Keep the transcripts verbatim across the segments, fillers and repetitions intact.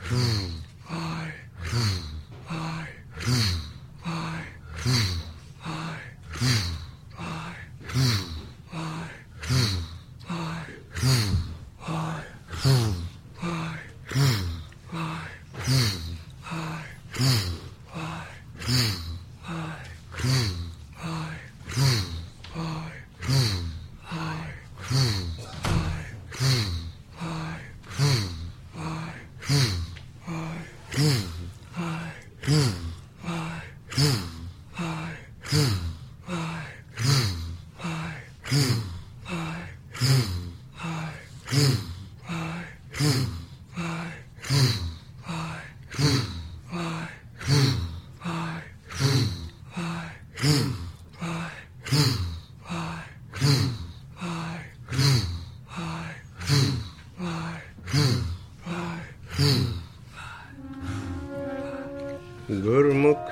ਗੁਰਮੁਖ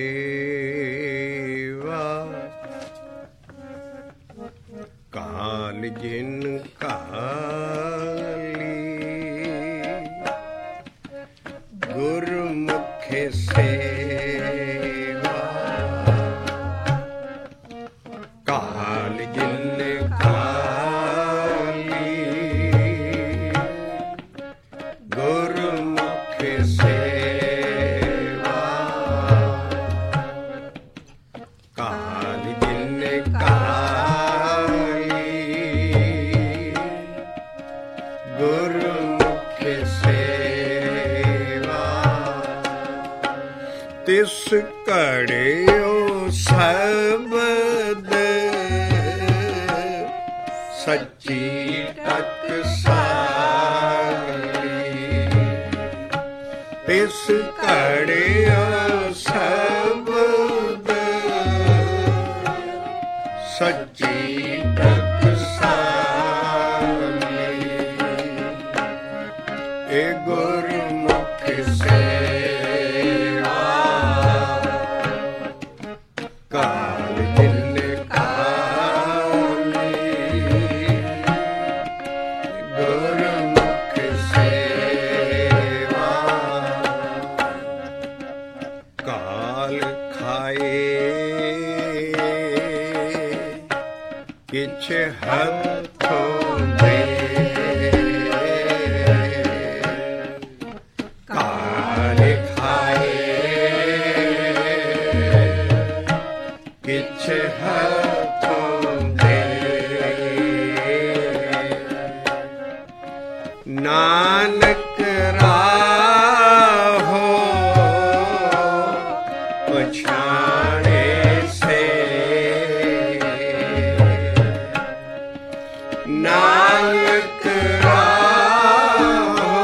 ਸੇਵਾ ਕਾਲ ਜਿਨ ਕਾਲੀ, ਗੁਰਮੁਖ ਸੇਵਾ ਕਾਲ ਜਿਨ ਕਾਲੀ, ਗੁਰਮੁਖ ਸੇਵਾ ਕਾਲ ਜਿਨ ਕਾਲੀ, ਗੁਰਮੁਖ ਸੇਵਾ ਤਿਸ ਘੜਿਓ ਸ਼ਬਦ ਸੱਚੀ ਟਕਸਾਲੀ, ਤਿਸ ਘੜਿਓ ਸ਼ਬਦ ਸੱਚੀ ਟਕਸਾਲੀ, ਏ ਗੁਰਮੁਖ ਸੇਵਾ ਕਾਲ ਜਿਨ ਕਾਲੀ, ਗੁਰਮੁਖ ਸੇਵਾ ਕਾਲ ਖਾਏ ਕਿਛ ਹੱਥੋਂ ਦੇ, ਕਾਲ ਖਾਏ ਕਿਛ ਹੱਥੋਂ ਦੇ, ਨਾਨਕ ਰਾਹੋ ਪਛਾਣੇ ਸੇ, ਨਾਨਕ ਰਾਹੋ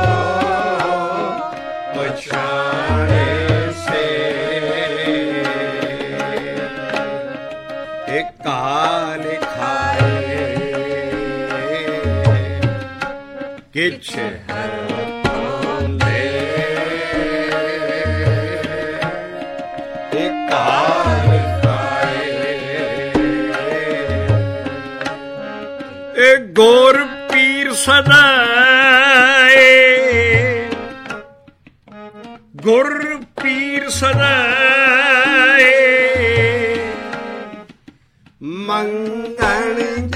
ਪਛਾਣੇ ਸੇ, ਏ ਕਾਲ ਖਾਏ ਕਿਛ ਹੱਥੋਂ ਦੇ, ਏ ਕਾਲ ਖਾਏ, ਏ ਗੁਰ ਪੀਰ ਸਦਾਏ, ਗੁਰ ਪੀਰ ਸਦਾਏ, ਮੰਗਣ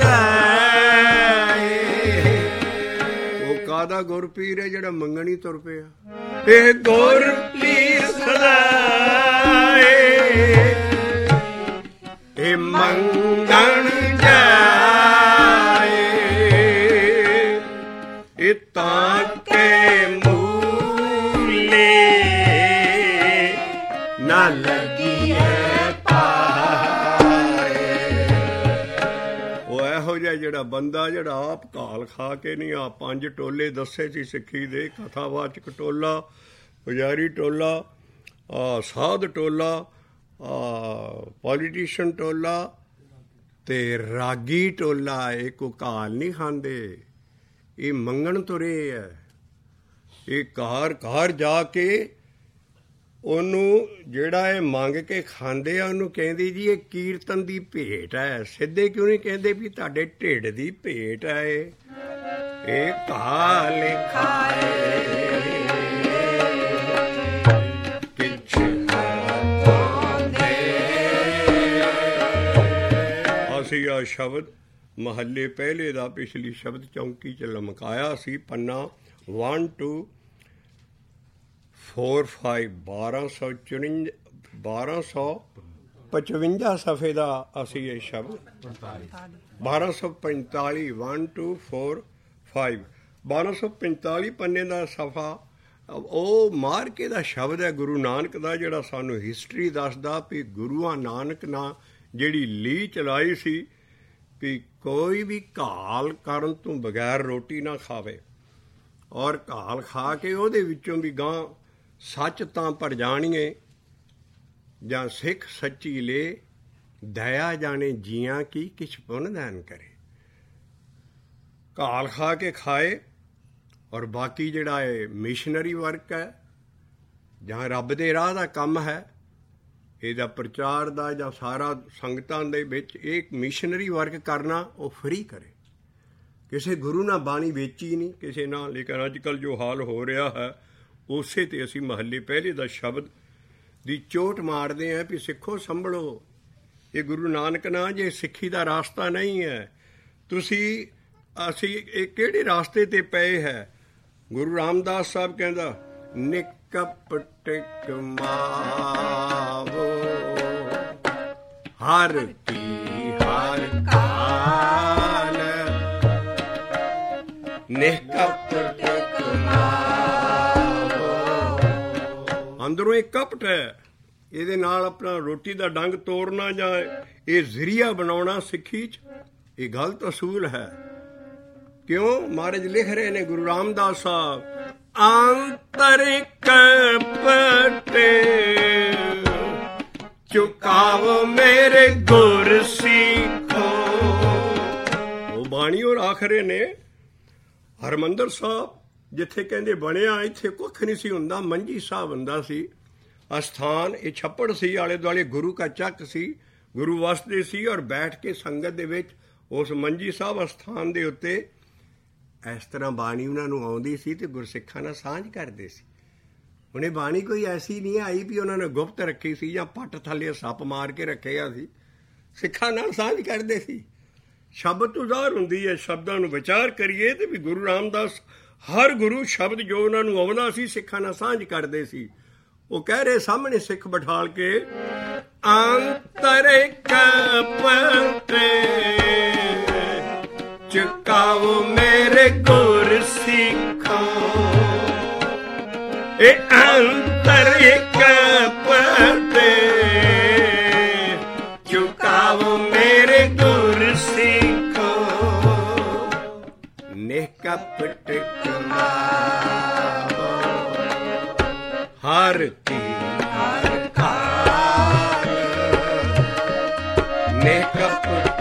ਜਾਏ। ਉਹ ਕਾਹਦਾ ਗੁਰ ਪੀਰ ਹੈ ਜਿਹੜਾ ਮੰਗਣੀ ਤੁਰ ਪਿਆ? ਇਹ ਗੁਰ ਪੀਰ ਸਦਾਏ, ਇਹ ਮੰਗਣ ਜਾਏ, ਇਹ ਤਾਂ ਕੇ ਮੂਲੇ ਨਾ ਲੱਗੀਏ ਜਿਹੜਾ ਬੰਦਾ ਜਿਹੜਾ ਆਪ ਘਾਲ ਖਾ ਕੇ ਨਹੀਂ, ਆ ਪੰਜ ਟੋਲੇ ਦੱਸੇ ਸੀ ਸਿੱਖੀ ਦੇ, ਕਥਾਵਾਚਕ ਟੋਲਾ, ਪੁਜਾਰੀ ਟੋਲਾ, ਆ ਸਾਧ ਟੋਲਾ, ਆ ਪੋਲੀਟੀਸ਼ਨ ਟੋਲਾ ਤੇ ਰਾਗੀ ਟੋਲਾ, ਇਹ ਕੋ ਘਾਲ ਨਹੀਂ ਖਾਂਦੇ, ਇਹ ਮੰਗਣ ਤੁਰੇ ਹੈ। ਇਹ ਘਰ ਘਰ ਜਾ ਕੇ ਉਹਨੂੰ ਜਿਹੜਾ ਇਹ ਮੰਗ ਕੇ ਖਾਂਦੇ ਆ ਉਹਨੂੰ ਕਹਿੰਦੀ ਜੀ ਇਹ ਕੀਰਤਨ ਦੀ ਭੇਟ ਹੈ। ਸਿੱਧੇ ਕਿਉਂ ਨਹੀਂ ਕਹਿੰਦੇ ਵੀ ਤੁਹਾਡੇ ਢਿੱਡ ਦੀ ਭੇਟ ਹੈ ਇਹ? ਇਹ ਘਾਲ ਖਾਏ ਅਸੀਂ ਆ ਸ਼ਬਦ ਮਹੱਲੇ ਪਹਿਲੇ ਦਾ ਪਿਛਲੀ ਸ਼ਬਦ ਚੌਂਕੀ 'ਚ ਲਮਕਾਇਆ ਸੀ। ਪੰਨਾ ਵਨ ਟੂ ਫੋਰ ਫਾਈਵ ਬਾਰਾਂ ਸੌ ਚੁਰੰਜਾ ਬਾਰਾਂ ਸੌ ਪਚਵੰਜਾ ਸਫ਼ੇ ਦਾ ਅਸੀਂ ਇਹ ਸ਼ਬਦ ਬਾਰਾਂ ਸੌ ਪੰਤਾਲੀ ਵਨ ਟੂ ਫੋਰ ਫਾਈਵ ਬਾਰਾਂ ਸੌ ਪੰਤਾਲੀ ਪੰਨੇ ਦਾ ਸਫ਼ਾ ਉਹ ਮਾਰਕੇ ਦਾ ਸ਼ਬਦ ਹੈ ਗੁਰੂ ਨਾਨਕ ਦਾ, ਜਿਹੜਾ ਸਾਨੂੰ ਹਿਸਟਰੀ ਦੱਸਦਾ ਵੀ ਗੁਰੂਆਂ ਨਾਨਕ ਨਾਲ ਜਿਹੜੀ ਲੀਹ ਚਲਾਈ ਸੀ ਵੀ ਕੋਈ ਵੀ ਘਾਲ ਕਰਨ ਤੋਂ ਬਗੈਰ ਰੋਟੀ ਨਾ ਖਾਵੇ, ਔਰ ਘਾਲ ਖਾ ਕੇ ਉਹਦੇ ਵਿੱਚੋਂ ਵੀ ਗਾਂ ਸੱਚ ਤਾਂ ਪਰ ਜਾਣੀਏ ਜਾਂ ਸਿੱਖ ਸੱਚੀ ਲੇ ਦਇਆ ਜਾਣੇ ਜੀਆਂ ਕੀ ਕਿਛ ਪੁੰਨ ਦਾਨ ਕਰੇ। ਘਾਲ ਖਾ ਕੇ ਖਾਏ, ਔਰ ਬਾਕੀ ਜਿਹੜਾ ਇਹ ਮਿਸ਼ਨਰੀ ਵਰਕ ਹੈ ਜਾਂ ਰੱਬ ਦੇ ਰਾਹ ਦਾ ਕੰਮ ਹੈ, ਇਹਦਾ ਪ੍ਰਚਾਰ ਦਾ ਜਾਂ ਸਾਰਾ ਸੰਗਤਾਂ ਦੇ ਵਿੱਚ ਇਹ ਮਿਸ਼ਨਰੀ ਵਰਕ ਕਰਨਾ ਉਹ ਫਰੀ ਕਰੇ। ਕਿਸੇ ਗੁਰੂ ਨਾਲ ਬਾਣੀ ਵੇਚੀ ਨਹੀਂ ਕਿਸੇ ਨਾਲ। ਲੇਕਿਨ ਅੱਜ ਕੱਲ੍ਹ ਜੋ ਹਾਲ ਹੋ ਰਿਹਾ ਹੈ ਉਸੇ 'ਤੇ ਅਸੀਂ ਮਹੱਲੇ ਪਹਿਲੇ ਦਾ ਸ਼ਬਦ ਦੀ ਚੋਟ ਮਾਰਦੇ ਹਾਂ ਵੀ ਸਿੱਖੋ ਸੰਭਲੋ, ਇਹ ਗੁਰੂ ਨਾਨਕ ਨਾਲ ਜੇ ਸਿੱਖੀ ਦਾ ਰਾਸਤਾ ਨਹੀਂ ਹੈ, ਤੁਸੀਂ ਅਸੀਂ ਇਹ ਕਿਹੜੇ ਰਾਸਤੇ 'ਤੇ ਪਏ ਹੈ। ਗੁਰੂ ਰਾਮਦਾਸ ਸਾਹਿਬ ਕਹਿੰਦਾ ਨਿਕਪਟ ਕਮਾਵੋ ਹਰ ਕੀ ਹਰ ਕਾਲ, ਨਿਕਪਟ ਕਮਾਵੋ। ਅੰਦਰੋਂ ਇਹ ਕਪਟ ਹੈ, ਇਹਦੇ ਨਾਲ ਆਪਣਾ ਰੋਟੀ ਦਾ ਡੰਗ ਤੋੜਨਾ ਜਾਂ ਇਹ ਜ਼ਰੀਆ ਬਣਾਉਣਾ ਸਿੱਖੀ 'ਚ ਇਹ ਗਲਤ ਅਸੂਲ ਹੈ। ਕਿਉਂ? ਮਹਾਰਾਜ ਲਿਖ ਰਹੇ ਨੇ ਗੁਰੂ ਰਾਮਦਾਸ ਸਾਹਿਬ, ਅੰਤਰ ਕਪਟੇ ਚੁਕਾਵੋ ਮੇਰੇ ਗੁਰ ਸਿੱਖੋ। ਉਹ ਬਾਣੀ ਉਹ ਆਖ ਰਹੇ ਨੇ ਹਰਿਮੰਦਰ ਸਾਹਿਬ ਜਿੱਥੇ ਕਹਿੰਦੇ ਬਣਿਆ ਇੱਥੇ ਕੁੱਖ ਨਹੀਂ ਸੀ ਹੁੰਦਾ, ਮੰਜੀ ਸਾਹਿਬ ਹੁੰਦਾ ਸੀ ਅਸਥਾਨ। ਇਹ ਛੱਪੜ ਸੀ, ਆਲੇ ਦੁਆਲੇ ਗੁਰੂ ਕਾ ਚੱਕ ਸੀ, ਗੁਰੂ ਵਸਦੇ ਸੀ, ਔਰ ਬੈਠ ਕੇ ਸੰਗਤ ਦੇ ਵਿੱਚ ਉਸ ਮੰਜੀ ਸਾਹਿਬ ਅਸਥਾਨ ਦੇ ਉੱਤੇ ਇਸ ਤਰ੍ਹਾਂ ਬਾਣੀ ਉਹਨਾਂ ਨੂੰ ਆਉਂਦੀ ਸੀ ਤੇ ਗੁਰਸਿੱਖਾਂ ਨਾਲ ਸਾਂਝ ਕਰਦੇ ਸੀ। ਹੁਣ ਇਹ ਬਾਣੀ ਕੋਈ ਐਸੀ ਨਹੀਂ ਆਈ ਵੀ ਉਹਨਾਂ ਨੇ ਗੁਪਤ ਰੱਖੀ ਸੀ ਜਾਂ ਪੱਟ ਥੱਲੇ ਸੱਪ ਮਾਰ ਕੇ ਰੱਖਿਆ ਸੀ। ਸਿੱਖਾਂ ਨਾਲ ਸਾਂਝ ਕਰਦੇ ਸੀ। ਸ਼ਬਦ ਤੋਂ ਜ਼ਾਹਰ ਹੁੰਦੀ ਹੈ। ਸ਼ਬਦਾਂ ਨੂੰ ਵਿਚਾਰ ਕਰੀਏ ਤੇ ਵੀ ਗੁਰੂ ਰਾਮਦਾਸ ਹਰ ਗੁਰੂ ਸ਼ਬਦ ਜੋ ਉਹਨਾਂ ਨੂੰ ਆਉਂਦਾ ਸੀ ਸਿੱਖਾਂ ਨਾਲ ਸਾਂਝ ਕਰਦੇ ਸੀ। ਉਹ ਕਹਿ ਰਹੇ ਸਾਹਮਣੇ ਸਿੱਖ ਬਿਠਾਲ ਕੇ, ਅੰਤਰ ਕਪਟੇ ਚੁਕਾਵੋ ਮੇਰੇ ਗੁਰ ਸਿੱਖੋ। ਇਹ ਅੰਤਰ ਕਪਟੇ ਚੁਕਾਵੋ ਮੇਰੇ ਗੁਰ ਸਿੱਖੋ। ਨਿਕਪਟ ਕਮਾਵੋ ਹਰ ਕੀ ਹਰ ਕਾਲ, ਨਿਕਪਟ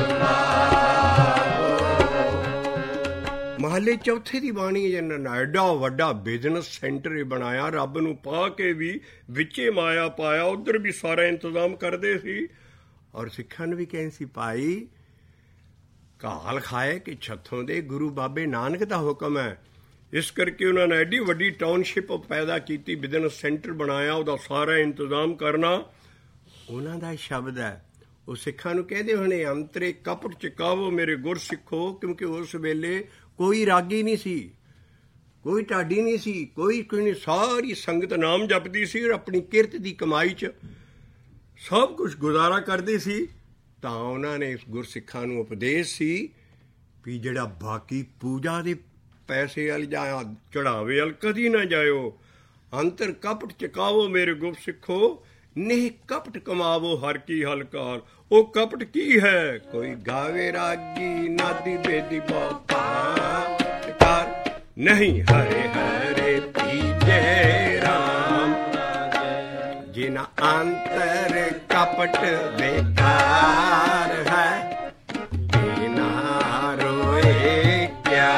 ਮਹੱਲੇ ਚੌਥੇ ਦੀ ਬਾਣੀ ਜਿਹਨਾਂ ਨੇ ਐਡਾ ਵੱਡਾ ਬਿਜ਼ਨਸ ਸੈਂਟਰ ਹੀ ਬਣਾਇਆ, ਰੱਬ ਨੂੰ ਪਾ ਕੇ ਵੀ ਵਿੱਚੇ ਮਾਇਆ ਪਾਇਆ, ਉੱਧਰ ਵੀ ਸਾਰਾ ਇੰਤਜ਼ਾਮ ਕਰਦੇ ਸੀ। ਔਰ ਸਿੱਖਾਂ ਨੂੰ ਵੀ ਕਹਿੰਦੇ ਸੀ ਭਾਈ ਘਾਲ ਖਾਏ ਕਿ ਛੱਥੋਂ ਦੇ, ਗੁਰੂ ਬਾਬੇ ਨਾਨਕ ਦਾ ਹੁਕਮ ਹੈ। ਇਸ ਕਰਕੇ ਉਹਨਾਂ ਨੇ ਐਡੀ ਵੱਡੀ ਟਾਊਨਸ਼ਿਪ ਪੈਦਾ ਕੀਤੀ, ਬਿਜ਼ਨਸ ਸੈਂਟਰ ਬਣਾਇਆ, ਉਹਦਾ ਸਾਰਾ ਇੰਤਜ਼ਾਮ ਕਰਨਾ ਉਹਨਾਂ ਦਾ ਸ਼ਬਦ ਹੈ। ਉਹ ਸਿੱਖਾਂ ਨੂੰ ਕਹਿੰਦੇ ਹੋਣੇ ਅੰਤਰੇ ਕਪਟ ਚੁਕਾਵੋ ਮੇਰੇ ਗੁਰ ਸਿੱਖੋ, ਕਿਉਂਕਿ ਉਸ ਵੇਲੇ ਕੋਈ ਰਾਗੀ ਨਹੀਂ ਸੀ, ਕੋਈ ਢਾਡੀ ਨਹੀਂ ਸੀ, ਕੋਈ ਕੋਈ ਨਹੀਂ, ਸਾਰੀ ਸੰਗਤ ਨਾਮ ਜਪਦੀ ਸੀ ਔਰ ਆਪਣੀ ਕਿਰਤ ਦੀ ਕਮਾਈ 'ਚ ਸਭ ਕੁਝ ਗੁਜ਼ਾਰਾ ਕਰਦੇ ਸੀ। ਤਾਂ ਉਹਨਾਂ ਨੇ ਇਸ ਗੁਰਸਿੱਖਾਂ ਨੂੰ ਉਪਦੇਸ਼ ਸੀ ਵੀ ਜਿਹੜਾ ਬਾਕੀ ਪੂਜਾ ਦੇ ਪੈਸੇ ਵੱਲ ਜਾਂ ਚੜਾਵੇ ਵੱਲ ਕਦੀ ਨਾ ਜਾਇਓ। ਅੰਤਰ ਕਪਟ ਚੁਕਾਵੋ ਮੇਰੇ ਗੁਰ ਸਿੱਖੋ, ਨਹੀਂ ਕਪਟ ਕਮਾਵੋ ਹਰ ਕੀ ਹਲਕਾਰ। ਉਹ ਕਪਟ ਕੀ ਹੈ? ਕੋਈ ਗਾਵੇ ਰਾਗੀ ਨਾਦੀ ਬੇਦੀ ਬਾਪਾਰ, ਨਹੀਂ ਹਰੇ ਹਰੇ ਪੀਜੇ ਰਾਮ, ਜਿਨਾ ਅੰਤਰ ਕਪਟ ਬੇਕਾਰ ਹੈ, ਬਿਨਾ ਰੋਏ ਕਿਆ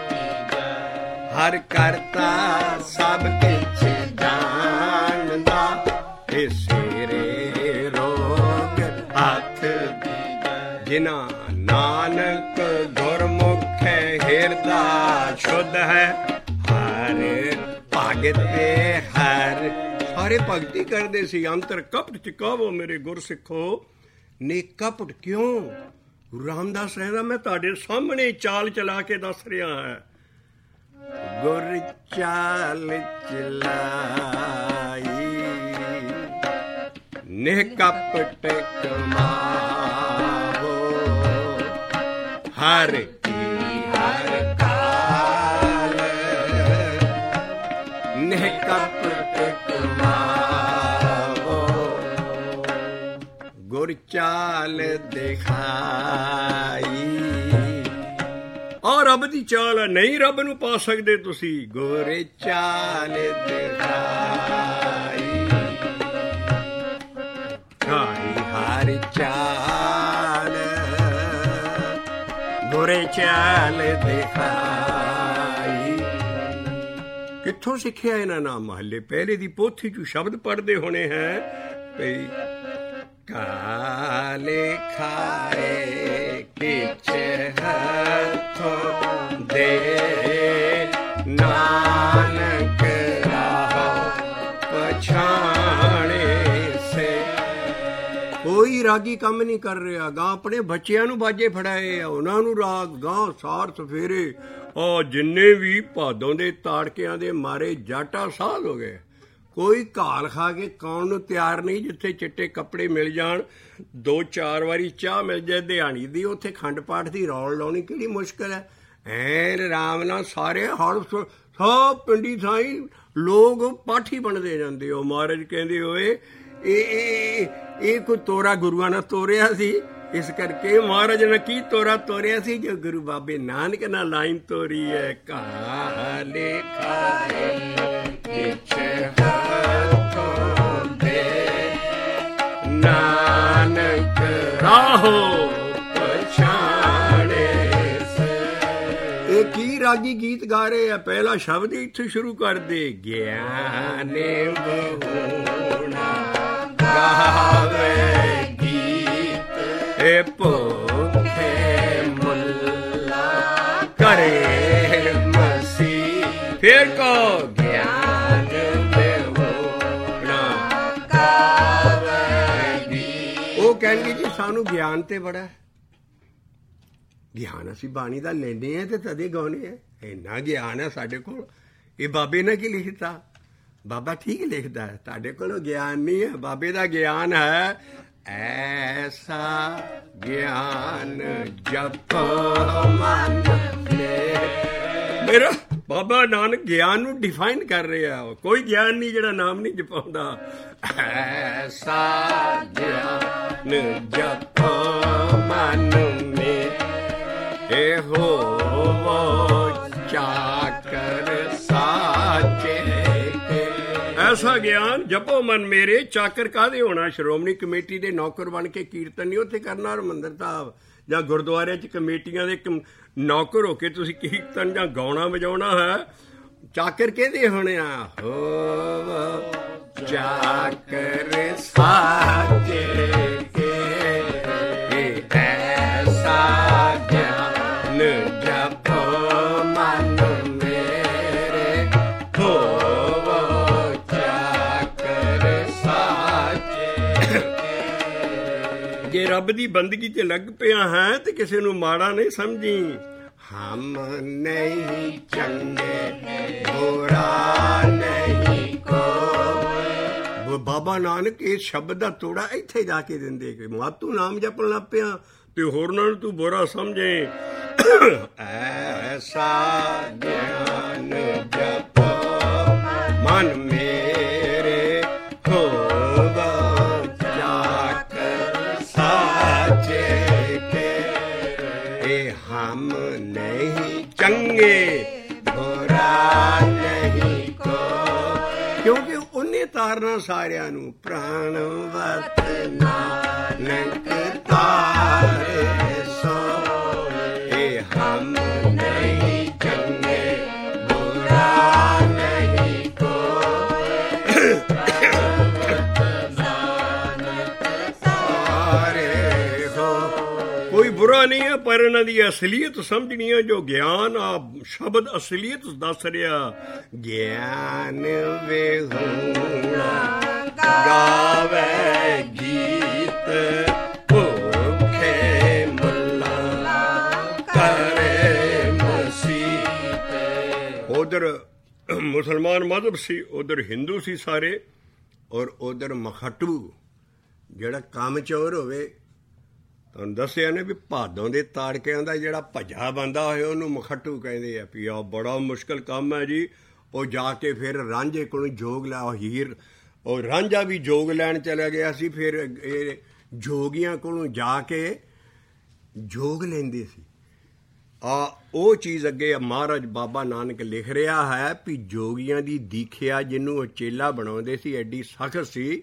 ਹਰ ਕਰਤਾ ਸਭ ਕੁਛ ਜਾਣਦਾ, ਇਸਰੇ ਰੋਗ ਹੱਥ ਜਿਨਾ ਨਾਨਕ ਗੁਰਮੁਖ ਹਿਰਦਾ ਸ਼ੁੱਧ ਹੈ, ਹਰ ਭਗਤ ਹਰ ਸਾਰੇ ਭਗਤੀ ਕਰਦੇ ਸੀ। ਅੰਤਰ ਕਪਟ ਚੁਕਾਵੋ ਮੇਰੇ ਗੁਰ ਸਿੱਖੋ। ਨੇ ਕਪਟ ਕਿਉਂ? ਗੁਰੂ ਰਾਮਦਾਸ ਕਹਿੰਦਾ ਮੈਂ ਤੁਹਾਡੇ ਸਾਹਮਣੇ ਚਾਲ ਚਲਾ ਕੇ ਦੱਸ ਰਿਹਾ ਹਾਂ। ਗੁਰ ਚਾਲ ਚਲਾਈ ਨਿਕਪਟ ਕਮਾਵੋ ਹਰ ਕੀ ਹਰ ਕਾਲ ਨਿਕਪਟ ਕਮਾਵੋ ਗੁਰ ਚਾਲ ਦਿਖਾਈ। ਔਰ ਰੱਬ ਦੀ ਚਾਲ ਹੈ, ਨਹੀਂ ਰੱਬ ਨੂੰ ਪਾ ਸਕਦੇ ਤੁਸੀਂ। ਗੁਰ ਚਾਲ ਦਿਖਾਈ ਖਾਈ ਹਰ ਚਾਲ ਗੁਰ ਚਾਲ ਦਿਖਾਈ। ਕਿੱਥੋਂ ਸਿੱਖਿਆ ਇਹਨਾਂ ਨਾਮ ਮਹੱਲੇ ਪਹਿਲੇ ਦੀ ਪੋਥੀ ਚੋਂ ਸ਼ਬਦ ਪੜ੍ਹਦੇ ਹੋਣੇ ਹੈ ਭਈ ਕਾਲੇ ਖਾਏ ਕਿਛ ਹੱਥੋਂ ਦੇ ਨਾਨਕ ਰਾਹ ਪਛਾਣੇ ਸੇ। ਕੋਈ ਰਾਗੀ ਕੰਮ ਨਹੀਂ ਕਰ ਰਿਹਾ ਗਾ, ਆਪਣੇ ਬੱਚਿਆਂ ਨੂੰ ਬਾਜੇ ਫੜਾਏ ਆ, ਉਹਨਾਂ ਨੂੰ ਰਾਗ ਗਾਂ ਸਾਰ ਸਫੇਰੇ। ਉਹ ਜਿੰਨੇ ਵੀ ਭਾਦੋਂ ਦੇ ਤਾੜਕਿਆਂ ਦੇ ਮਾਰੇ ਜਾਟਾ ਸਾਧ ਹੋ ਗਏ। ਕੋਈ ਘਾਲ ਖਾ ਕੇ ਕਾਉਣ ਨੂੰ ਤਿਆਰ ਨਹੀਂ। ਜਿੱਥੇ ਚਿੱਟੇ ਕੱਪੜੇ ਮਿਲ ਜਾਣ, ਦੋ ਚਾਰ ਵਾਰੀ ਚਾਹ ਮਿਲ ਜਾਏ ਦਿਹਾੜੀ ਦੀ, ਉੱਥੇ ਖੰਡ ਪਾਠ ਦੀ ਰੌਲ ਲਾਉਣੀ ਕਿਹੜੀ ਮੁਸ਼ਕਿਲ ਹੈ। ਐਨ ਆਰਾਮ ਨਾਲ ਸਾਰੇ ਹੜ ਸਭ ਪਿੰਡੀ ਥਾਈਂ ਲੋਕ ਪਾਠੀ ਬਣਦੇ ਜਾਂਦੇ। ਉਹ ਮਹਾਰਾਜ ਕਹਿੰਦੇ ਹੋਏ ਇਹ ਇਹ ਕੋਈ ਤੋਰਾ ਗੁਰੂਆਂ ਨੇ ਤੋਰਿਆ ਸੀ, ਇਸ ਕਰਕੇ ਮਹਾਰਾਜ ਨੇ ਕੀ ਤੋਰਾ ਤੋਰਿਆ ਸੀ ਜੋ ਗੁਰੂ ਬਾਬੇ ਨਾਨਕ ਨਾਲ ਲਾਈਨ ਤੋਰੀ ਹੈ। ਕਾਲੇ ਖਾਏ ਕਿਛ ਹੱਥੋਂ ਦੇ ਨਾਨਕ ਰਾਹੋ ਪਛਾਣੇ ਸੇ। ਇਹ ਕੀ ਰਾਗੀ ਗੀਤ ਗਾ ਰਹੇ ਆ। ਪਹਿਲਾ ਸ਼ਬਦ ਹੀ ਇੱਥੇ ਸ਼ੁਰੂ ਕਰਦੇ, ਗਿਆਨੇ ਬਹੁਣਾ ਗਾਵੇ ਗੀਤ ਇਹ ਭੁੱਖੇ ਮੁੱਲਾ ਕਰੇ ਮਸੀਹ। ਫਿਰ ਕੋ ਗਿਆਨ ਦੇਵੋਣਾ ਗਾਵੇਗੀ। ਉਹ ਕਹਿਣਗੇ ਜੀ ਸਾਨੂੰ ਗਿਆਨ ਤੇ ਬੜਾ ਗਿਆਨ, ਅਸੀਂ ਬਾਣੀ ਦਾ ਲੈਂਦੇ ਹਾਂ ਤੇ ਤਦੇ ਗਾਉਂਦੇ ਹਾਂ। ਇੰਨਾ ਗਿਆਨ ਹੈ ਸਾਡੇ ਕੋਲ। ਇਹ ਬਾਬੇ ਨੇ ਕੀ ਲਿਖਤਾ? ਬਾਬਾ ਠੀਕ ਲਿਖਦਾ ਹੈ, ਤੁਹਾਡੇ ਕੋਲ ਗਿਆਨ ਨਹੀਂ ਹੈ। ਬਾਬੇ ਦਾ ਗਿਆਨ ਹੈ ਐਸਾ ਗਿਆਨ ਜਪੋ ਮਨ ਮੇਰਾ। ਬਾਬਾ ਨਾਨਕ ਗਿਆਨ ਨੂੰ ਡਿਫਾਈਨ ਕਰ ਰਿਹਾ। ਕੋਈ ਗਿਆਨ ਨਹੀਂ ਜਿਹੜਾ ਨਾਮ ਨਹੀਂ ਜਪਾਉਂਦਾ। ਐਸਾ ਗਿਆਨ ਜਪੋ ਮਨ ਮੇ ਇਹੋ ਚਾਕਰ ਸਾਚੇ। ਐਸਾ ਗਿਆਨ ਜਪੋ ਮਨ ਮੇਰੇ। ਚਾਕਰ ਕਾਹਦੇ ਹੋਣਾ? ਸ਼੍ਰੋਮਣੀ ਕਮੇਟੀ ਦੇ ਨੌਕਰ ਬਣ ਕੇ ਕੀਰਤਨ ਨਹੀਂ ਉੱਥੇ ਕਰਨਾ ਹਰਿਮੰਦਰ ਸਾਹਿਬ ਜਾਂ ਗੁਰਦੁਆਰੇ 'ਚ ਕਮੇਟੀਆਂ ਦੇ ਨੌਕਰ ਹੋ ਕੇ ਤੁਸੀਂ ਕੀਰਤਨ ਜਾਂ ਗਾਉਣਾ ਵਜਾਉਣਾ ਹੈ। ਚਾਕਰ ਕਿਹਦੇ ਹੋਣੇ ਆ? ਹੋ ਚਾਕਰ ਸਾਚੇ ਐਸਾ ਗਿਆਨ ਜਪੋ ਮਨ ਮੇਰੇ ਹੋ ਚਾਕਰ ਸਾਚੇ। ਜੇ ਰੱਬ ਦੀ ਬੰਦਗੀ 'ਚ ਲੱਗ ਪਿਆ ਹੈ ਤੇ ਕਿਸੇ ਨੂੰ ਮਾੜਾ ਨਹੀਂ ਸਮਝੀ। ਹਮ ਨਹੀਂ ਚੰਗੇ ਬੁਰਾ ਨਹੀਂ ਕੋਈ। ਬਾਬਾ ਨਾਨਕ ਇਸ ਸ਼ਬਦ ਦਾ ਤੋੜਾ ਇੱਥੇ ਜਾ ਕੇ ਦਿੰਦੇ ਕਿ ਮਾਤੂ ਨਾਮ ਜਪਣ ਲੱਗ ਪਿਆ ਤੇ ਹੋਰਨਾਂ ਨੂੰ ਤੂੰ ਬੁਰਾ ਸਮਝੇ। ਐਸਾ ਗਿਆਨ ਜਪੋ ਮਨ ਮੇਰੇ ਹੋਵਾ ਚਾਕਰ ਸਾਚੇ ਕੇ। ਇਹ ਹਮ ਨਹੀਂ ਚੰਗੇ ਬੁਰਾ ਨਹੀਂ ਕੋ। ਕਿਉਂਕਿ ਉਹਨੇ ਤਾਰਨਾ ਸਾਰਿਆਂ ਨੂੰ। ਪ੍ਰਾਣ ਵਤ ਨਾਨਕ ਤਾਰੇ ਸੋ। ਇਹ ਹਮ ਨਹੀਂ ਚੰਗੇ ਬੁਰਾ ਨਹੀਂ ਕੋ। ਤਾਰੇ ਹੋ ਕੋਈ ਬੁਰਾ ਨਹੀਂ ਹੈ, ਪਰ ਇਹਨਾਂ ਦੀ ਅਸਲੀਅਤ ਸਮਝਣੀ ਹੈ। ਜੋ ਗਿਆਨ ਆ ਸ਼ਬਦ ਅਸਲੀਅਤ ਦੱਸ ਰਿਹਾ। ਗਿਆਨ ਵੇਹੂਣਾ ਗਾਵੇ ਗੀਤ ਭੁੱਖੇ ਮੁੱਲਾ ਇੱਧਰ ਮੁਸਲਮਾਨ ਮਜ਼ਹਬ ਸੀ, ਉੱਧਰ ਹਿੰਦੂ ਸੀ ਸਾਰੇ, ਔਰ ਉੱਧਰ ਮਖਟੂ ਜਿਹੜਾ ਕੰਮ ਚੋਰ ਹੋਵੇ। ਤੁਹਾਨੂੰ ਦੱਸਿਆ ਨੇ ਵੀ ਭਾਦੋਂ ਦੇ ਤਾੜਕਿਆਂ ਦਾ ਜਿਹੜਾ ਭੱਜਾ ਬੰਦਾ ਹੋਏ ਉਹਨੂੰ ਮਖਟੂ ਕਹਿੰਦੇ ਆ। ਵੀ ਆ ਬੜਾ ਮੁਸ਼ਕਿਲ ਕੰਮ ਹੈ ਜੀ। ਉਹ ਜਾ ਕੇ ਫਿਰ ਰਾਂਝੇ ਕੋਲੋਂ ਜੋਗ ਲਿਆ, ਹੀਰ ਉਹ ਰਾਂਝਾ ਵੀ ਜੋਗ ਲੈਣ ਚਲਾ ਗਿਆ ਸੀ। ਫਿਰ ਇਹ ਜੋਗੀਆਂ ਕੋਲੋਂ ਜਾ ਕੇ ਜੋਗ ਲੈਂਦੇ ਸੀ। ਆ ਉਹ ਚੀਜ਼ ਅੱਗੇ ਮਹਾਰਾਜ ਬਾਬਾ ਨਾਨਕ ਲਿਖ ਰਿਹਾ ਹੈ ਵੀ ਜੋਗੀਆਂ ਦੀ ਦੀਖਿਆ ਜਿਹਨੂੰ ਉਹ ਚੇਲਾ ਬਣਾਉਂਦੇ ਸੀ ਐਡੀ ਸਖਤ ਸੀ,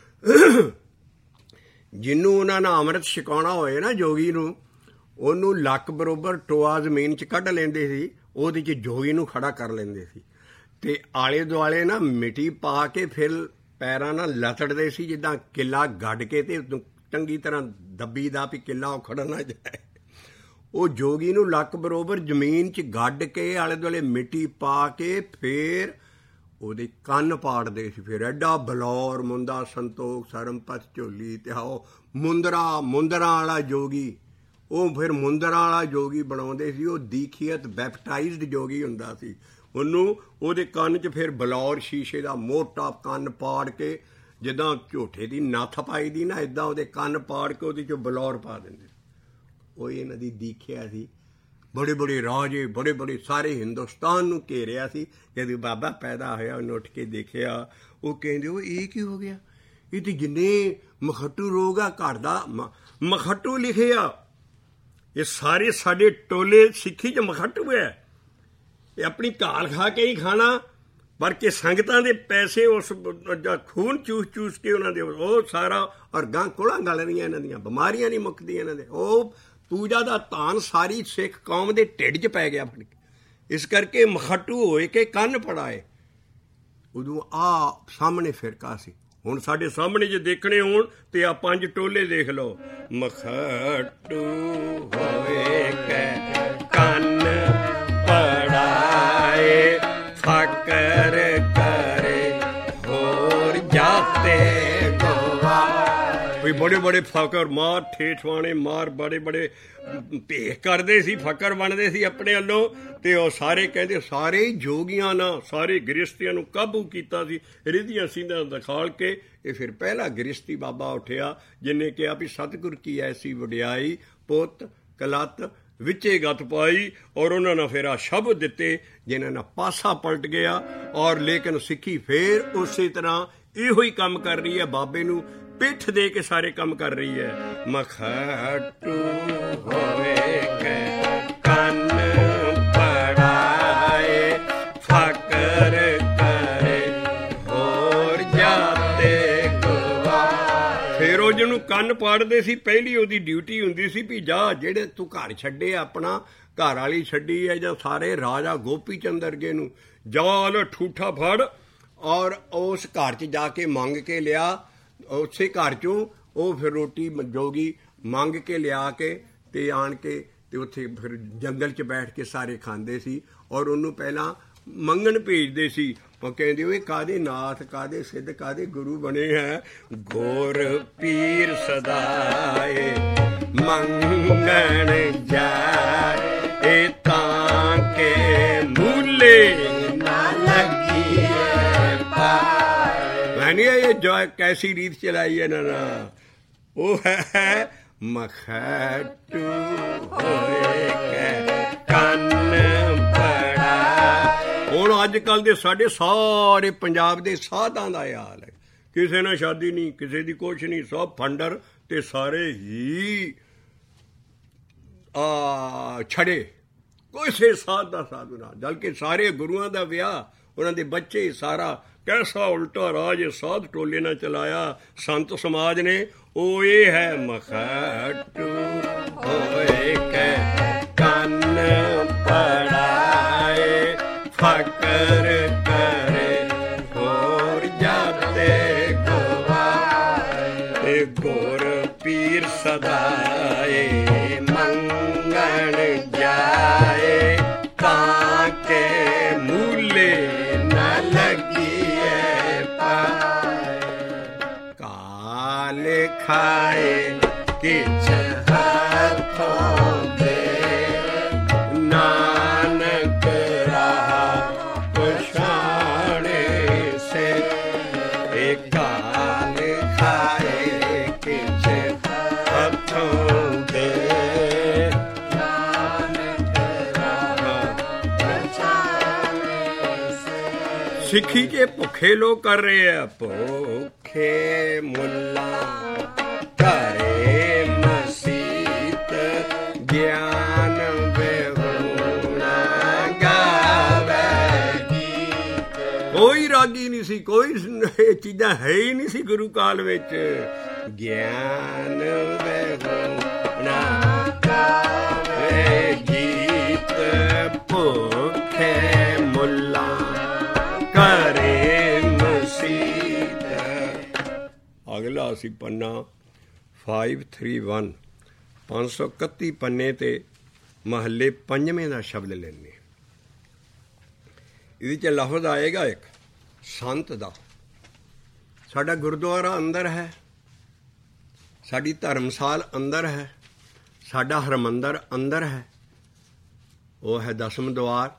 ਜਿਹਨੂੰ ਉਹਨਾਂ ਨੇ ਅੰਮ੍ਰਿਤ ਛਕਾਉਣਾ ਹੋਏ ਨਾ ਜੋਗੀ ਨੂੰ, ਉਹਨੂੰ ਲੱਕ ਬਰੋਬਰ ਟੋਆ ਜ਼ਮੀਨ 'ਚ ਕੱਢ ਲੈਂਦੇ ਸੀ, ਉਹਦੇ 'ਚ ਜੋਗੀ ਨੂੰ ਖੜਾ ਕਰ ਲੈਂਦੇ ਸੀ ਅਤੇ ਆਲੇ ਦੁਆਲੇ ਨਾ ਮਿੱਟੀ ਪਾ ਕੇ ਫਿਰ ਪੈਰਾਂ ਨਾਲ ਲਤੜਦੇ ਸੀ, ਜਿੱਦਾਂ ਕਿੱਲਾ ਗੱਡ ਕੇ ਅਤੇ ਚੰਗੀ ਤਰ੍ਹਾਂ ਦੱਬੀ ਦਾ ਵੀ ਕਿੱਲਾ ਉਖੜ ਨਾ ਜਾਏ। ਉਹ ਜੋਗੀ ਨੂੰ ਲੱਕ ਬਰੋਬਰ ਜ਼ਮੀਨ 'ਚ ਗੱਡ ਕੇ ਆਲੇ ਦੁਆਲੇ ਮਿੱਟੀ ਪਾ ਕੇ ਫਿਰ ਉਹਦੇ ਕੰਨ ਪਾੜਦੇ ਸੀ। ਫਿਰ ਐਡਾ ਬਲੌਰ ਮੁੰਦਾ ਸੰਤੋਖ ਸਰਮਪਤ ਝੋਲੀ ਤੇ ਆਓ ਮੁੰਦਰਾ ਮੁੰਦਰਾਂ ਵਾਲਾ ਜੋਗੀ, ਉਹ ਫਿਰ ਮੁੰਦਰਾਂ ਵਾਲਾ ਜੋਗੀ ਬਣਾਉਂਦੇ ਸੀ। ਉਹ ਦੀਖੀਅਤ ਬੈਪਟਾਈਜ਼ਡ ਜੋਗੀ ਹੁੰਦਾ ਸੀ। ਉਹਨੂੰ ਉਹਦੇ ਕੰਨ 'ਚ ਫਿਰ ਬਲੌਰ ਸ਼ੀਸ਼ੇ ਦਾ ਮੋਟਾ ਕੰਨ ਪਾੜ ਕੇ, ਜਿੱਦਾਂ ਝੋਟੇ ਦੀ ਨੱਥ ਪਾਈ ਦੀ ਨਾ, ਇੱਦਾਂ ਉਹਦੇ ਕੰਨ ਪਾੜ ਕੇ ਉਹਦੇ 'ਚੋਂ ਬਲੌਰ ਪਾ ਦਿੰਦੇ। ਉਹ ਇਹਨਾਂ ਦੀ ਦੀਖਿਆ ਸੀ। ਬੜੇ ਬੜੇ ਰਾਜੇ, ਬੜੇ ਬੜੇ ਸਾਰੇ ਹਿੰਦੁਸਤਾਨ ਨੂੰ ਘੇਰਿਆ ਸੀ। ਜਦੋਂ ਬਾਬਾ ਪੈਦਾ ਹੋਇਆ ਉਹਨੇ ਉੱਠ ਕੇ ਦੇਖਿਆ, ਉਹ ਕਹਿੰਦੇ ਉਹ ਇਹ ਕੀ ਹੋ ਗਿਆ, ਇਹ ਤਾਂ ਜਿੰਨੇ ਮਖਟੂ ਰੋਗ ਆ ਘਰ ਦਾ ਮਖਟੂ ਲਿਖਿਆ, ਇਹ ਸਾਰੇ ਸਾਡੇ ਟੋਲੇ ਸਿੱਖੀ 'ਚ ਮਖਟੂ ਹੈ। ਇਹ ਆਪਣੀ ਘਾਲ ਖਾ ਕੇ ਹੀ ਖਾਣਾ, ਪਰ ਕਿ ਸੰਗਤਾਂ ਦੇ ਪੈਸੇ ਉਸ ਖੂਨ ਚੂਸ ਚੂਸ ਕੇ ਉਹਨਾਂ ਦੇ ਉਹ ਸਾਰਾ, ਔਰ ਗਾਂ ਕੋਲਾਂ ਗਲ ਰਹੀਆਂ ਇਹਨਾਂ ਦੀਆਂ, ਬਿਮਾਰੀਆਂ ਨਹੀਂ ਮੁੱਕਦੀਆਂ ਇਹਨਾਂ ਦੇ। ਉਹ ਪੂਜਾ ਦਾ ਧਾਨ ਸਾਰੀ ਸਿੱਖ ਕੌਮ ਦੇ ਢਿੱਡ 'ਚ ਪੈ ਗਿਆ ਫੜ ਕੇ। ਇਸ ਕਰਕੇ ਮਖਟੂ ਹੋਏ ਕਿ ਕੰਨ ਪੜਾਏ। ਉਦੋਂ ਆ ਸਾਹਮਣੇ ਫਿਰਕਾ ਸੀ। ਹੁਣ ਸਾਡੇ ਸਾਹਮਣੇ ਜੇ ਦੇਖਣੇ ਹੋਣ ਤੇ ਆ ਪੰਜ ਟੋਲੇ ਦੇਖ ਲਓ। ਮਖਟੂ ਹੋਏ ਕਿ ਕੰਨ ਪੜਾਏ, ਫਕਰ ਕਰੇ ਹੋਰ ਜਾਤੇ ਵੀ ਬੜੇ ਬੜੇ ਫਕਰ ਮਾਰ ਠੇਠਵਾਣੇ ਮਾਰ ਬੜੇ ਬੜੇ ਭੇਖ ਕਰਦੇ ਸੀ, ਫਕਰ ਬਣਦੇ ਸੀ ਆਪਣੇ ਵੱਲੋਂ। ਤੇ ਉਹ ਸਾਰੇ ਕਹਿੰਦੇ ਸਾਰੇ ਜੋਗੀਆਂ ਨਾਲ ਸਾਰੇ ਗ੍ਰਸਤੀਆਂ ਨੂੰ ਕਾਬੂ ਕੀਤਾ ਸੀ, ਰਿਧੀਆਂ ਸਿੰਘਾਂ ਦਿਖਾਲ ਕੇ। ਇਹ ਫਿਰ ਪਹਿਲਾ ਗ੍ਰਸਤੀ ਬਾਬਾ ਉੱਠਿਆ ਜਿਹਨੇ ਕਿਹਾ ਵੀ ਸਤਿਗੁਰ ਕੀ ਐਸੀ ਵਡਿਆਈ, ਪੁੱਤ ਕਲੱਤ ਵਿੱਚੇ ਗੱਤ ਪਾਈ। ਔਰ ਉਹਨਾਂ ਨੇ ਫਿਰ ਆ ਸ਼ਬਦ ਦਿੱਤੇ ਜਿਨ੍ਹਾਂ ਨਾਲ ਪਾਸਾ ਪਲਟ ਗਿਆ। ਔਰ ਲੇਕਿਨ ਸਿੱਖੀ ਫਿਰ ਉਸੇ ਤਰ੍ਹਾਂ ਇਹੋ ਹੀ ਕੰਮ ਕਰ ਰਹੀ ਹੈ, ਬਾਬੇ ਨੂੰ ਪਿੱਠ ਦੇ ਕੇ ਸਾਰੇ ਕੰਮ ਕਰ ਰਹੀ ਹੈ। ਮਖਟੂ ਹੋਵੇ ਕਿ ਕੰਨ ਪੜਾਏ, ਫਕਰ ਕਰੇ ਹੋਰ ਜਾਤੇ ਗਵਾ। ਫਿਰ ਉਹ ਜਿਹਨੂੰ ਕੰਨ ਪਾੜਦੇ ਸੀ, ਪਹਿਲੀ ਉਹਦੀ ਡਿਊਟੀ ਹੁੰਦੀ ਸੀ ਵੀ ਜਾ ਜਿਹੜੇ ਤੂੰ ਘਰ ਛੱਡੇ, ਆਪਣਾ ਘਰ ਵਾਲੀ ਛੱਡੀ ਹੈ ਜਾਂ ਸਾਰੇ ਰਾਜਾ ਗੋਪੀ ਚੰਦ ਵਰਗੇ ਨੂੰ, ਜਾ ਠੂਠਾ ਫੜ ਔਰ ਉਸ ਘਰ 'ਚ ਜਾ ਕੇ ਮੰਗ ਕੇ ਲਿਆ। ਉਸੇ ਘਰ 'ਚੋਂ ਉਹ ਫਿਰ ਰੋਟੀ ਜੋਗੀ ਮੰਗ ਕੇ ਲਿਆ ਕੇ ਅਤੇ ਆਣ ਕੇ ਅਤੇ ਉੱਥੇ ਫਿਰ ਜੰਗਲ 'ਚ ਬੈਠ ਕੇ ਸਾਰੇ ਖਾਂਦੇ ਸੀ। ਔਰ ਉਹਨੂੰ ਪਹਿਲਾਂ ਮੰਗਣ ਭੇਜਦੇ ਸੀ। ਉਹ ਕਹਿੰਦੇ ਉਹ ਕਾਹਦੇ ਨਾਥ, ਕਾਹਦੇ ਸਿੱਧ, ਕਾਹਦੇ ਗੁਰੂ ਬਣੇ ਹੈ। ਗੁਰ ਪੀਰ ਸਦਾਏ ਮੰਗਣ ਜਾਏ, ਇਹ ਤਾਂ ਕੇ ਮੂਲੇ ਨਾ ਲੱਗੀ ਨਹੀਂ। ਇਹ ਜੋ ਕੈਸੀ ਰੀਤ ਚਲਾਈ ਇਹਨਾਂ ਨੇ, ਉਹ ਹੈ ਮਖਟੂ ਹੋਏ ਕਿ ਕੰਨ ਪੜਾ। ਹੁਣ ਅੱਜ ਕੱਲ੍ਹ ਦੇ ਸਾਡੇ ਸਾਰੇ ਪੰਜਾਬ ਦੇ ਸਾਧਾਂ ਦਾ ਹਾਲ ਹੈ, ਕਿਸੇ ਨਾਲ ਸ਼ਾਦੀ ਨਹੀਂ, ਕਿਸੇ ਦੀ ਕੁਛ ਨਹੀਂ, ਸਭ ਫੰਡਰ ਤੇ ਸਾਰੇ ਹੀ ਆ ਛੜੇ, ਕਿਸੇ ਸਾਧ ਦਾ ਸਾਧੂ ਨਾ। ਬਲਕਿ ਸਾਰੇ ਗੁਰੂਆਂ ਦਾ ਵਿਆਹ, ਉਹਨਾਂ ਦੇ ਬੱਚੇ, ਸਾਰਾ ਕੈਸਾ ਉਲਟਾ ਰਾਜ ਸਾਧ ਟੋਲੇ ਨਾਲ ਚਲਾਇਆ ਸੰਤ ਸਮਾਜ ਨੇ। ਉਹ ਇਹ ਹੈ ਮਖਟੂ ਹੋਏ ਕਿ ਕੰਨ ਪੜਾਏ, ਫਕਰ ਕਰੇ ਹੋਰ ਜਾਤੇ ਗਵਾਏ। ਗੁਰ ਪੀਰ ਸਦਾਏ ਮੰਗਣ ਜਾਏ, ਤਾਂ ਕੇ ਮੂਲੇ ਨਾ ਲੱਗੀ ਖਾਏ ਕਿਛ ਹੱਥੋਂ ਦੇ, ਨਾਨਕ ਰਾਹ ਸਿੱਖੀ ਕੇ ਭੁੱਖੇ ਲੋਕ ਕਰ ਰਹੇ ਆ, ਭੁੱਖੇ ਮੁੱਲਾ ਘਰੇ ਮਸੀਤ ਗਿਆਨ ਵਿਹੂਣਾ ਗਾਵੇ ਗੀਤ। ਕੋਈ ਰਾਗੀ ਨਹੀਂ ਸੀ, ਕੋਈ ਇਹ ਚੀਜ਼ਾਂ ਹੈ ਹੀ ਨਹੀਂ ਸੀ ਗੁਰੂ ਕਾਲ ਵਿੱਚ। ਗਿਆਨ ਵਿਹੂਣਾ ਗਾਵੇ ਗੀਤ, ਭੁੱਖੇ ਮੁੱਲਾ ਘਰੇ ਮਸੀਤ। ਅਗਲਾ ਅਸੀਂ ਪੰਨਾ ਫਾਈਵ ਥ੍ਰੀ ਵਨ ਪੰਜ ਸੌ ਇਕੱਤੀ ਪੰਨੇ ਤੇ ਮਹੱਲੇ ਪੰਜਵੇਂ ਦਾ ਸ਼ਬਦ ਲੈਂਦੇ। ਇਹਦੇ 'ਚ ਲਫ਼ਜ਼ ਆਏਗਾ ਇੱਕ ਸੰਤ ਦਾ। ਸਾਡਾ ਗੁਰਦੁਆਰਾ ਅੰਦਰ ਹੈ, ਸਾਡੀ ਧਰਮਸਾਲ ਅੰਦਰ ਹੈ, ਸਾਡਾ ਹਰਮੰਦਰ ਅੰਦਰ ਹੈ, ਉਹ ਹੈ ਦਸਮ ਦੁਆਰ।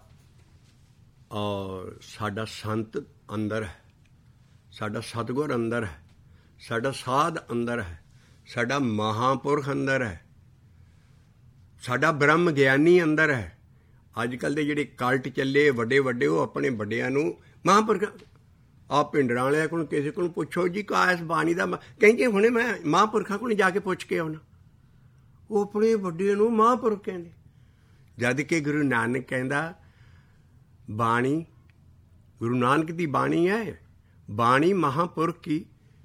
ਔਰ ਸਾਡਾ ਸੰਤ ਅੰਦਰ ਹੈ, ਸਾਡਾ ਸਤਿਗੁਰ ਅੰਦਰ ਹੈ, ਸਾਡਾ ਸਾਧ ਅੰਦਰ ਹੈ, ਸਾਡਾ ਮਹਾਂਪੁਰਖ ਅੰਦਰ ਹੈ, ਸਾਡਾ ਬ੍ਰਹਮ ਗਿਆਨੀ ਅੰਦਰ ਹੈ। ਅੱਜ ਕੱਲ੍ਹ ਦੇ ਜਿਹੜੇ ਕਲਟ ਚੱਲੇ ਵੱਡੇ ਵੱਡੇ, ਉਹ ਆਪਣੇ ਵੱਡਿਆਂ ਨੂੰ ਮਹਾਂਪੁਰਖ, ਆਪ ਪਿੰਡਰਾਂ ਵਾਲਿਆਂ ਕੋਲ ਕਿਸੇ ਕੋਲ ਪੁੱਛੋ ਜੀ ਕਾ ਇਸ ਬਾਣੀ ਦਾ, ਕਹਿੰਦੇ ਹੁਣੇ ਮੈਂ ਮਹਾਂਪੁਰਖਾਂ ਕੋਲ ਜਾ ਕੇ ਪੁੱਛ ਕੇ ਆਉਣਾ, ਉਹ ਆਪਣੇ ਵੱਡੇ ਨੂੰ ਮਹਾਂਪੁਰਖ ਕਹਿੰਦੇ। ਜਦ ਕਿ ਗੁਰੂ ਨਾਨਕ ਕਹਿੰਦਾ ਬਾਣੀ, ਗੁਰੂ ਨਾਨਕ ਦੀ ਬਾਣੀ ਹੈ, ਬਾਣੀ ਮਹਾਂਪੁਰਖ ਕੀ,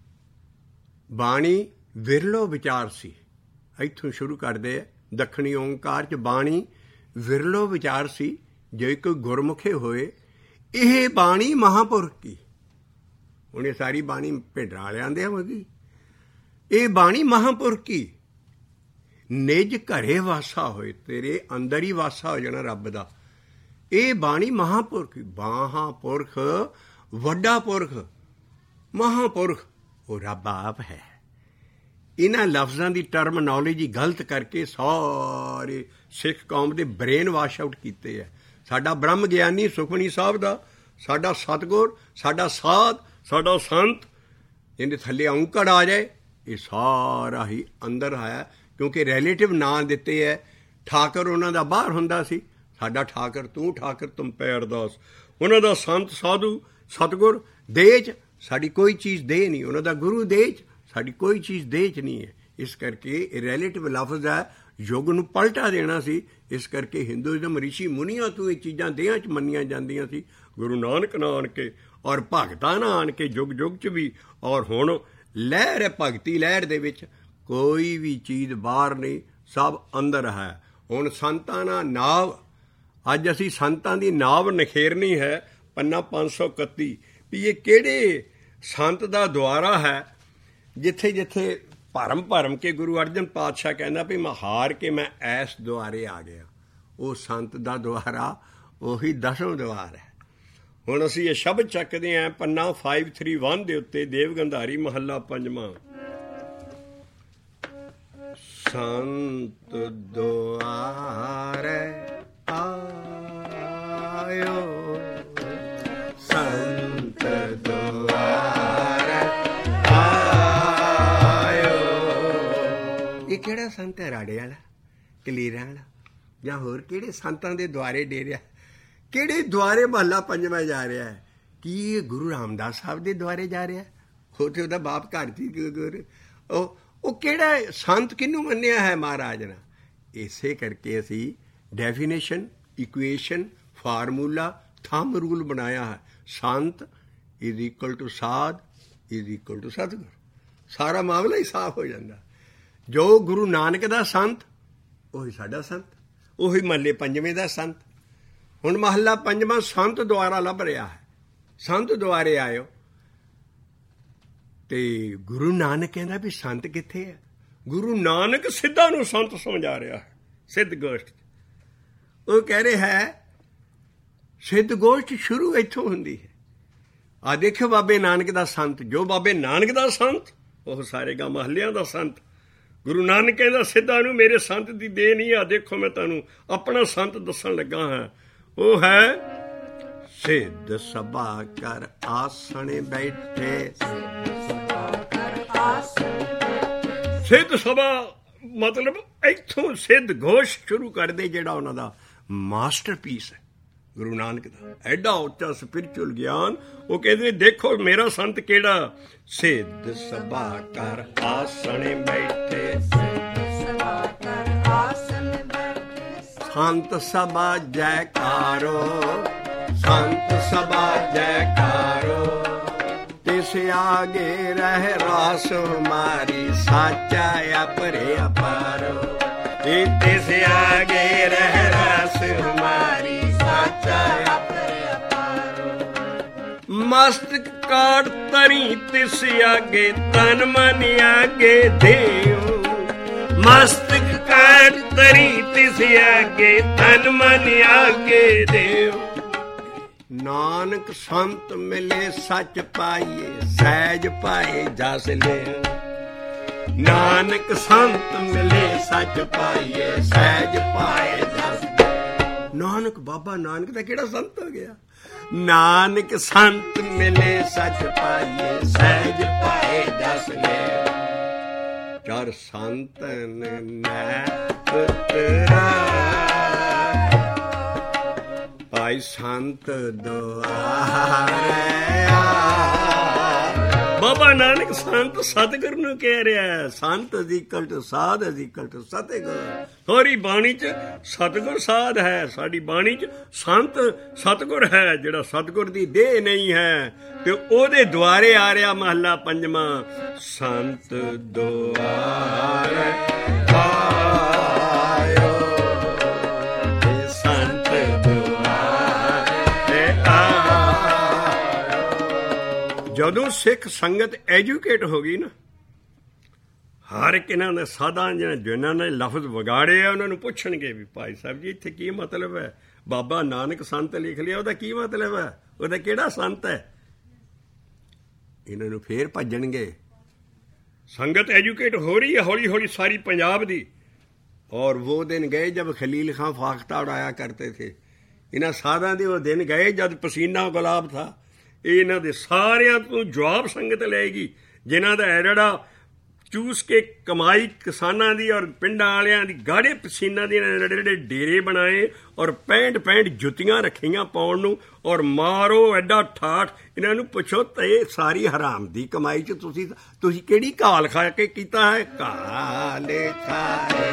ਬਾਣੀ ਵਿਰਲੋ ਵਿਚਾਰ ਸੀ। ਇੱਥੋਂ ਸ਼ੁਰੂ ਕਰਦੇ ਆ ਦੱਖਣੀ ਓਂਕਾਰ 'ਚ, ਬਾਣੀ ਵਿਰਲੋ ਵਿਚਾਰ ਸੀ, ਜੇ ਕੋਈ ਗੁਰਮੁਖੇ ਹੋਏ। ਇਹ ਬਾਣੀ ਮਹਾਂਪੁਰਖ ਕੀ, ਹੁਣ ਇਹ ਸਾਰੀ ਬਾਣੀ ਭਿੰਡਰਾਂ ਵਾਲਿਆਂ ਦੇ ਹੋਗੀ। ਇਹ ਬਾਣੀ ਮਹਾਂਪੁਰਖ ਕੀ, ਨਿਜ ਘਰੇ ਵਾਸਾ ਹੋਏ, ਤੇਰੇ ਅੰਦਰ ਹੀ ਵਾਸਾ ਹੋ ਜਾਣਾ ਰੱਬ ਦਾ। ਇਹ ਬਾਣੀ ਮਹਾਂਪੁਰਖ, ਮਹਾਂਪੁਰਖ ਵੱਡਾ ਪੁਰਖ, ਮਹਾਂਪੁਰਖ ਉਹ ਰੱਬ ਆਪ ਹੈ। ਇਹਨਾਂ ਲਫ਼ਜ਼ਾਂ ਦੀ ਟਰਮਨੋਲੋਜੀ ਗਲਤ ਕਰਕੇ ਸਾਰੇ ਸਿੱਖ ਕੌਮ ਦੇ ਬ੍ਰੇਨ ਵਾਸ਼ ਆਊਟ ਕੀਤੇ ਹੈ। ਸਾਡਾ ਬ੍ਰਹਮ ਗਿਆਨੀ ਸੁਖਮਨੀ ਸਾਹਿਬ ਦਾ, ਸਾਡਾ ਸਤਿਗੁਰ, ਸਾਡਾ ਸਾਧ, ਸਾਡਾ ਸੰਤ, ਇਹਦੇ ਥੱਲੇ ਔਂਕੜ ਆ ਜਾਏ, ਇਹ ਸਾਰਾ ਹੀ ਅੰਦਰ ਆਇਆ। ਕਿਉਂਕਿ ਰਿਲੇਟਿਵ ਨਾਂ ਦਿੱਤੇ ਹੈ। ਠਾਕਰ ਉਹਨਾਂ ਦਾ ਬਾਹਰ ਹੁੰਦਾ ਸੀ, ਸਾਡਾ ਠਾਕਰ ਤੂੰ ਠਾਕਰ ਤੁਮ ਪੈ ਅਰਦਾਸ। ਉਹਨਾਂ ਦਾ ਸੰਤ ਸਾਧੂ ਸਤਿਗੁਰ ਦੇਹ 'ਚ, ਸਾਡੀ ਕੋਈ ਚੀਜ਼ ਦੇਹ ਨਹੀਂ। ਉਹਨਾਂ ਦਾ ਗੁਰੂ ਦੇਹ 'ਚ, ਸਾਡੀ ਕੋਈ ਚੀਜ਼ ਦੇਹ 'ਚ ਨਹੀਂ ਹੈ। ਇਸ ਕਰਕੇ ਇਹ ਰਿਲੇਟਿਵ ਲਫ਼ਜ਼ ਹੈ, ਯੁੱਗ ਨੂੰ ਪਲਟਾ ਦੇਣਾ ਸੀ। ਇਸ ਕਰਕੇ ਹਿੰਦੂਇਜ਼ਮ ਰਿਸ਼ੀ ਮੁਨੀਆਂ ਤੋਂ ਇਹ ਚੀਜ਼ਾਂ ਦੇਹਾਂ 'ਚ ਮੰਨੀਆਂ ਜਾਂਦੀਆਂ ਸੀ। ਗੁਰੂ ਨਾਨਕ ਨਾ ਆਣ ਕੇ ਔਰ ਭਗਤਾਂ ਨਾ ਆਣ ਕੇ ਜੁਗ ਜੁਗ 'ਚ ਵੀ, ਔਰ ਹੁਣ ਲਹਿਰ ਹੈ ਭਗਤੀ ਲਹਿਰ ਦੇ ਵਿੱਚ, ਕੋਈ ਵੀ ਚੀਜ਼ ਬਾਹਰ ਨਹੀਂ, ਸਭ ਅੰਦਰ ਹੈ। ਹੁਣ ਸੰਤਾਂ ਨਾਲ ਨਾਵ, ਅੱਜ ਅਸੀਂ ਸੰਤਾਂ ਦੀ ਨਾਵ ਨਖੇਰਨੀ ਹੈ। ਪੰਨਾ ਪੰਜ ਸੌ ਇਕੱਤੀ ਵੀ ਇਹ ਕਿਹੜੇ ਸੰਤ ਦਾ ਦੁਆਰਾ ਹੈ, ਜਿੱਥੇ ਜਿੱਥੇ ਭਰਮ ਭਰਮ ਕੇ ਗੁਰੂ ਅਰਜਨ ਪਾਤਸ਼ਾਹ ਕਹਿੰਦਾ ਵੀ ਮੈਂ ਹਾਰ ਕੇ ਮੈਂ ਐਸ ਦੁਆਰੇ ਆ ਗਿਆ। ਉਹ ਸੰਤ ਦਾ ਦੁਆਰਾ ਉਹੀ ਦਸਮ ਦੁਆਰ ਹੈ। ਹੁਣ ਅਸੀਂ ਇਹ ਸ਼ਬਦ ਚੱਕਦੇ ਹਾਂ ਪੰਨਾ ਫਾਈਵ ਥ੍ਰੀ ਵਨ ਦੇ ਉੱਤੇ, ਦੇਵ ਗੰਧਾਰੀ ਮਹੱਲਾ ਪੰਜਵਾਂ। ਸੰਤ ਦੁਆਰੇ ਆਇਓ, ਸੰਤ ਦੁਆਰੇ ਆਇਓ। ਇਹ ਕਿਹੜਾ ਸੰਤ ਹੈ, ਰਾੜੇ ਵਾਲਾ, ਕਲੀਰਾਂ ਵਾਲਾ, ਜਾਂ ਹੋਰ ਕਿਹੜੇ ਸੰਤਾਂ ਦੇ ਦੁਆਰੇ ਡੇਰਿਆ? ਕਿਹੜੇ ਦੁਆਰੇ ਮਹੱਲਾ ਪੰਜਵਾਂ ਜਾ ਰਿਹਾ ਹੈ? ਕੀ ਇਹ ਗੁਰੂ ਰਾਮਦਾਸ ਸਾਹਿਬ ਦੇ ਦੁਆਰੇ ਜਾ ਰਿਹਾ? ਉਹ ਤੇ ਉਹਦਾ ਬਾਪ ਘਰ ਸੀ ਗੁਰੂ। ਉਹ ਉਹ ਕਿਹੜਾ ਸੰਤ ਕਿਹਨੂੰ ਮੰਨਿਆ ਹੈ ਮਹਾਰਾਜ ਨੇ? ਇਸੇ ਕਰਕੇ ਅਸੀਂ definition, equation, formula, thumb rule ਬਣਾਇਆ ਹੈ। ਸੰਤ ਇਜ਼ ਇਕੁਅਲ ਟੂ ਸਾਧ ਇਜ਼ ਇਕੁਅਲ ਟੂ ਸਤਿਗੁਰ। ਸਾਰਾ ਮਾਮਲਾ ਹੀ ਸਾਫ਼ ਹੋ ਜਾਂਦਾ। ਜੋ ਗੁਰੂ ਨਾਨਕ ਦਾ ਸੰਤ, ਉਹੀ ਸਾਡਾ ਸੰਤ, ਉਹੀ ਮਹੱਲੇ ਪੰਜਵੇਂ ਦਾ ਸੰਤ। ਹੁਣ ਮਹੱਲਾ ਪੰਜਵਾਂ ਸੰਤ ਦੁਆਰਾ ਲੱਭ ਰਿਹਾ ਹੈ। ਸੰਤ ਦੁਆਰੇ ਆਇਓ, ਤੇ ਗੁਰੂ ਨਾਨਕ ਕਹਿੰਦਾ ਵੀ ਸੰਤ ਕਿੱਥੇ ਹੈ? ਗੁਰੂ ਨਾਨਕ ਸਿੱਧਾਂ ਨੂੰ ਸੰਤ ਸਮਝਾ ਰਿਹਾ ਹੈ। ਸਿੱਧ ਗੋਸ਼ਟ ਉਹ ਕਹਿ ਰਿਹਾ ਹੈ, ਸਿੱਧ ਗੋਸ਼ਟ ਸ਼ੁਰੂ ਇੱਥੋਂ ਹੁੰਦੀ ਹੈ। ਆ ਦੇਖਿਓ ਬਾਬੇ ਨਾਨਕ ਦਾ ਸੰਤ, ਜੋ ਬਾਬੇ ਨਾਨਕ ਦਾ ਸੰਤ ਉਹ ਸਾਰੇ ਗਾ ਮਹੱਲਿਆਂ ਦਾ ਸੰਤ। ਗੁਰੂ ਨਾਨਕ ਕਹਿੰਦਾ ਸਿੱਧਾਂ ਨੂੰ ਮੇਰੇ ਸੰਤ ਦੀ ਦੇ ਨਹੀਂ। ਆ ਦੇਖੋ ਮੈਂ ਤੁਹਾਨੂੰ ਆਪਣਾ ਸੰਤ ਦੱਸਣ ਲੱਗਾ ਹਾਂ। ਉਹ ਹੈ ਸਿੱਧ ਸਭਾ ਕਰ ਆਸਣੇ ਬੈਠੇ। ਸਿੱਧ ਸਭਾ ਮਤਲਬ ਇੱਥੋਂ ਸਿੱਧ ਘੋਸ਼ ਸ਼ੁਰੂ ਕਰਦੇ, ਜਿਹੜਾ ਉਹਨਾਂ ਦਾ ਮਾਸਟਰਪੀਸ ਹੈ। ਗੁਰੂ ਨਾਨਕ ਦਾ ਐਡਾ ਉੱਚਾ ਸਪਿਰਿਚੁਅਲ ਗਿਆਨ। ਉਹ ਕਹਿੰਦੇ ਦੇਖੋ ਮੇਰਾ ਸੰਤ ਕਿਹੜਾ, ਸਿੱਧ ਸਭਾ ਕਰ ਆਸਣ ਬੈਠੇ, ਸੰਤ ਸਭਾ ਜੈਕਾਰੋ, ਸੰਤ ਸਭਾ ਜੈਕਾਰੋ, ਤਿਸ ਆਗੇ ਰਹਿ ਰਾਸ ਹਮਾਰੀ, ਸਾਚਾ ਆਪਰੇ ਅਪਾਰੋ, ਤਿਸ ਆਗੇ ਰਹਿ ਰਾਸ ਹਮਾਰੀ, ਸਾਚਾ ਆਪਰੇ ਅਪਾਰੋ। ਮਸਤਕ ਕਾਟ ਤਰੀ ਤਿਸ ਆਗੇ, ਤਨ ਮਨ ਆਗੇ ਦੇਉ, ਮਸਤਕ ਕਾਟ ਤਰੀ ਤਿਸ ਆਗੇ, ਤਨ ਮਨ ਆਗੇ ਦੇਉ। ਨਾਨਕ ਸੰਤ ਮਿਲੇ ਸੱਚ ਪਾਈਏ, ਸਹਿਜ ਪਾਏ ਜਸ ਲੈ, ਨਾਨਕ ਸੰਤ ਮਿਲੇ ਸੱਚ ਪਾਈਏ, ਸਹਿਜ ਪਾਏ ਜਸ ਲੈ। ਨਾਨਕ ਬਾਬਾ ਨਾਨਕ ਦਾ ਕਿਹੜਾ ਸੰਤ ਹੋ ਗਿਆ? ਨਾਨਕ ਸੰਤ ਮਿਲੇ ਸੱਚ ਪਾਈਏ, ਸਹਿਜ ਪਾਏ ਜਸ ਲੈ। ਚਾਰ ਸੰਤਨ ਨੈ ਪੁੱਤਰਾ, ਭਾਈ ਸੰਤ ਦੁਆਰੇ। ਬਾਬਾ ਨਾਨਕ ਸੰਤ ਸਤਿਗੁਰ ਨੂੰ ਕਹਿ ਰਿਹਾ, ਸੰਤ ਦੀ ਕਲਟ ਸਾਧ ਦੀ ਕਲਟ ਸਤਿਗੁਰ। ਸਾਰੀ ਬਾਣੀ ਚ ਸਤਿਗੁਰ ਸਾਧ ਹੈ, ਸਾਡੀ ਬਾਣੀ ਚ ਸੰਤ ਸਤਿਗੁਰ ਹੈ, ਜਿਹੜਾ ਸਤਿਗੁਰ ਦੀ ਦੇਹ ਨਹੀਂ ਹੈ ਤੇ ਉਹਦੇ ਦੁਆਰੇ ਆ ਰਿਹਾ। ਮਹੱਲਾ ਪੰਜਵਾਂ, ਸੰਤ ਦੁਆਰੇ ਆਇਓ, ਸੰਤ ਦੁਆਰੇ ਆਇਓ। ਜਦੋਂ ਸਿੱਖ ਸੰਗਤ ਐਜੂਕੇਟ ਹੋ ਗਈ ਨਾ, ਹਰ ਇੱਕ ਇਹਨਾਂ ਦੇ ਸਾਧਾਂ ਜਿਹਨਾਂ ਜਿਹਨਾਂ ਨੇ ਲਫ਼ਜ਼ ਵਿਗਾੜੇ ਆ ਉਹਨਾਂ ਨੂੰ ਪੁੱਛਣਗੇ ਵੀ ਭਾਈ ਸਾਹਿਬ ਜੀ ਇੱਥੇ ਕੀ ਮਤਲਬ ਹੈ? ਬਾਬਾ ਨਾਨਕ ਸੰਤ ਲਿਖ ਲਿਆ, ਉਹਦਾ ਕੀ ਮਤਲਬ ਹੈ? ਉਹਦਾ ਕਿਹੜਾ ਸੰਤ ਹੈ? ਇਹਨਾਂ ਨੂੰ ਫੇਰ ਭੱਜਣਗੇ। ਸੰਗਤ ਐਜੂਕੇਟ ਹੋ ਰਹੀ ਹੈ ਹੌਲੀ ਹੌਲੀ ਸਾਰੀ ਪੰਜਾਬ ਦੀ। और वो दिन गए जब खलील खां फाख्ता उड़ाया करते थे। इन्हां साधां दे वो दिन गए जब पसीना गुलाब था। इन्हां दे सारियां तो जवाब संगत लएगी जिन्हां दा एड़ा चूस के कमाई किसानां दी और पिंडां वालियां दी गाढ़े पसीना दी एड़े डेरे बनाए और पैंट पैंट जुत्तियां रखियां पाउण नूं और मारो एडा ठाठ। इन्हां नूं पुछो ते सारी हराम दी कमाई च तुसीं तुसीं किहड़ी घाल खा के कीता है? घाले खाए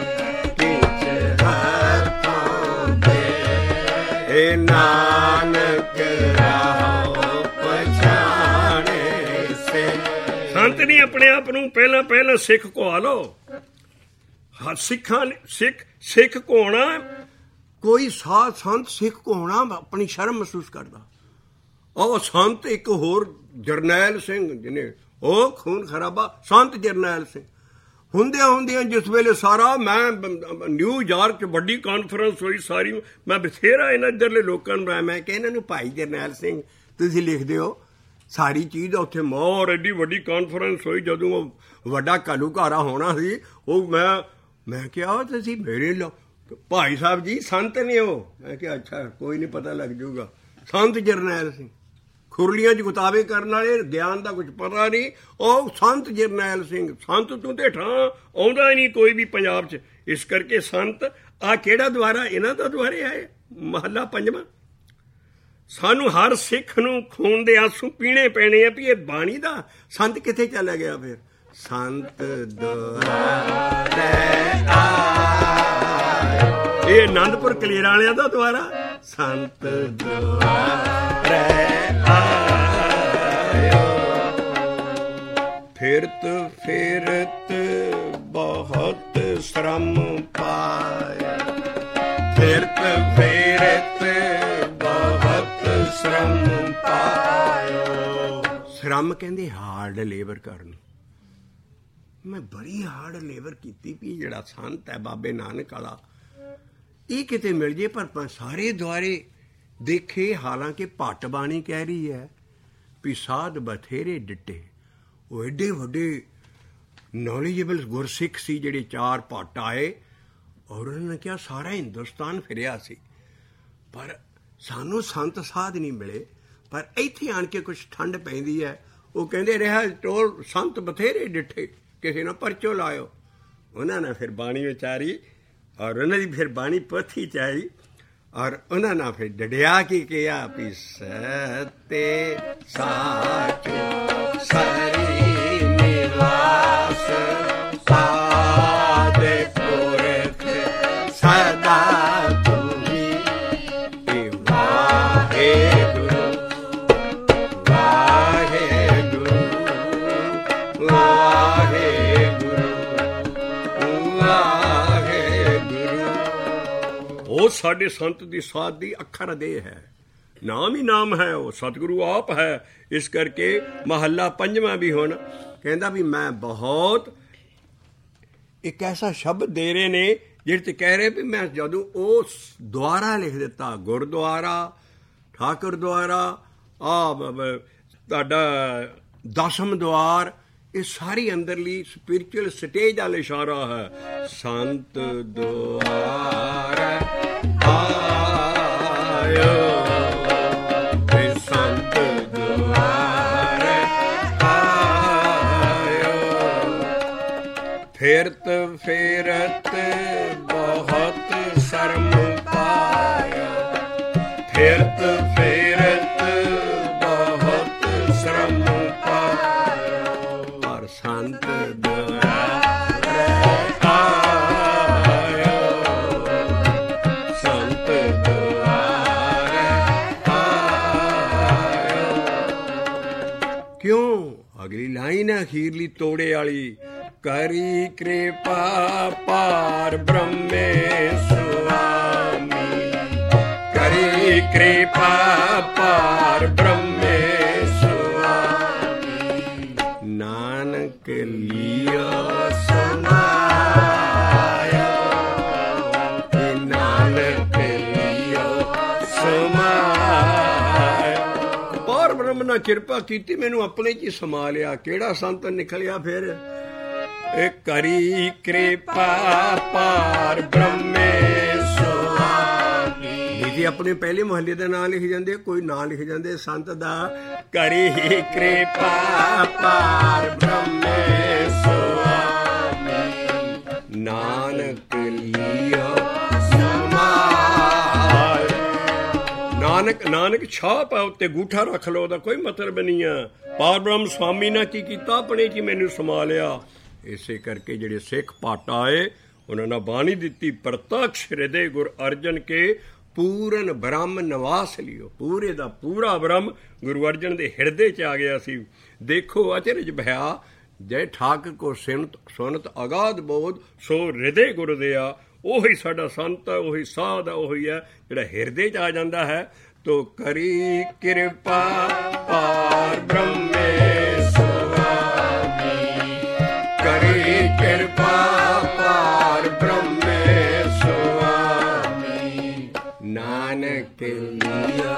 नानक राहो पछाणे से। संत ने अपने आप नूं पहला पहला सिख कहा लो। सिखां सिख सिख कहाना कोई साध संत सिख कहाना अपनी शर्म महसूस करता। और संत एक होर जरनैल सिंह जिन्हें ओ खून खराबा संत जरनैल सिंह ਹੁੰਦਿਆਂ ਹੁੰਦਿਆਂ ਜਿਸ ਵੇਲੇ ਸਾਰਾ ਮੈਂ ਨਿਊਯਾਰਕ 'ਚ ਵੱਡੀ ਕਾਨਫਰੰਸ ਹੋਈ ਸਾਰੀ ਮੈਂ ਬਥੇਰਾ ਇਹਨਾਂ ਇੱਧਰਲੇ ਲੋਕਾਂ ਨੂੰ ਮੈਂ ਕਿਹਾ ਇਹਨਾਂ ਨੂੰ ਭਾਈ ਜਰਨੈਲ ਸਿੰਘ ਤੁਸੀਂ ਲਿਖਦੇ ਹੋ ਸਾਰੀ ਚੀਜ਼ ਉੱਥੇ ਮੌਰ ਐਡੀ ਵੱਡੀ ਕਾਨਫਰੰਸ ਹੋਈ ਜਦੋਂ ਉਹ ਵੱਡਾ ਘਾਲੂਘਾਰਾ ਹੋਣਾ ਸੀ। ਉਹ ਮੈਂ ਮੈਂ ਕਿਹਾ ਤੁਸੀਂ ਮੇਰੇ ਲੋ ਭਾਈ ਸਾਹਿਬ ਜੀ ਸੰਤ ਨੇ ਉਹ। ਮੈਂ ਕਿਹਾ ਅੱਛਾ ਕੋਈ ਨਹੀਂ ਪਤਾ ਲੱਗ ਜਾਊਗਾ। ਸੰਤ ਜਰਨੈਲ ਸਿੰਘ ਖੁਰਲੀਆਂ 'ਚ ਗੁਤਾਵੇ ਕਰਨ ਵਾਲੇ ਗਿਆਨ ਦਾ ਕੁਝ ਪਤਾ ਨਹੀਂ। ਉਹ ਸੰਤ ਜਰਨੈਲ ਸਿੰਘ ਸੰਤ ਤੂੰ ਤੇ ਠਾਂ ਆਉਂਦਾ ਹੀ ਨਹੀਂ ਕੋਈ ਵੀ ਪੰਜਾਬ 'ਚ। ਇਸ ਕਰਕੇ ਸੰਤ ਆ ਕਿਹੜਾ ਦੁਆਰਾ ਇਹਨਾਂ ਦਾ ਦੁਆਰੇ ਆਏ। ਮਹੱਲਾ ਪੰਜਵਾਂ ਸਾਨੂੰ ਹਰ ਸਿੱਖ ਨੂੰ ਖੂਨ ਦੇ ਆਂਸੂ ਪੀਣੇ ਪੈਣੇ ਆ ਵੀ ਇਹ ਬਾਣੀ ਦਾ ਸੰਤ ਕਿੱਥੇ ਚਲਾ ਗਿਆ। ਫਿਰ ਸੰਤ ਦੁਆਰੇ ਆਏ ਇਹ ਆਨੰਦਪੁਰ ਕਲੇਰਾਂ ਵਾਲਿਆਂ ਦਾ ਦੁਆਰਾ। ਸੰਤ ਦੁਆਰੇ फिरत फिरत बहुत श्रम पाया। फिरत फिरत बहुत श्रम पायो। श्रम कहते हार्ड लेबर करन। मैं बड़ी हार्ड लेबर की भी जड़ा संत है बाबे नानक वाला ये किते मिल जे। पर सारे द्वारे देखे हालांकि भट्ट बाणी कह रही है भी साध बथेरे डिट्टे। ਉਹ ਐਡੇ ਵੱਡੇ ਨੌਲੇਜੇਬਲ ਗੁਰਸਿੱਖ ਸੀ ਜਿਹੜੇ ਚਾਰ ਭੱਟ ਆਏ ਔਰ ਉਹਨਾਂ ਨੇ ਕਿਹਾ ਸਾਰਾ ਹਿੰਦੁਸਤਾਨ ਫਿਰਿਆ ਸੀ ਪਰ ਸਾਨੂੰ ਸੰਤ ਸਾਧ ਨਹੀਂ ਮਿਲੇ। ਪਰ ਇੱਥੇ ਆਣ ਕੇ ਕੁਛ ਠੰਡ ਪੈਂਦੀ ਹੈ। ਉਹ ਕਹਿੰਦੇ ਰਿਹਾ ਟੋਲ ਸੰਤ ਬਥੇਰੇ ਡਿੱਠੇ ਕਿਸੇ ਨਾਲ ਪਰਚੋ ਲਾਇਓ। ਉਹਨਾਂ ਨੇ ਫਿਰ ਬਾਣੀ ਵਿਚਾਰੀ ਔਰ ਉਹਨਾਂ ਦੀ ਫਿਰ ਬਾਣੀ ਪੋਥੀ 'ਚ ਆਈ ਔਰ ਉਹਨਾਂ ਨਾਲ ਫਿਰ ਡੜਿਆ ਕੀ ਕਿਹਾ ਵੀ ਸਤੇ ਸਾਚ ਸਰੀ ਨਿਵਾਸ ਸਾਦੇ ਪੁਰਖ ਸਦਾ ਤੁਮੀ ਏ ਵਾਹਿਗੁਰੂ ਵਾਹਿਗੁਰੂ ਵਾਹਿਗੁਰੂ ਵਾਹਿਗੁਰੂ। ਉਹ ਸਾਡੇ ਸੰਤ ਦੀ ਸਾਧ ਦੀ ਅੱਖਰ ਦੇ ਹੈ, ਨਾਮ ਹੀ ਨਾਮ ਹੈ, ਉਹ ਸਤਿਗੁਰੂ ਆਪ ਹੈ। ਇਸ ਕਰਕੇ ਮਹੱਲਾ ਪੰਜਵਾਂ ਵੀ ਹੁਣ ਕਹਿੰਦਾ ਵੀ ਮੈਂ ਬਹੁਤ ਇੱਕ ਐਸਾ ਸ਼ਬਦ ਦੇ ਰਹੇ ਨੇ ਜਿਹੜੇ ਤੇ ਕਹਿ ਰਹੇ ਵੀ ਮੈਂ ਜਦੋਂ ਉਹ ਦੁਆਰਾ ਲਿਖ ਦਿੱਤਾ, ਗੁਰਦੁਆਰਾ, ਠਾਕੁਰ ਦੁਆਰਾ, ਆ ਤੁਹਾਡਾ ਦਸਮ ਦੁਆਰ, ਇਹ ਸਾਰੀ ਅੰਦਰਲੀ ਸਪਿਰਿਚੁਅਲ ਸਟੇਜ ਵਾਲਾ ਇਸ਼ਾਰਾ ਹੈ। ਸੰਤ ਦੁਆਰ ਆਇਓ, ਸੰਤ ਦੁਆਰ ਆਇਓ, ਫਿਰਤ ਫਿਰਤ ਬਹੁਤ ਸ਼ਰਮ ਪਾਇਓ, ਫਿਰਤ ਫਿਰਤ ਬਹੁਤ ਸ਼ਰਮ ਪਾਇਓ, ਔਰ ਸੰਤ ਦੁਆਰ ਆਇਓ, ਸੰਤ ਦੁਆਰ ਆਇਓ। ਕਿਉਂ? ਅਗਲੀ ਲਾਈਨ ਹੈ ਅਖੀਰਲੀ ਤੋੜੇ ਵਾਲੀ, ਕਰੀ ਕਿਰਪਾ ਪਾਰ ਬ੍ਰਹਮੇ ਸੁਆਮੀ, ਕਰੀ ਕਿਰਪਾ ਪਾਰ ਬ੍ਰਹਮੇ ਸੁਆਮੀ, ਨਾਨਕ ਲਿਆ ਸਮਾਇਆ, ਨਾਨਕ ਲਿਆ ਸਮਾਇਆ। ਪਾਰ ਬ੍ਰਹਮ ਨੇ ਕਿਰਪਾ ਕੀਤੀ, ਮੈਨੂੰ ਆਪਣੇ ਚ ਹੀ ਸਮਾ ਲਿਆ। ਕਿਹੜਾ ਸੰਤ ਨਿਕਲਿਆ ਫਿਰ? ਇਹ ਕਰੀ ਕਿਰਪਾ ਪਾਰ ਬ੍ਰਹਮੇ ਸੁਆਮੀ। ਜੀ ਆਪਣੇ ਪਹਿਲੇ ਮੁਹੱਲੇ ਦਾ ਨਾਂ ਲਿਖ ਜਾਂਦੇ, ਕੋਈ ਨਾਂ ਲਿਖ ਜਾਂਦੇ ਸੰਤ ਦਾ। ਕਰੀ ਕਿਰਪਾ ਪਾਰ ਬ੍ਰਹਮੇ ਸੁਆਮੀ, ਨਾਨਕ ਲਿਆ ਸਮਾਇ। ਨਾਨਕ ਨਾਨਕ ਛਾਪ ਆ ਉੱਤੇ, ਗੂਠਾ ਰੱਖ ਲਓ, ਉਹਦਾ ਕੋਈ ਮਤਲਬ ਨਹੀਂ ਆ। ਪਾਰ ਬ੍ਰਹਮ ਸਵਾਮੀ ਨੇ ਕੀ ਕੀਤਾ? ਆਪਣੇ ਚ ਮੈਨੂੰ ਸਮਾ ਲਿਆ। ਇਸੇ ਕਰਕੇ ਜਿਹੜੇ ਸਿੱਖ ਪਾਟ ਆਏ ਉਹਨਾਂ ਨੇ ਬਾਣੀ ਦਿੱਤੀ, ਪ੍ਰਤੱਖ ਹਿਰਦੇ ਗੁਰ ਅਰਜਨ ਕੇ ਪੂਰਨ ਬ੍ਰਹਮ ਨਿਵਾਸ ਲਿਓ। ਪੂਰੇ ਦਾ ਪੂਰਾ ਬ੍ਰਹਮ ਗੁਰੂ ਅਰਜਨ ਦੇ ਹਿਰਦੇ ਚ ਆ ਗਿਆ ਸੀ। ਦੇਖੋ ਅਚਰਜ ਭਇਆ, ਜੈ ਠਾਕ ਕੋ ਸਿਮਤ ਸੁਨਤ ਅਗਾਧ ਬੋਧ, ਸੋ ਹਿਰਦੇ ਗੁਰ ਦਿਆ। ਉਹੀ ਸਾਡਾ ਸੰਤ ਹੈ, ਉਹੀ ਸਾਧ ਹੈ, ਉਹੀ ਹੈ ਜਿਹੜਾ ਹਿਰਦੇ ਚ ਆ ਜਾਂਦਾ ਹੈ। ਤੋ ਕਰੀ ਕਿਰਪਾ ਪਾਰ ਬ੍ਰਹਮੇ ਸੁਆਮੀ, ਕਰੀ ਕਿਰਪਾ ਪਾਰ ਬ੍ਰਹਮੇ ਸੁਆਮੀ, ਨਾਨਕ ਲਿਆ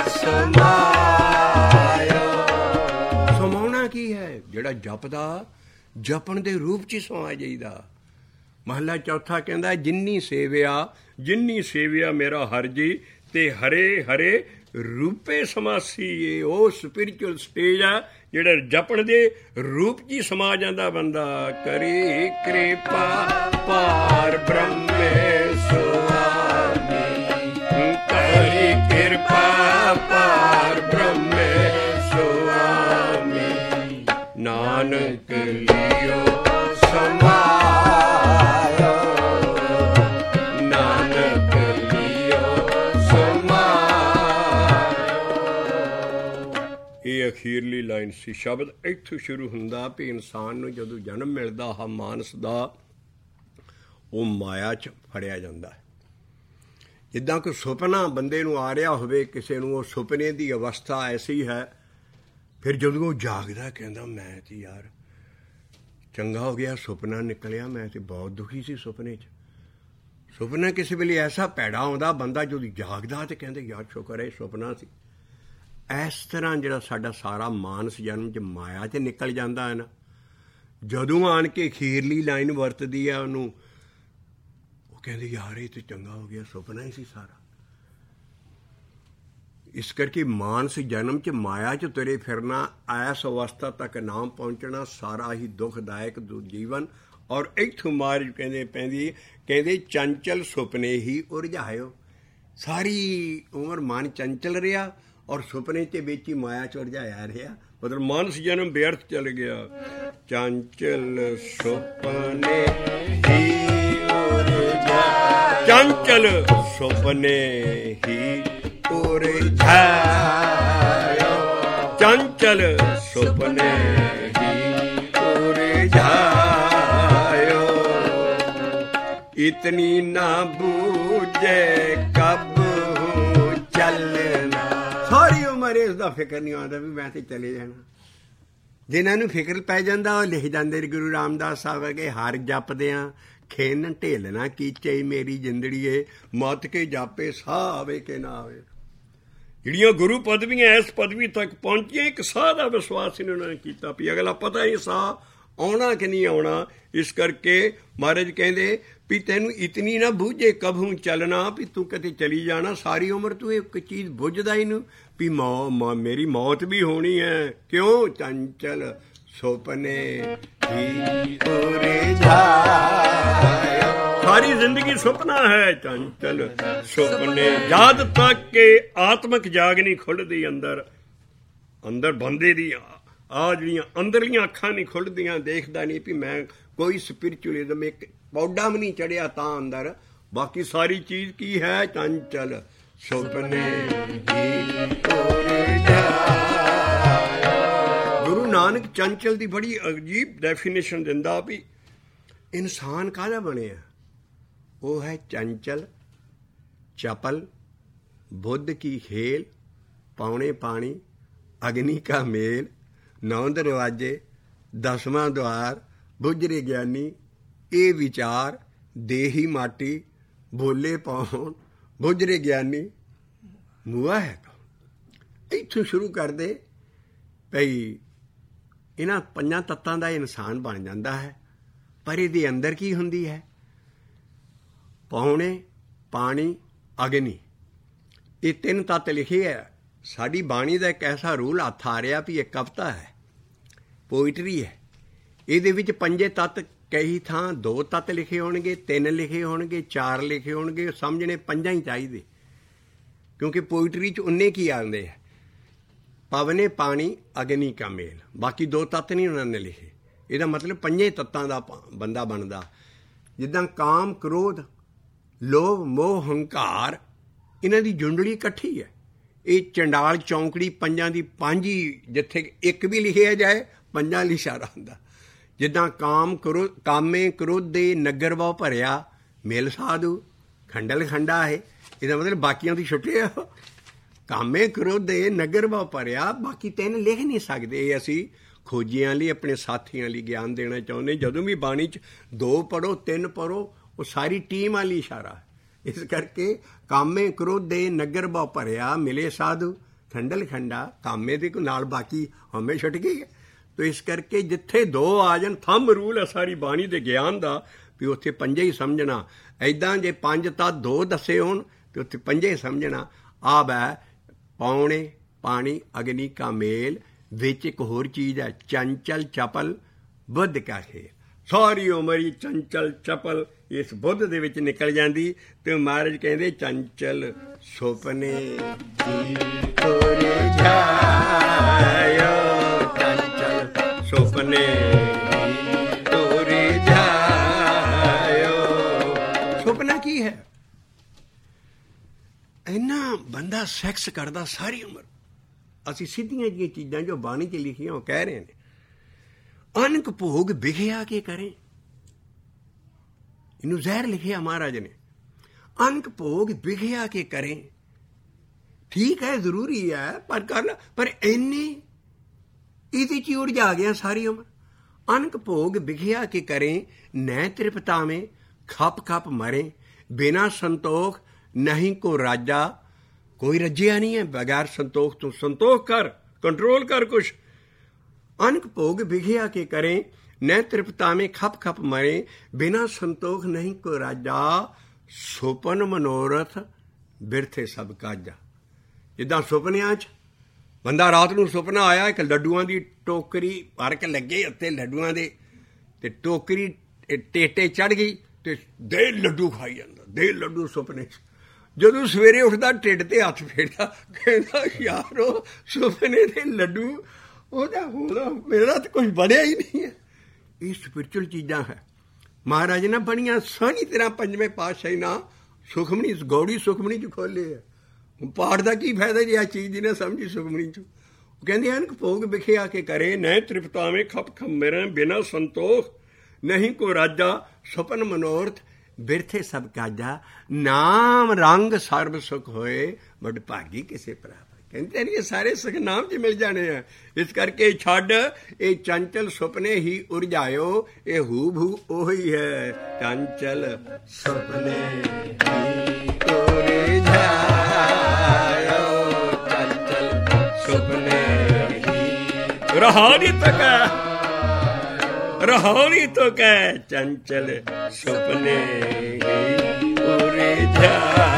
ਸਮਾਇਆ। ਸਮਾਉਣਾ ਕੀ ਹੈ? ਜਿਹੜਾ ਜਪਦਾ, ਜਪਣ ਦੇ ਰੂਪ ਚ ਹੀ ਸਮਾ ਜਾਈਦਾ। ਮਹੱਲਾ ਚੌਥਾ ਕਹਿੰਦਾ, ਜਿੰਨੀ ਸੇਵਿਆ ਜਿੰਨੀ ਸੇਵਿਆ ਮੇਰਾ ਹਰ ਜੀ, ਤੇ ਹਰੇ ਹਰੇ ਰੂਪੇ ਸਮਾਸੀ। ਇਹ ਉਹ ਸਪਿਰਿਚੁਅਲ ਸਟੇਜ ਆ ਜਿਹੜਾ ਜਪਣ ਦੇ ਰੂਪ 'ਚ ਹੀ ਸਮਾ ਜਾਂਦਾ ਬੰਦਾ। ਕਰੀ ਕਿਰਪਾ ਪਾਰ ਬ੍ਰਹਮੇ ਸੁਆਮੀ, ਕਰੀ ਕਿਰਪਾ ਪਾਰ ਬ੍ਰਹਮੇ ਸੁਆਮੀ, ਨਾਨਕ ਲਿਓ ਸਮਾਇਆ, ਨਾਨਕ ਲਿਓ ਸਮਾਇਆ। ਇਹ ਅਖੀਰਲੀ ਲਾਈਨ ਸੀ। ਸ਼ਬਦ ਇੱਥੋਂ ਸ਼ੁਰੂ ਹੁੰਦਾ ਵੀ ਇਨਸਾਨ ਨੂੰ ਜਦੋਂ ਜਨਮ ਮਿਲਦਾ ਹੈ ਮਾਨਸ ਦਾ, ਉਹ ਮਾਇਆ 'ਚ ਫੜਿਆ ਜਾਂਦਾ ਹੈ। ਜਿੱਦਾਂ ਕੋਈ ਸੁਪਨਾ ਬੰਦੇ ਨੂੰ ਆ ਰਿਹਾ ਹੋਵੇ, ਕਿਸੇ ਨੂੰ ਉਹ ਸੁਪਨੇ ਦੀ ਅਵਸਥਾ ਐਸੀ ਹੈ, ਫਿਰ ਜਦੋਂ ਉਹ ਜਾਗਦਾ ਕਹਿੰਦਾ ਮੈਂ ਤੇ ਯਾਰ ਚੰਗਾ ਹੋ ਗਿਆ, ਸੁਪਨਾ ਨਿਕਲਿਆ, ਮੈਂ ਤੇ ਬਹੁਤ ਦੁਖੀ ਸੀ ਸੁਪਨੇ 'ਚ। ਸੁਪਨਾ ਕਿਸੇ ਵੇਲੇ ਐਸਾ ਭੈੜਾ ਆਉਂਦਾ, ਬੰਦਾ ਜਦੋਂ ਜਾਗਦਾ ਤੇ ਕਹਿੰਦੇ ਯਾਰ ਸ਼ੁਕਰ ਹੈ ਸੁਪਨਾ ਸੀ। ਇਸ ਤਰ੍ਹਾਂ ਜਿਹੜਾ ਸਾਡਾ ਸਾਰਾ ਮਾਨਸ ਜਨਮ 'ਚ ਮਾਇਆ 'ਚ ਨਿਕਲ ਜਾਂਦਾ ਹੈ ਨਾ, ਜਦੋਂ ਆਣ ਕੇ ਅਖੀਰਲੀ ਲਾਈਨ ਵਰਤਦੀ ਆ ਉਹਨੂੰ, ਉਹ ਕਹਿੰਦੇ ਯਾਰ ਇਹ ਤੇ ਚੰਗਾ ਹੋ ਗਿਆ, ਸੁਪਨਾ ਹੀ ਸੀ ਸਾਰਾ। ਇਸ ਕਰਕੇ ਮਾਨਸ ਜਨਮ 'ਚ ਮਾਇਆ 'ਚ ਤੁਰੇ ਫਿਰਨਾ, ਐਸ ਅਵਸਥਾ ਤੱਕ ਨਾ ਪਹੁੰਚਣਾ ਸਾਰਾ ਹੀ ਦੁਖਦਾਇਕ ਜੀਵਨ। ਔਰ ਇੱਥੋਂ ਮਾਰਜ ਕਹਿੰਦੇ ਪੈਂਦੀ, ਕਹਿੰਦੇ ਚੰਚਲ ਸੁਪਨੇ ਹੀ ਉਰਝਾਇਓ। ਸਾਰੀ ਉਮਰ ਮਨ ਚੰਚਲ ਰਿਹਾ ਔਰ ਸੁਪਨੇ ਤੇ ਵਿੱਚ ਹੀ ਮਾਇਆ ਚ ਉਲਝਾਇਆ ਰਿਹਾ, ਮਤਲਬ ਮਾਨਸ ਜਨਮ ਵਿਅਰਥ ਚਲ ਗਿਆ। ਚੰਚਲ ਸੁਪਨੇ ਹੀ ਉਲਝਾ, ਚੰਚਲ ਸੁਪਨੇ ਹੀ ਉਲਝਾਇਓ, ਚੰਚਲ ਸੁਪਨੇ ਹੀ ਉਲਝਾਇਓ, ਇਤਨੀ ਨਾ ਬੂਝੇ ਕਬ ਹੂੰ ਚੱਲਣਾ। ਸਾਰੀ ਉਮਰ ਇਸ ਦਾ ਫਿਕਰ ਨਹੀਂ ਆਉਂਦਾ ਵੀ ਮੈਂ ਤੇ ਚਲੇ ਜਾਣਾ। ਜਿਨ੍ਹਾਂ ਨੂੰ ਫਿਕਰ ਪੈ ਜਾਂਦਾ ਉਹ ਲਿਖ ਜਾਂਦੇ ਗੁਰੂ ਰਾਮਦਾਸ ਸਾਹਿਬ ਵਰਗੇ, ਹਰ ਜਪਦਿਆਂ ਖੇਨ ਢੇਲਣਾ ਕੀਚੇ ਮੇਰੀ ਜਿੰਦੜੀਏ, ਮੱਤ ਕੇ ਜਾਪੇ ਸਾਹ ਆਵੇ ਕਿ ਨਾ ਆਵੇ। ਜਿਹੜੀਆਂ ਗੁਰੂ ਪਦਵੀਆਂ ਇਸ ਪਦਵੀ ਤੱਕ ਪਹੁੰਚੀਆਂ, ਇੱਕ ਸਾਹ ਦਾ ਵਿਸ਼ਵਾਸ ਇਹਨਾਂ ਨੇ ਕੀਤਾ ਵੀ ਅਗਲਾ ਪਤਾ ਨਹੀਂ ਸਾਹ ਆਉਣਾ ਕਿ ਨਹੀਂ ਆਉਣਾ। ਇਸ ਕਰਕੇ ਮਹਾਰਾਜ ਕਹਿੰਦੇ ਵੀ ਤੈਨੂੰ ਇਤਨੀ ਨਾ ਬੂਝੇ ਕਭੂ ਚੱਲਣਾ, ਵੀ ਤੂੰ ਕਿਤੇ ਚਲੀ ਜਾਣਾ। ਸਾਰੀ ਉਮਰ ਤੂੰ ਇੱਕ ਚੀਜ਼ ਬੁੱਝਦਾ ਹੀ ਨੂੰ ਵੀ ਮੌ ਮੇਰੀ ਮੌਤ ਵੀ ਹੋਣੀ ਹੈ। ਕਿਉਂ? ਚੰਚਲ ਸੁਪਨੇ ਹੀ ਉਲਝਾਇਓ, ਸਾਰੀ ਜ਼ਿੰਦਗੀ ਸੁਪਨਾ ਹੈ। ਚੰਚਲ ਸੁਪਨੇ ਜਦ ਤੱਕ ਕਿ ਆਤਮਿਕ ਜਾਗ ਨਹੀਂ ਖੁੱਲ੍ਹਦੀ ਅੰਦਰ, ਅੰਦਰ ਬੰਦੇ ਦੀ ਆ ਜਿਹੜੀਆਂ ਅੰਦਰਲੀਆਂ ਅੱਖਾਂ ਨਹੀਂ ਖੁੱਲ੍ਹਦੀਆਂ, ਦੇਖਦਾ ਨਹੀਂ ਵੀ ਮੈਂ ਕੋਈ ਸਪਿਰਿਚੁਅਲਿਜ਼ਮ ਇੱਕ ਪੌਡਾ ਵੀ ਨਹੀਂ ਚੜਿਆ ਤਾਂ ਅੰਦਰ, ਬਾਕੀ ਸਾਰੀ ਚੀਜ਼ ਕੀ ਹੈ? ਚੰਚਲ ਸੁਪਨੇ ਹੀ ਉਲਝਾਇਓ। ਗੁਰੂ ਨਾਨਕ ਚੰਚਲ ਦੀ ਬੜੀ ਅਜੀਬ ਡੈਫੀਨੇਸ਼ਨ ਦਿੰਦਾ ਵੀ ਇਨਸਾਨ ਕਾਹਦਾ ਬਣਿਆ? ਉਹ ਹੈ ਚੰਚਲ, ਚਪਲ, ਬੁੱਧ ਕੀ ਖੇਲ, ਪੌਣੇ ਪਾਣੀ, ਅਗਨੀ ਕਾ ਮੇਲ, ਨੌ ਦਰਵਾਜੇ, ਦਸਵਾਂ ਦੁਆਰ, ਬੁੱਝਰੇ ਗਿਆਨੀ, ਇਹ ਵਿਚਾਰ, ਦੇਹੀ ਮਾਟੀ, ਬੋਲੇ ਪਾਉਣ, ਬੁੱਝਰੇ ਗਿਆਨੀ, ਮੂਆ ਹੈ ਕੌਣ? ਇੱਥੋਂ ਸ਼ੁਰੂ ਕਰਦੇ ਭਈ ਇਹਨਾਂ ਪੰਜਾਂ ਤੱਤਾਂ ਦਾ ਇਨਸਾਨ ਬਣ ਜਾਂਦਾ ਹੈ। ਪਰ ਇਹਦੇ ਅੰਦਰ ਕੀ ਹੁੰਦੀ ਹੈ? ਪੌਣੇ, ਪਾਣੀ, ਅਗਨੀ, ਇਹ ਤਿੰਨ ਤੱਤ ਲਿਖੇ ਹੈ। ਸਾਡੀ ਬਾਣੀ ਦਾ ਇੱਕ ਐਸਾ ਰੂਲ ਹੱਥ ਆ ਰਿਹਾ ਵੀ ਇਹ ਕਵਿਤਾ ਹੈ, ਪੋਇਟਰੀ ਹੈ। ਇਹਦੇ ਵਿੱਚ ਪੰਜੇ ਤੱਤ ਕਈ ਥਾਂ ਦੋ ਤੱਤ ਲਿਖੇ ਹੋਣਗੇ, ਤਿੰਨ ਲਿਖੇ ਹੋਣਗੇ, ਚਾਰ ਲਿਖੇ ਹੋਣਗੇ, ਸਮਝਣੇ ਪੰਜਾਂ ਹੀ ਚਾਹੀਦੇ, ਕਿਉਂਕਿ ਪੋਇਟਰੀ 'ਚ ਉਨੇ ਕੀ ਆਉਂਦੇ ਹੈ? ਪਵਨੇ, ਪਾਣੀ, ਅਗਨੀ ਕਾ ਮੇਲ, ਬਾਕੀ ਦੋ ਤੱਤ ਨਹੀਂ ਉਹਨਾਂ ਨੇ ਲਿਖੇ। ਇਹਦਾ ਮਤਲਬ ਪੰਜੇ ਤੱਤਾਂ ਦਾ ਬੰਦਾ ਬਣਦਾ। ਜਿੱਦਾਂ ਕਾਮ, ਕ੍ਰੋਧ, ਲੋਭ, ਮੋਹ, ਹੰਕਾਰ, ਇਹਨਾਂ ਦੀ ਜੁੰਡਲੀ ਇਕੱਠੀ ਹੈ। ਇਹ ਚੰਡਾਲ ਚੌਂਕੜੀ ਪੰਜਾਂ ਦੀ ਪੰਜ ਹੀ, ਜਿੱਥੇ ਇੱਕ ਵੀ ਲਿਖਿਆ ਜਾਏ ਪੰਜਾਂ ਲਈ ਇਸ਼ਾਰਾ ਹੁੰਦਾ। ਜਿੱਦਾਂ ਕਾਮ ਕਰੋ ਕਾਮੇ ਕ੍ਰੋਧੇ ਨਗਰ ਬਹੁ ਭਰਿਆ, ਮਿਲ ਸਾਧੂ ਖੰਡਲ ਖੰਡਾ ਹੈ। ਇਹਦਾ ਮਤਲਬ ਬਾਕੀਆਂ ਦੀ ਛੁੱਟੇ ਆ। ਕਾਮੇ ਕ੍ਰੋਧੇ ਨਗਰ ਬਹੁ ਭਰਿਆ, ਬਾਕੀ ਤਿੰਨ ਲਿਖ ਨਹੀਂ ਸਕਦੇ। ਇਹ ਅਸੀਂ ਖੋਜੀਆਂ ਲਈ, ਆਪਣੇ ਸਾਥੀਆਂ ਲਈ ਗਿਆਨ ਦੇਣਾ ਚਾਹੁੰਦੇ। ਜਦੋਂ ਵੀ ਬਾਣੀ 'ਚ ਦੋ ਪੜ੍ਹੋ, ਤਿੰਨ ਪੜ੍ਹੋ, ਉਹ ਸਾਰੀ ਟੀਮ ਵਾਲੀ ਇਸ਼ਾਰਾ। ਇਸ ਕਰਕੇ ਕਾਮੇ ਕ੍ਰੋਧੇ ਨਗਰ ਬਹੁ ਭਰਿਆ, ਮਿਲੇ ਸਾਧੂ ਖੰਡਲ ਖੰਡਾ, ਕਾਮੇ ਦੇ ਨਾਲ ਬਾਕੀ ਹਮੇ ਛੁੱਟ ਗਏ। ਤੋ ਇਸ ਕਰਕੇ ਜਿੱਥੇ ਦੋ ਆ ਜਾਣ, ਥੰਮ ਰੂਲ ਹੈ ਸਾਰੀ ਬਾਣੀ ਦੇ ਗਿਆਨ ਦਾ ਵੀ ਉੱਥੇ ਪੰਜੇ ਹੀ ਸਮਝਣਾ। ਐਦਾਂ ਜੇ ਪੰਜ ਤਾਂ ਦੋ ਦੱਸੇ ਹੋਣ ਤੇ ਉੱਥੇ ਪੰਜੇ ਹੀ ਸਮਝਣਾ। ਆਹ ਹੈ ਪੌਣੇ, ਪਾਣੀ, ਅਗਨੀ ਕਾ ਮੇਲ, ਵਿੱਚ ਇੱਕ ਹੋਰ ਚੀਜ਼ ਹੈ ਚੰਚਲ, ਚਪਲ, ਬੁੱਧ ਕਾ ਖੇਲ। ਸਾਰੀ ਉਮਰ ਹੀ ਚੰਚਲ ਚਪਲ ਇਸ ਬੁੱਧ ਦੇ ਵਿੱਚ ਨਿਕਲ ਜਾਂਦੀ। ਤੇ ਮਹਾਰਾਜ ਕਹਿੰਦੇ ਚੰਚਲ ਸੁਪਨੇ ਹੀ ਉਲਝਾਇਓ, ਚੰਚਲ ਸੁਪਨੇ ਹੀ ਉਲਝਾਇਓ। ਸੁਪਨਾ ਕੀ ਹੈ? ਇੰਨਾ ਬੰਦਾ ਸੈਕਸ ਕਰਦਾ ਸਾਰੀ ਉਮਰ। ਅਸੀਂ ਸਿੱਧੀਆਂ ਜਿਹੀਆਂ ਚੀਜ਼ਾਂ ਜੋ ਬਾਣੀ 'ਚ ਲਿਖੀਆਂ ਉਹ ਕਹਿ ਰਹੇ ਨੇ। ਅਨਕ ਭੋਗ ਵਿਖਿਆ ਕੇ ਕਰੇ, ਇਹਨੂੰ ਜ਼ਹਿਰ ਲਿਖਿਆ ਮਹਾਰਾਜ ਨੇ। ਅਨਕ ਭੋਗ ਵਿਖਿਆ ਕੇ ਕਰੇ, ਠੀਕ ਹੈ, ਜ਼ਰੂਰੀ ਹੈ, ਪਰ ਕਰ ਲਾ, ਪਰ ਇੰਨੇ ਇਹਦੇ 'ਚ ਹੀ ਉਲਝਾ ਗਿਆ ਸਾਰੀ ਉਮਰ। ਅਨਕ ਭੋਗ ਵਿਖਿਆ ਕੇ ਕਰੇ, ਨੈ ਤ੍ਰਿਪਤਾਵੇਂ ਖਪ ਖਪ ਮਰੇ, ਬਿਨਾ ਸੰਤੋਖ ਨਹੀਂ ਕੋ ਰਾਜਾ। ਕੋਈ ਰੱਜਿਆ ਨਹੀਂ ਹੈ ਬਗੈਰ ਸੰਤੋਖ ਤੋਂ। ਸੰਤੋਖ ਕਰ, ਕੰਟਰੋਲ ਕਰ ਕੁਛ। ਅਨਕ ਭੋਗ ਵਿਖਿਆ ਕੇ ਕਰੇ, ਨੈ ਤ੍ਰਿਪਤਾਵੇਂ ਖਪ ਖਪ ਮਰੇ, ਬਿਨਾ ਸੰਤੋਖ ਨਹੀਂ ਕੋ ਰਾਜਾ। ਸੁਪਨ ਮਨੋਰਥ ਬਿਰਥੇ ਸਭ ਕਾਜਾ। ਜਿੱਦਾਂ ਸੁਪਨਿਆਂ 'ਚ ਬੰਦਾ ਰਾਤ ਨੂੰ ਸੁਪਨਾ ਆਇਆ, ਇੱਕ ਲੱਡੂਆਂ ਦੀ ਟੋਕਰੀ ਭਰ ਕੇ ਲੱਗੇ ਉੱਤੇ ਲੱਡੂਆਂ ਦੇ, ਤੇ ਟੋਕਰੀ ਟੇਟੇ ਚੜ੍ਹ ਗਈ ਤੇ ਦੇ ਲੱਡੂ ਖਾਈ ਜਾਂਦਾ, ਦੇ ਲੱਡੂ ਸੁਪਨੇ 'ਚ। ਜਦੋਂ ਸਵੇਰੇ ਉੱਠਦਾ ਢਿੱਡ ਤੇ ਹੱਥ ਫੇਰਦਾ, ਕਹਿੰਦਾ ਯਾਰੋ ਸੁਪਨੇ ਦੇ ਲੱਡੂ ਉਹਦਾ ਹੋਣਾ, ਮੇਰਾ ਤਾਂ ਕੁਛ ਬਣਿਆ ਹੀ ਨਹੀਂ ਹੈ। ਇਹ ਸਪਿਰਚੁਅਲ ਚੀਜ਼ਾਂ ਹੈ। ਮਹਾਰਾਜ ਨੇ ਬਣੀਆਂ ਸੋਹਣੀ ਤਰ੍ਹਾਂ ਪੰਜਵੇਂ ਪਾਤਸ਼ਾਹੀ ਨਾਲ ਸੁਖਮਣੀ ਗੌੜੀ ਸੁਖਮਣੀ 'ਚ ਖੋਲ੍ਹੇ ਆ। ਪਾਠ ਦਾ ਕੀ ਫਾਇਦਾ ਜੇ ਆ ਚੀਜ਼ ਦੀ ਨਾ ਸਮਝੀ ਸੁਖਮਣੀ 'ਚ। ਉਹ ਕਹਿੰਦੇ ਹਨ ਕਿ ਭੋਗ ਵਿਖੇ ਆ ਕੇ ਕਰੇ ਨਹਿ ਤ੍ਰਿਪਤਾਵੇਂ ਖਪ ਖੰਮੇਰਾਂ ਬਿਨਾ ਸੰਤੋਖ ਨਹੀਂ ਕੋ ਰਾਜਾ ਸੁਪਨ ਮਨੋਰਥ ਬਿਰਥੇ ਸਭ ਕਾਜਾ ਨਾਮ ਰੰਗ ਸਰਬ ਸੁਖ ਹੋਏ ਵੱਡ ਭਾਗੀ ਕਿਸੇ ਪ੍ਰਾਪਤ। ਕਹਿੰਦੇ ਨਹੀਂ ਇਹ ਸਾਰੇ ਸੁਖ ਨਾਮ 'ਚ ਮਿਲ ਜਾਣੇ ਆ। ਇਸ ਕਰਕੇ ਛੱਡ ਇਹ ਚੰਚਲ ਸੁਪਨੇ ਹੀ ਉਰਝਾਇਓ, ਇਹ ਹੂ ਭੂ ਉਹੀ ਹੈ ਚੰਚਲ ਸੁਪਨੇ ਹੀ ਉਰਝਾਇਓ, ਚੰਚਲ ਸੁਪਨੇ ਹੀ ਰਹਾਨੀ ਤੱਕ ਰਹਾਨੀ ਤੋਂ ਕਹਿ ਚੰਚਲ ਸੁਪਨੇ ਹੀ ਉਰਝਾ।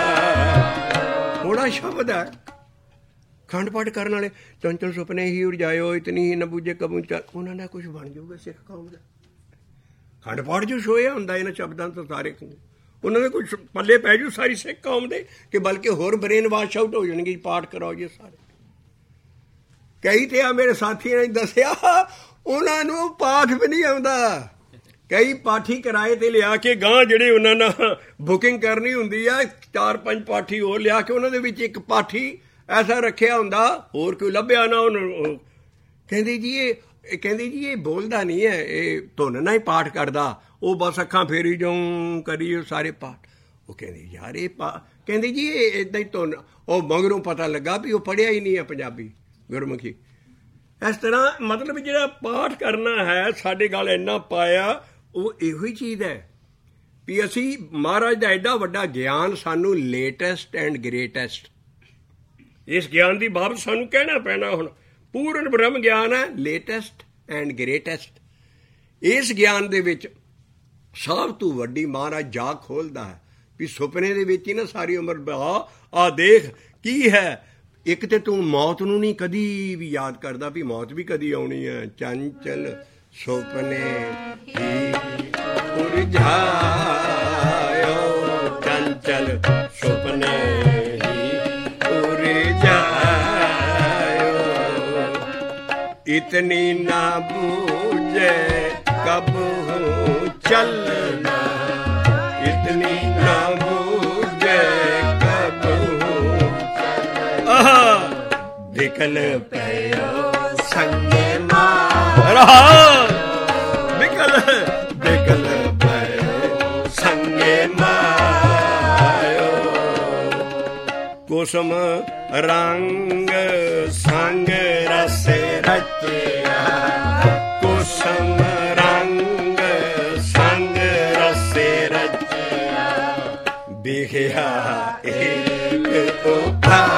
ਥੋੜਾ ਸ਼ਬਦ ਹੈ ਖੰਡ ਪਾਠ ਕਰਨ ਵਾਲੇ, ਚੰਚਲ ਸੁਪਨੇ ਹੀ ਉਰਝਾਇਓ ਇਤਨੀ ਹੀ ਨਾ ਬੂਝੇ ਕਬੂ ਚੱਲ। ਉਹਨਾਂ ਦਾ ਕੁਛ ਬਣ ਜਾਊਗਾ ਸਿੱਖ ਕੌਮ ਦਾ। ਖੰਡ ਪਾਠ ਜੋ ਸੋਇਆ ਹੁੰਦਾ ਇਹਨਾਂ ਸ਼ਬਦਾਂ ਤੋਂ ਸਾਰੇ ਉਹਨਾਂ ਦੇ ਕੁਛ ਪੱਲੇ ਪੈ ਜੂ ਸਾਰੀ ਸਿੱਖ ਕੌਮ ਦੇ, ਕਿ ਬਲਕਿ ਹੋਰ ਬਰੇਨ ਵਾਸ਼ ਆਊਟ ਹੋ ਜਾਣਗੇ ਪਾਠ ਕਰਾਓ ਜੀ ਸਾਰੇ। ਕਈ ਤੇ ਆ ਮੇਰੇ ਸਾਥੀਆਂ ਨੇ ਦੱਸਿਆ ਉਹਨਾਂ ਨੂੰ ਪਾਠ ਵੀ ਨਹੀਂ ਆਉਂਦਾ। ਕਈ ਪਾਠੀ ਕਿਰਾਏ ਤੇ ਲਿਆ ਕੇ ਗਾਂ ਜਿਹੜੇ ਉਹਨਾਂ ਨਾਲ ਬੁਕਿੰਗ ਕਰਨੀ ਹੁੰਦੀ ਆ, ਚਾਰ ਪੰਜ ਪਾਠੀ ਹੋਰ ਲਿਆ ਕੇ ਉਹਨਾਂ ਦੇ ਵਿੱਚ ਇੱਕ ਪਾਠੀ ਐਸਾ ਰੱਖਿਆ ਹੁੰਦਾ, ਹੋਰ ਕੋਈ ਲੱਭਿਆ ਨਾ ਉਹਨੂੰ। ਕਹਿੰਦੇ ਜੀ ਇਹ ਕਹਿੰਦੇ ਜੀ ਇਹ ਬੋਲਦਾ ਨਹੀਂ ਹੈ, ਇਹ ਧੁਨ ਨਾਲ ਹੀ ਪਾਠ ਕਰਦਾ, ਉਹ ਬਸ ਅੱਖਾਂ ਫੇਰੀ ਜਾਊਂ ਕਰੀ ਸਾਰੇ ਪਾਠ। ਉਹ ਕਹਿੰਦੇ ਯਾਰ ਇਹ ਪਾ ਕਹਿੰਦੇ ਜੀ ਇਹ ਇੱਦਾਂ ਹੀ ਧੁਨ। ਉਹ ਮਗਰੋਂ ਪਤਾ ਲੱਗਾ ਵੀ ਉਹ ਪੜ੍ਹਿਆ ਹੀ ਨਹੀਂ ਹੈ ਪੰਜਾਬੀ ਗੁਰਮੁਖੀ। ਇਸ ਤਰ੍ਹਾਂ ਮਤਲਬ ਜਿਹੜਾ ਪਾਠ ਕਰਨਾ ਹੈ ਸਾਡੇ ਗੱਲ ਇੰਨਾ ਪਾਇਆ, ਉਹ ਇਹੋ ਹੀ ਚੀਜ਼ ਹੈ ਵੀ ਅਸੀਂ ਮਹਾਰਾਜ ਦਾ ਐਡਾ ਵੱਡਾ ਗਿਆਨ ਸਾਨੂੰ ਲੇਟੈਸਟ ਐਂਡ ਗ੍ਰੇਟੈਸਟ, ਇਸ ਗਿਆਨ ਦੀ ਬਾਬਤ ਸਾਨੂੰ ਕਹਿਣਾ ਪੈਣਾ। ਹੁਣ ਪੂਰਨ ਬ੍ਰਹਮ ਗਿਆਨ ਹੈ ਲੇਟੈਸਟ ਐਂਡ ਗ੍ਰੇਟੈਸਟ। ਇਸ ਗਿਆਨ ਦੇ ਵਿੱਚ ਸਭ ਤੋਂ ਵੱਡੀ ਮਹਾਰਾਜ ਜਾਗ ਖੋਲ੍ਹਦਾ ਹੈ ਵੀ ਸੁਪਨੇ ਦੇ ਵਿੱਚ ਹੀ ਨਾ ਸਾਰੀ ਉਮਰ ਬਹਾ ਆ ਦੇਖ ਕੀ ਹੈ। ਇੱਕ ਤੇ ਤੂੰ ਮੌਤ ਨੂੰ ਨਹੀਂ ਕਦੀ ਵੀ ਯਾਦ ਕਰਦਾ ਵੀ ਮੌਤ ਵੀ ਕਦੀ ਆਉਣੀ ਹੈ। ਚੰਚਲ ਸੁਪਨੇ ਹੀ ਉਰਝਾਇਓ, ਚੰਚਲ ਸੁਪਨੇ ਹੀ ਉਰਝਾਇਓ, ਇਤਨੀ ਨਾ ਬੂਝੇ ਕਬ ਹੂੰ ਚਲਨਾ, ਇਤਨੀ ਨਾ ਬੂਝੇ ਕਬ ਹੂੰ ਆਹ ਵਿਕਲ ਪਇਓ ਸੰਗੇ ਮਾਰਾ, ਵਿਕਲ ਵਿਕਲ ਪਇਓ ਸੰਗੇ ਮਾਇਓ, ਕੁਸਮ ਰੰਗ ਸੰਗ ਰਸ ਰਚਿਆ, ਕੁਸਮ ਰੰਗ ਸੰਗ ਰਸ ਰਚਿਆ, ਬਿਖਿਆ ਇੱਕ ਉਪਾਇਓ,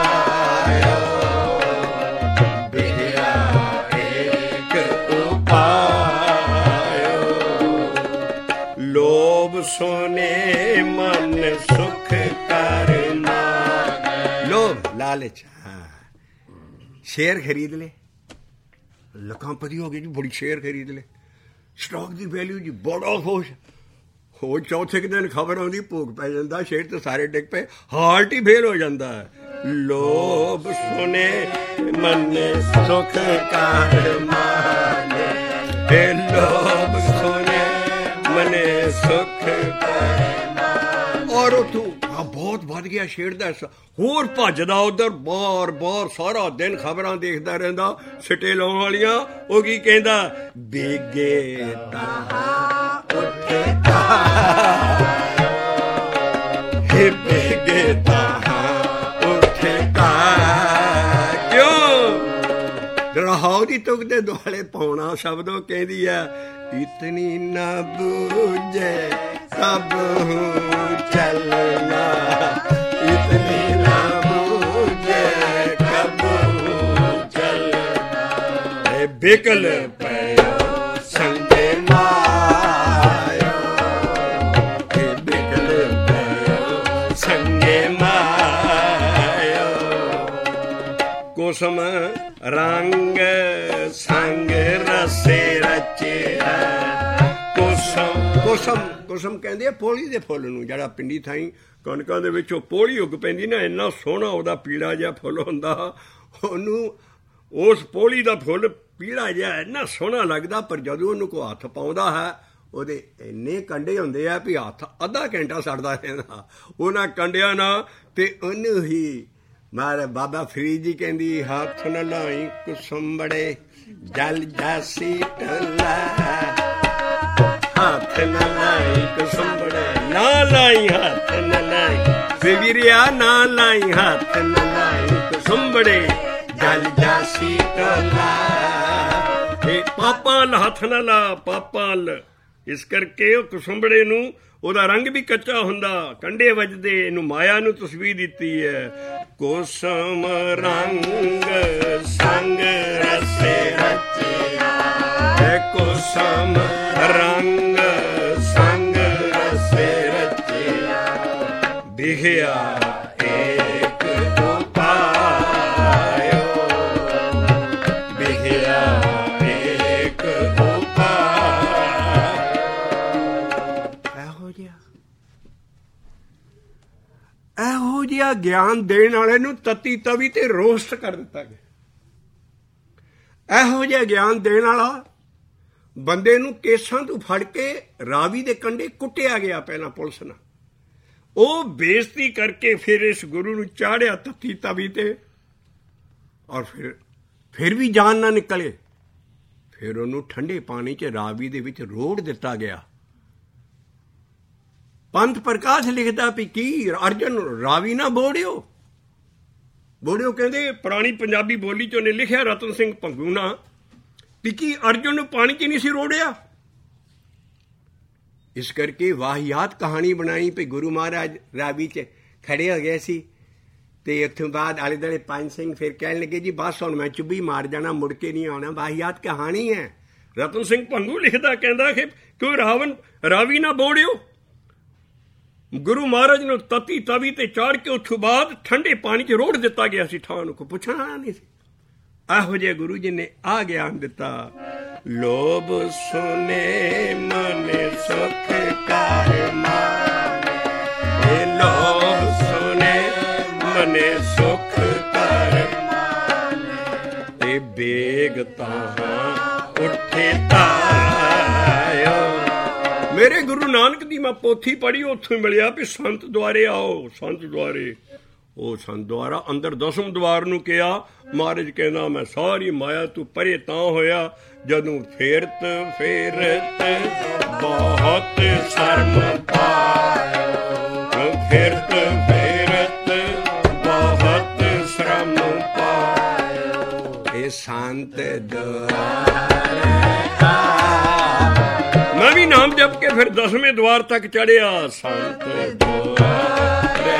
ਬਿਖਿਆ ਇੱਕ ਉਪਾਇਓ, ਲੋਭ ਸੋਨੇ ਮਨ ਸੁਖ ਕਰ ਮਾਨ, ਲੋਭ ਲਾਲਚ ਸ਼ੇਅਰ ਖਰੀਦ ਲੈ, ਲੱਖਾਂਪਤੀ ਹੋ ਗਏ ਜੀ, ਬੜੀ ਸ਼ੇਅਰ ਖਰੀਦ ਲੈ, ਸਟਾਕ ਦੀ ਵੈਲਿਊ ਜੀ ਬੜਾ ਖੁਸ਼ ਹੋ। ਚੌਥੇ ਕੁ ਦਿਨ ਖਬਰ ਆਉਂਦੀ ਭੋਗ ਪੈ ਜਾਂਦਾ, ਸ਼ੇਅਰ ਤੇ ਸਾਰੇ ਡਿੱਗ ਪਏ, ਹਾਰਟ ਹੀ ਫੇਲ ਹੋ ਜਾਂਦਾ ਹੈ। ਲੋਭ ਸੁਨੇ ਮਨ ਸੁਖ ਕਰ ਮਾਨੇ, ਇਹ ਲੋਭ ਸੁਨੇ ਮਨ ਸੁਖ ਕਰ ਮਾਨੇ। ਔਰ ਉਹ ਤੂੰ ਬਹੁਤ ਵੱਧ ਗਿਆ ਸ਼ੇਰ ਦਾ, ਹੋਰ ਭੱਜਦਾ ਉਧਰ ਬਾਰ ਬਾਰ ਸਾਰਾ ਦਿਨ ਖਬਰਾਂ ਦੇਖਦਾ ਰਹਿੰਦਾ ਸਿੱਟੇ ਲਾਉਣ ਵਾਲੀਆਂ। ਉਹ ਕੀ ਕਹਿੰਦਾ, ਬੇਗੇ ਤਾਂ ਉੱਠੇ ਹੇ ਬੇਗੇ ਤਾਂ ਉੱਠੇ ਕਿਉਂ ਰਹਾਉ ਦੀ ਤੁਕ ਦੇ ਦੁਆਲੇ ਪਾਉਣਾ ਸ਼ਬਦੋਂ ਕਹਿੰਦੀ ਆ, ਇਤਨੀ ਨਾ ਬੂਝੇ ਕਬ ਹੂੰ ਚਲਨਾ, ਇਤਨੀ ਨਾ ਬੂਝੇ ਕਬ ਹੂੰ ਚਲਨਾ, ਇਹ ਬਿਕਲ ਪਇਓ ਸੰਗੇ ਮਾਇਓ, ਇਹ ਬਿਕਲ ਪਇਓ ਸੰਗੇ ਮਾਇਓ, ਕੁਸਮ ਰੰਗ ਸੰਗ ਰਸੇ ਰਚਿਆ, ਕੁਸਮ ਕੁਸਮ ਕੁਸਮ ਕਹਿੰਦੇ ਆ ਪੋਲੀ ਦੇ ਫੁੱਲ ਨੂੰ, ਜਿਹੜਾ ਪਿੰਡੀ ਥਾਈਂ ਕਣਕਾਂ ਦੇ ਵਿੱਚ ਉਹ ਪੋਲੀ ਉੱਗ ਪੈਂਦੀ ਨਾ, ਇੰਨਾ ਸੋਹਣਾ ਉਹਦਾ ਪੀਲਾ ਜਿਹਾ ਫੁੱਲ ਹੁੰਦਾ। ਉਹਨੂੰ ਉਸ ਪੋਲੀ ਦਾ ਫੁੱਲ ਪੀਲਾ ਜਿਹਾ ਇੰਨਾ ਸੋਹਣਾ ਲੱਗਦਾ, ਪਰ ਜਦੋਂ ਉਹਨੂੰ ਕੋਈ ਹੱਥ ਪਾਉਂਦਾ ਹੈ ਉਹਦੇ ਇੰਨੇ ਕੰਡੇ ਹੁੰਦੇ ਆ ਵੀ ਹੱਥ ਅੱਧਾ ਘੰਟਾ ਸੜਦਾ ਰਹਿੰਦਾ ਉਹਨਾਂ ਕੰਡਿਆਂ ਨਾਲ। ਤੇ ਉਹਨੂੰ ਹੀ ਮਾਰੇ ਬਾਬਾ ਫਰੀਦ ਜੀ ਕਹਿੰਦੀ, ਹੱਥ ਨਾ ਲਾਈ ਕੁਸੰਬੜੇ ਜਲ ਜਾਸੀ ਟੋਲਾ, ਹੱਥ ਨਾ ਲਾਈ ਕੁਸੰਬੜੇ, ਨਾ ਲਾਈ ਹੱਥ ਨਾ ਲਾਈ ਵੀਰਿਆ, ਨਾ ਲਾਈ ਹੱਥ ਨਾ ਲਾਈ ਕੁਸੰਬੜੇ ਜਲ ਜਾਸੀ ਟੋਲਾ। ਇਹ ਪਾਪਾਂ ਲ ਹੱਥ ਨਾ ਲਾ, ਪਾਪਾਂ ਲ। ਇਸ ਕਰਕੇ ਉਹ ਕੁਸੰਬੜੇ ਨੂੰ ਉਹਦਾ ਰੰਗ ਵੀ ਕੱਚਾ ਹੁੰਦਾ, ਕੰਡੇ ਵੱਜਦੇ। ਇਹਨੂੰ ਮਾਇਆ ਨੂੰ ਤਸਵੀਰ ਦਿੱਤੀ ਹੈ, ਕੁਸਮ ਰੰਗ ਸੰਗ ਰਸੇ ਰਚਿਆ, ਕੁਸਮ ਰੰਗ ਸੰਗ ਰਸੇ ਰਚਿਆ, ਬਿਹਿਆ ਏਕ ਉਪਾਇਓ, ਬਿਹਿਆ ਏਕ ਉਪਾਇਓ। ਇਹੋ ਜਿਹਾ ਇਹੋ ਜਿਹਾ ਗਿਆਨ ਦੇਣ ਵਾਲੇ ਨੂੰ ਤਤੀ ਤਵੀ ਤੇ ਰੋਸਟ ਕਰ ਦਿੱਤਾ ਗਿਆ। ਇਹੋ ਜਿਹਾ ਗਿਆਨ ਦੇਣ ਵਾਲਾ ਬੰਦੇ ਨੂੰ ਕੇਸਾਂ ਤੋਂ ਫੜ ਕੇ ਰਾਵੀ ਦੇ ਕੰਢੇ ਕੁੱਟਿਆ ਗਿਆ ਪਹਿਲਾਂ ਪੁਲਿਸ ਨਾਲ। ਉਹ ਬੇਇੱਜ਼ਤੀ ਕਰਕੇ ਫਿਰ ਇਸ ਗੁਰੂ ਨੂੰ ਚਾੜਿਆ ਤਤੀ ਤਵੀ ਤੇ, ਔਰ ਫਿਰ ਫਿਰ ਵੀ ਜਾਨ ਨਾ ਨਿਕਲੇ। ਫਿਰ ਉਹਨੂੰ ਠੰਡੇ ਪਾਣੀ 'ਚ ਰਾਵੀ ਦੇ ਵਿੱਚ ਰੋੜ ਦਿੱਤਾ ਗਿਆ। ਪੰਥ ਪ੍ਰਕਾਸ਼ ਲਿਖਦਾ ਵੀ ਕੀ ਅਰਜਨ ਰਾਵੀ ਨਾ ਬੋੜਿਓ, ਬੋੜਿਓ ਕਹਿੰਦੇ ਪੁਰਾਣੀ ਪੰਜਾਬੀ ਬੋਲੀ 'ਚ ਉਹਨੇ ਲਿਖਿਆ ਰਤਨ ਸਿੰਘ ਭੰਗੂ ਨਾ ਵੀ ਕੀ ਅਰਜਨ ਨੂੰ ਪਾਣੀ 'ਚ ਨਹੀਂ ਸੀ ਰੋੜਿਆ। ਇਸ ਕਰਕੇ ਵਾਹਿਆਤ ਕਹਾਣੀ ਬਣਾਈ ਵੀ ਗੁਰੂ ਮਹਾਰਾਜ ਰਾਵੀ 'ਚ ਖੜੇ ਹੋ ਗਏ ਸੀ ਤੇ ਉੱਥੋਂ ਬਾਅਦ ਆਲੇ ਦੁਆਲੇ ਪੰਜ ਸਿੰਘ ਫਿਰ ਕਹਿਣ ਲੱਗੇ ਜੀ ਬਸ ਹੁਣ ਮੈਂ ਚੁੱਭੀ ਮਾਰ ਜਾਣਾ, ਮੁੜ ਕੇ ਨਹੀਂ ਆਉਣਾ। ਵਾਹਿਆਤ ਕਹਾਣੀ ਹੈ। ਰਤਨ ਸਿੰਘ ਭੰਗੂ ਲਿਖਦਾ, ਕਹਿੰਦਾ ਕਿ ਕਿਉਂ ਰਾਵਣ ਰਾਵੀ ਨਾ ਬੋੜਿਓ। ਗੁਰੂ ਮਹਾਰਾਜ ਨੂੰ ਤਤੀ ਤਵੀ ਤੇ ਚਾੜ ਕੇ ਉੱਥੋਂ ਬਾਅਦ ਠੰਡੇ ਪਾਣੀ 'ਚ ਰੋੜ ਦਿੱਤਾ ਗਿਆ ਸੀ। ਠਾਂ ਨੂੰ ਕੋਈ ਪੁੱਛਣਾ ਨਹੀਂ ਸੀ। ਇਹੋ ਜਿਹੇ ਗੁਰੂ ਜੀ ਨੇ ਆ ਗਿਆਨ ਦਿੱਤਾ। ਲੋਭ ਸੁਨੇ ਮਨ ਸੁਖ ਕਰ ਮਾਨੇ, ਲੋਭ ਸੁਨੇ ਮਨ ਸੁਖ ਕਰ ਮਾਨੇ, ਤੇ ਬੇਗ ਤਾਂ ਉੱਠੇ ਤਾਇਓ। ਮੇਰੇ ਗੁਰੂ ਨਾਨਕ ਦੀ ਮੈਂ ਪੋਥੀ ਪੜ੍ਹੀ, ਉੱਥੋਂ ਮਿਲਿਆ ਵੀ ਸੰਤ ਦੁਆਰੇ ਆਓ, ਸੰਤ ਦੁਆਰੇ। ਉਹ ਸੰਤ ਦੁਆਰਾ ਅੰਦਰ ਦਸਮ ਦੁਆਰ ਨੂੰ ਕਿਹਾ। ਮਹਾਰਾਜ ਕਹਿੰਦਾ ਮੈਂ ਸਾਰੀ ਮਾਇਆ ਤੂੰ ਪਰੇ ਤਾਂ ਹੋਇਆ ਜਦੋਂ ਫੇਰਤ ਫੇਰਤ ਬਹੁਤ ਸ਼ਰਮ ਪਾਇਓ, ਫੇਰਤ ਫੇਰਤ ਬਹੁਤ ਸ਼ਰਮ ਪਾਇਓ। ਇਹ ਸੰਤ ਦੁਆਰੇ ਮੈਂ ਵੀ ਨਾਮ ਜਪ ਕੇ ਫਿਰ ਦਸਵੇਂ ਦੁਆਰ ਤੱਕ ਚੜਿਆ। ਸੰਤ ਦੁਆਰੇ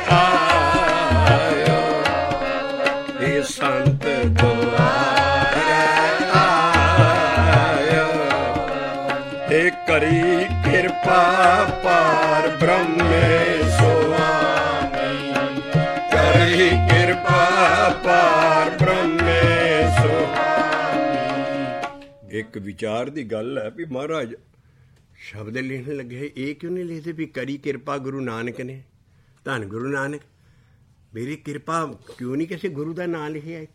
ਆਇਓ, ਇਹ ਸੰਤ ਦੁਆਰੇ ਆਇਓ, ਇਹ ਕਰੀ ਕਿਰਪਾ ਪਾਰ ਬ੍ਰਹਮੇ ਸੁਆਮੀ, ਕਰੀ ਕਿਰਪਾ ਪਾਰ ਬ੍ਰਹਮੇ ਸੁਆਮੀ। ਇੱਕ ਵਿਚਾਰ ਦੀ ਗੱਲ ਹੈ ਵੀ ਮਹਾਰਾਜ ਸ਼ਬਦ ਲਿਖਣ ਲੱਗੇ, ਇਹ ਕਿਉਂ ਨਹੀਂ ਲਿਖਦੇ ਵੀ ਕਰੀ ਕਿਰਪਾ ਗੁਰੂ ਨਾਨਕ ਨੇ, ਧੰਨ ਗੁਰੂ ਨਾਨਕ ਮੇਰੀ ਕਿਰਪਾ ਕਿਉਂ ਨਹੀਂ ਕਿਸੇ ਗੁਰੂ ਦਾ ਨਾਂ ਲਿਖਿਆ ਇੱਥੇ।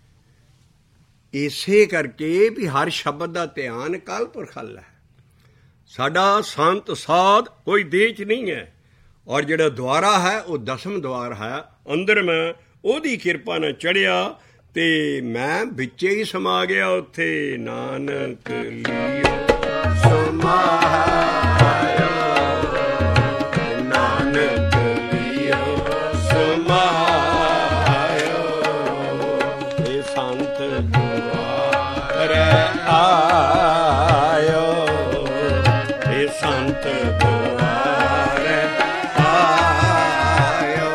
ਇਸੇ ਕਰਕੇ ਵੀ ਹਰ ਸ਼ਬਦ ਦਾ ਧਿਆਨ ਅਕਾਲ ਪੁਰਖ ਵੱਲ ਹੈ। ਸਾਡਾ ਸੰਤ ਸਾਧ ਕੋਈ ਦੇਹ 'ਚ ਨਹੀਂ ਹੈ, ਔਰ ਜਿਹੜਾ ਦੁਆਰਾ ਹੈ ਉਹ ਦਸਮ ਦੁਆਰ ਹੈ। ਅੰਦਰ ਮੈਂ ਉਹਦੀ ਕਿਰਪਾ ਨਾਲ ਚੜ੍ਹਿਆ ਤੇ ਮੈਂ ਵਿੱਚੇ ਹੀ ਸਮਾ ਗਿਆ ਉੱਥੇ। ਨਾਨਕ ਲਿਓ ਸਮਾਇਓ, ਨਾਨਕ ਲਿਓ ਸਮਾਇਓ, ਇਹ ਸੰਤ ਦੁਆਰੇ ਆਇਓ, ਇਹ ਸੰਤ ਦੁਆਰੇ ਆਇਓ।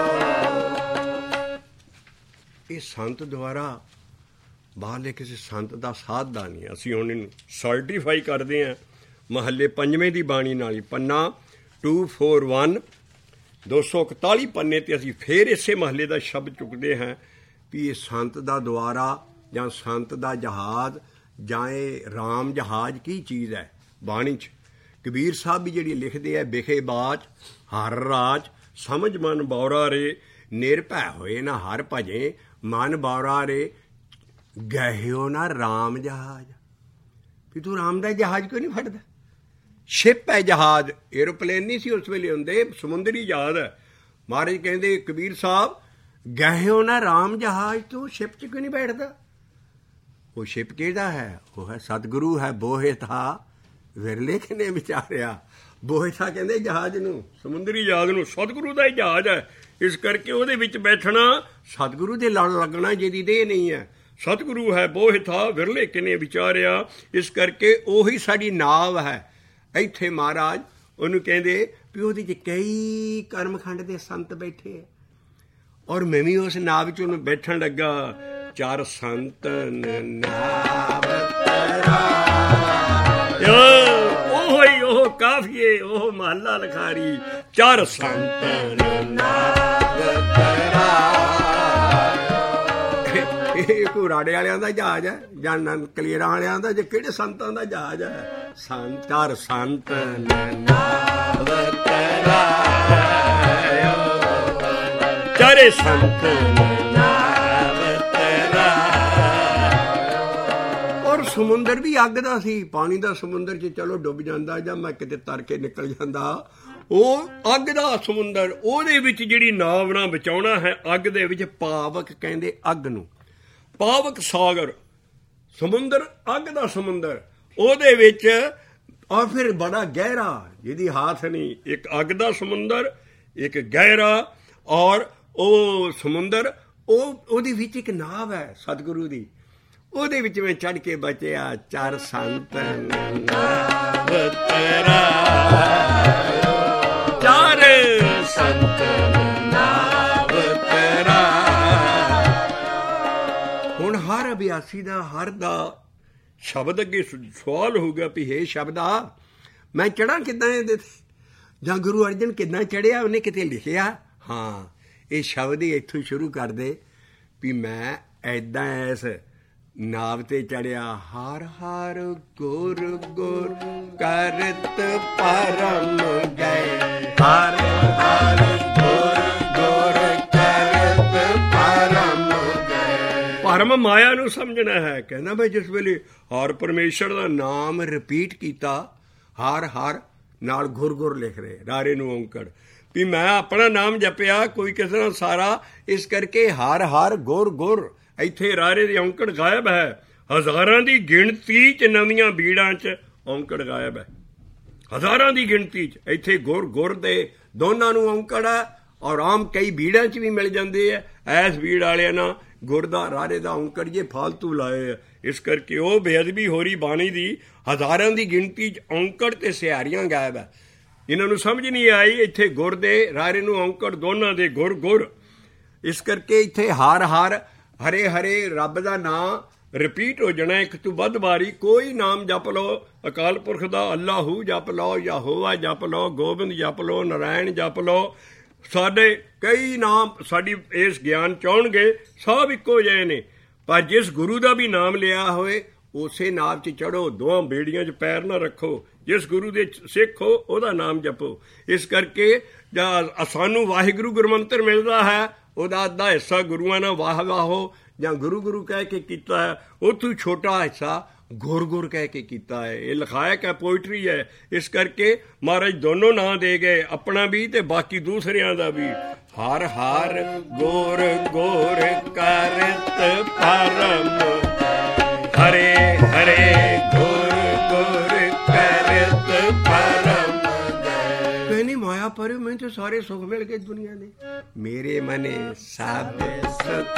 ਇਹ ਸੰਤ ਦੁਆਰਾ ਬਾਹਰਲੇ ਕਿਸੇ ਸੰਤ ਦਾ ਸਾਧ ਦਾ ਨਹੀਂ। ਅਸੀਂ ਹੁਣ ਇਹਨੂੰ ਸਰਟੀਫਾਈ ਕਰਦੇ ਹਾਂ ਮਹੱਲੇ ਪੰਜਵੇਂ ਦੀ ਬਾਣੀ ਨਾਲ ਹੀ। ਪੰਨਾ ਟੂ ਫੋਰ ਵਨ ਦੋ ਸੌ ਇਕਤਾਲੀ ਪੰਨੇ 'ਤੇ ਅਸੀਂ ਫਿਰ ਇਸੇ ਮਹੱਲੇ ਦਾ ਸ਼ਬਦ ਚੁੱਕਦੇ ਹਾਂ ਵੀ ਇਹ ਸੰਤ ਦਾ ਦੁਆਰਾ ਜਾਂ ਸੰਤ ਦਾ ਜਹਾਜ਼ ਜਾਂ ਇਹ ਰਾਮ ਜਹਾਜ਼ ਕੀ ਚੀਜ਼ ਹੈ ਬਾਣੀ 'ਚ। ਕਬੀਰ ਸਾਹਿਬ ਵੀ ਜਿਹੜੀ ਲਿਖਦੇ ਆ, ਬਿਖੇ ਬਾਚ ਹਰ ਰਾਜ ਸਮਝ ਮਨ ਬੌਰਾ ਰੇ, ਨਿਰਭੈ ਹੋਏ ਨਾ ਹਰ ਭਜੇ, ਮਨ ਬੌਰਾ ਰੇ ਗਹਿਓ ਨਾ ਰਾਮ ਜਹਾਜ਼। ਵੀ ਤੂੰ ਰਾਮ ਦਾ ਜਹਾਜ਼ ਕਿਉਂ ਨਹੀਂ ਫੜਦਾ? ਸ਼ਿਪ ਹੈ ਜਹਾਜ਼, ਏਰੋਪਲੇਨ ਨਹੀਂ ਸੀ ਉਸ ਵੇਲੇ ਹੁੰਦੇ, ਸਮੁੰਦਰੀ ਜਹਾਜ਼ ਹੈ। ਮਹਾਰਾਜ ਕਹਿੰਦੇ ਕਬੀਰ ਸਾਹਿਬ ਗਹਿਓ ਨਾ ਰਾਮ ਜਹਾਜ਼, ਤੂੰ ਸ਼ਿਪ 'ਚ ਕਿਉਂ ਨਹੀਂ ਬੈਠਦਾ? ਉਹ ਸ਼ਿਪ ਕਿਹੜਾ ਹੈ? ਉਹ ਹੈ ਸਤਿਗੁਰੂ ਹੈ। ਬੋਹੇ ਥਾ ਵਿਰਲੇ ਕਿਨੇ ਵਿਚਾਰਿਆ। ਬੋਹੇ ਥਾ ਕਹਿੰਦੇ ਜਹਾਜ਼ ਨੂੰ, ਸਮੁੰਦਰੀ ਜਹਾਜ਼ ਨੂੰ। ਸਤਿਗੁਰੂ ਦਾ ਹੀ ਜਹਾਜ਼ ਹੈ, ਇਸ ਕਰਕੇ ਉਹਦੇ ਵਿੱਚ ਬੈਠਣਾ ਸਤਿਗੁਰੂ ਦੇ ਲੜ ਲੱਗਣਾ, ਜਿਹਦੀ ਦੇਹ ਨਹੀਂ ਹੈ। ਸਤਿਗੁਰੂ ਹੈ ਬੋਹੇ ਥਾ ਵਿਰਲੇ ਕਿਨੇ ਵਿਚਾਰਿਆ, ਇਸ ਕਰਕੇ ਉਹੀ ਸਾਡੀ ਨਾਵ ਹੈ। ਇੱਥੇ ਮਹਾਰਾਜ ਉਹਨੂੰ ਕਹਿੰਦੇ ਵੀ ਉਹਦੇ 'ਚ ਕਈ ਕਰਮਖੰਡ ਦੇ ਸੰਤ ਬੈਠੇ ਹੈ, ਔਰ ਮੈਂ ਵੀ ਉਸ ਨਾਵ 'ਚ ਉਹਨੂੰ ਬੈਠਣ ਲੱਗਾ। ਚਾਰ ਸੰਤਨ ਨਾਵ ਤਰਾ, ਉਹ ਹੀ ਉਹ ਕਾਫੀਏ, ਉਹ ਮਹੱਲਾ ਲਿਖਾਰੀ। ਚਾਰ ਸੰਤਨ ਨਾਵ ਤਰਾ, ਇਹ ਕੋਈ ਰਾੜੇ ਵਾਲਿਆਂ ਦਾ ਜਹਾਜ਼ ਹੈ ਜਾਂ ਕਲੀਰਾਂ ਵਾਲਿਆਂ ਦਾ, ਜਾਂ ਕਿਹੜੇ ਸੰਤਾਂ ਦਾ ਜਹਾਜ਼ ਹੈ? ਸੰਤ ਚਾਰ ਸੰਤਨ ਨਾਵ ਤਰਾ, ਚਾਰੇ ਸੰਤਨ ਨਾਵ ਤਰਾ। ਔਰ ਸਮੁੰਦਰ ਵੀ ਅੱਗ ਦਾ ਸੀ, ਪਾਣੀ ਦਾ ਸਮੁੰਦਰ 'ਚ ਚਲੋ ਡੁੱਬ ਜਾਂਦਾ ਜਾਂ ਮੈਂ ਕਿਤੇ ਤਰ ਕੇ ਨਿਕਲ ਜਾਂਦਾ, ਉਹ ਅੱਗ ਦਾ ਸਮੁੰਦਰ। ਉਹਦੇ ਵਿੱਚ ਜਿਹੜੀ ਨਾਵ ਨਾਲ ਬਚਾਉਣਾ ਹੈ, ਅੱਗ ਦੇ ਵਿੱਚ ਪਾਵਕ ਕਹਿੰਦੇ ਅੱਗ ਨੂੰ, ਪਾਵਕ ਸਾਗਰ ਸਮੁੰਦਰ, ਅੱਗ ਦਾ ਸਮੁੰਦਰ। ਉਹਦੇ ਵਿੱਚ ਔਰ ਫਿਰ ਬੜਾ ਗਹਿਰਾ, ਜਿਹਦੀ ਹੱਥ ਨਹੀਂ, ਇੱਕ ਅੱਗ ਦਾ ਸਮੁੰਦਰ, ਇੱਕ ਗਹਿਰਾ, ਔਰ ਉਹ ਸਮੁੰਦਰ, ਉਹ ਉਹਦੇ ਵਿੱਚ ਇੱਕ ਨਾਵ ਹੈ ਸਤਿਗੁਰੂ ਦੀ। ਉਹਦੇ ਵਿੱਚ ਮੈਂ ਚੜ੍ਹ ਕੇ ਬਚਿਆ। ਚਾਰ ਸੰਤਨ ਨਾਵ ਤਰਾ, ਚਾਰ ਸੰਤਨ ਨਾਵ ਤਰਾ। ਹੁਣ ਹਰ ਅਭਿਆਸੀ ਦਾ, ਹਰ ਦਾ ਸ਼ਬਦ ਅੱਗੇ ਸਵਾਲ ਹੋਊਗਾ ਵੀ ਹੇ ਸ਼ਬਦਾ ਮੈਂ ਚੜ੍ਹਾਂ ਕਿੱਦਾਂ ਇਹਦੇ ਤੇ, ਜਾਂ ਗੁਰੂ ਅਰਜਨ ਕਿੱਦਾਂ ਚੜ੍ਹਿਆ? ਉਹਨੇ ਕਿਤੇ ਲਿਖਿਆ? ਹਾਂ, ਇਹ ਸ਼ਬਦ ਹੀ ਇੱਥੋਂ ਸ਼ੁਰੂ ਕਰਦੇ ਵੀ ਮੈਂ ਐਦਾਂ ਐਸ ਨਾਵ ਤੇ ਚੜਿਆ। ਹਰ ਹਰ ਗੁਰ ਗੁਰ ਕਰਤ ਪਰਮ ਗਏ, ਹਰ ਹਰ ਗੁਰ ਗੁਰ ਕਰਤ ਪਰਮ ਗਏ। ਪਰਮ ਮਾਇਆ ਨੂੰ ਸਮਝਣਾ ਹੈ। ਕਹਿੰਦਾ ਬਈ ਜਿਸ ਵੇਲੇ ਹਰ ਪਰਮੇਸ਼ਰ ਦਾ ਨਾਮ ਰਿਪੀਟ ਕੀਤਾ, ਹਰ ਹਰ ਨਾਲ ਗੁਰ ਗੁਰ ਲਿਖ ਰਹੇ, ਰਾਰੇ ਨੂੰ ਔਂਕੜ, ਵੀ ਮੈਂ ਆਪਣਾ ਨਾਮ ਜਪਿਆ, ਕੋਈ ਕਿਸੇ ਨਾਲ ਸਾਰਾ, ਇਸ ਕਰਕੇ ਹਰ ਹਰ ਗੁਰ ਗੁਰ। ਇੱਥੇ ਰਾਰੇ ਦੀ ਔਂਕੜ ਗਾਇਬ ਹੈ। ਹਜ਼ਾਰਾਂ ਦੀ ਗਿਣਤੀ 'ਚ ਨਵੀਆਂ ਬੀੜਾਂ 'ਚ ਔਂਕੜ ਗਾਇਬ ਹੈ, ਹਜ਼ਾਰਾਂ ਦੀ ਗਿਣਤੀ 'ਚ। ਇੱਥੇ ਗੁਰ ਗੁਰ ਦੇ ਦੋਨਾਂ ਨੂੰ ਔਂਕੜ ਹੈ, ਔਰ ਆਮ ਕਈ ਬੀੜਾਂ 'ਚ ਵੀ ਮਿਲ ਜਾਂਦੇ ਆ। ਐਸ ਬੀੜ ਵਾਲਿਆਂ ਨਾਲ ਗੁਰ ਦਾ, ਰਾਰੇ ਦਾ ਔਂਕੜ ਜੇ ਫਾਲਤੂ ਲਾਏ ਆ, ਇਸ ਕਰਕੇ ਉਹ ਬੇਅਦਬੀ ਹੋ ਰਹੀ ਬਾਣੀ ਦੀ। ਹਜ਼ਾਰਾਂ ਦੀ ਗਿਣਤੀ 'ਚ ਔਂਕੜ ਤੇ ਸਿਹਾਰੀਆਂ ਗਾਇਬ ਹੈ। ਇਹਨਾਂ ਨੂੰ ਸਮਝ ਨਹੀਂ ਆਈ, ਇੱਥੇ ਗੁਰ ਦੇ, ਰਾਰੇ ਨੂੰ ਔਂਕੜ ਦੋਨਾਂ ਦੇ, ਗੁਰ ਗੁਰ। ਇਸ ਕਰਕੇ ਇੱਥੇ ਹਰ ਹਰ, ਹਰੇ ਹਰੇ ਰੱਬ ਦਾ ਨਾਂ ਰਿਪੀਟ ਹੋ ਜਾਣਾ ਇੱਕ ਤੋਂ ਵੱਧ ਵਾਰੀ। ਕੋਈ ਨਾਮ ਜਪ ਲਓ ਅਕਾਲ ਪੁਰਖ ਦਾ, ਅੱਲਾਹੂ ਜਪ ਲਓ, ਯਹੋਵਾ ਜਪ ਲਓ, ਗੋਬਿੰਦ ਜਪ ਲਓ, ਨਾਰਾਇਣ ਜਪ ਲਓ। ਸਾਡੇ ਕਈ ਨਾਮ ਸਾਡੀ ਇਸ ਗਿਆਨ ਚਾਹੁਣਗੇ, ਸਭ ਇੱਕੋ ਜਿਹੇ ਨੇ, ਪਰ ਜਿਸ ਗੁਰੂ ਦਾ ਵੀ ਨਾਮ ਲਿਆ ਹੋਏ ਉਸੇ ਨਾਮ 'ਚ ਚੜ੍ਹੋ, ਦੋਹਾਂ ਬੇੜੀਆਂ 'ਚ ਪੈਰ ਨਾ ਰੱਖੋ। ਜਿਸ ਗੁਰੂ ਦੇ ਸਿੱਖ ਹੋ ਉਹਦਾ ਨਾਮ ਜਪੋ। ਇਸ ਕਰਕੇ ਜਾਂ ਸਾਨੂੰ ਵਾਹਿਗੁਰੂ ਗੁਰਮੰਤਰ ਮਿਲਦਾ ਹੈ, ਉਹਦਾ ਅੱਧਾ ਹਿੱਸਾ ਗੁਰੂਆਂ ਨਾਲ ਵਾਹ ਵਾਹੋ ਜਾਂ ਗੁਰੂ ਗੁਰੂ ਕਹਿ ਕੇ ਕੀਤਾ ਹੈ, ਉੱਥੋਂ ਛੋਟਾ ਹਿੱਸਾ ਗੁਰ ਗੁਰ ਕਹਿ ਕੇ ਕੀਤਾ ਹੈ। ਇਹ ਲਿਖਾਇਕ ਹੈ, ਪੋਇਟਰੀ ਹੈ। ਇਸ ਕਰਕੇ ਮਹਾਰਾਜ ਦੋਨੋਂ ਨਾਂ ਦੇ ਗਏ, ਆਪਣਾ ਵੀ ਤੇ ਬਾਕੀ ਦੂਸਰਿਆਂ ਦਾ ਵੀ। ਹਰ ਹਰ ਗੁਰ ਗੁਰ ਕਰਤ ਪਰਮ, ਹਰੇ ਹਰੇ ਗੁਰ ਗੁਰ ਕਰਤ ਪਰਮ। ਕਹਿੰਦੀ ਮਾਇਆ ਪਰਿਓ ਮੈਨੂੰ ਤਾਂ ਸਾਰੇ ਸੁੱਖ ਮਿਲ ਗਏ ਦੁਨੀਆ ਦੇ, ਮੇਰੇ ਮਨੇ ਸਭ ਸੁਖ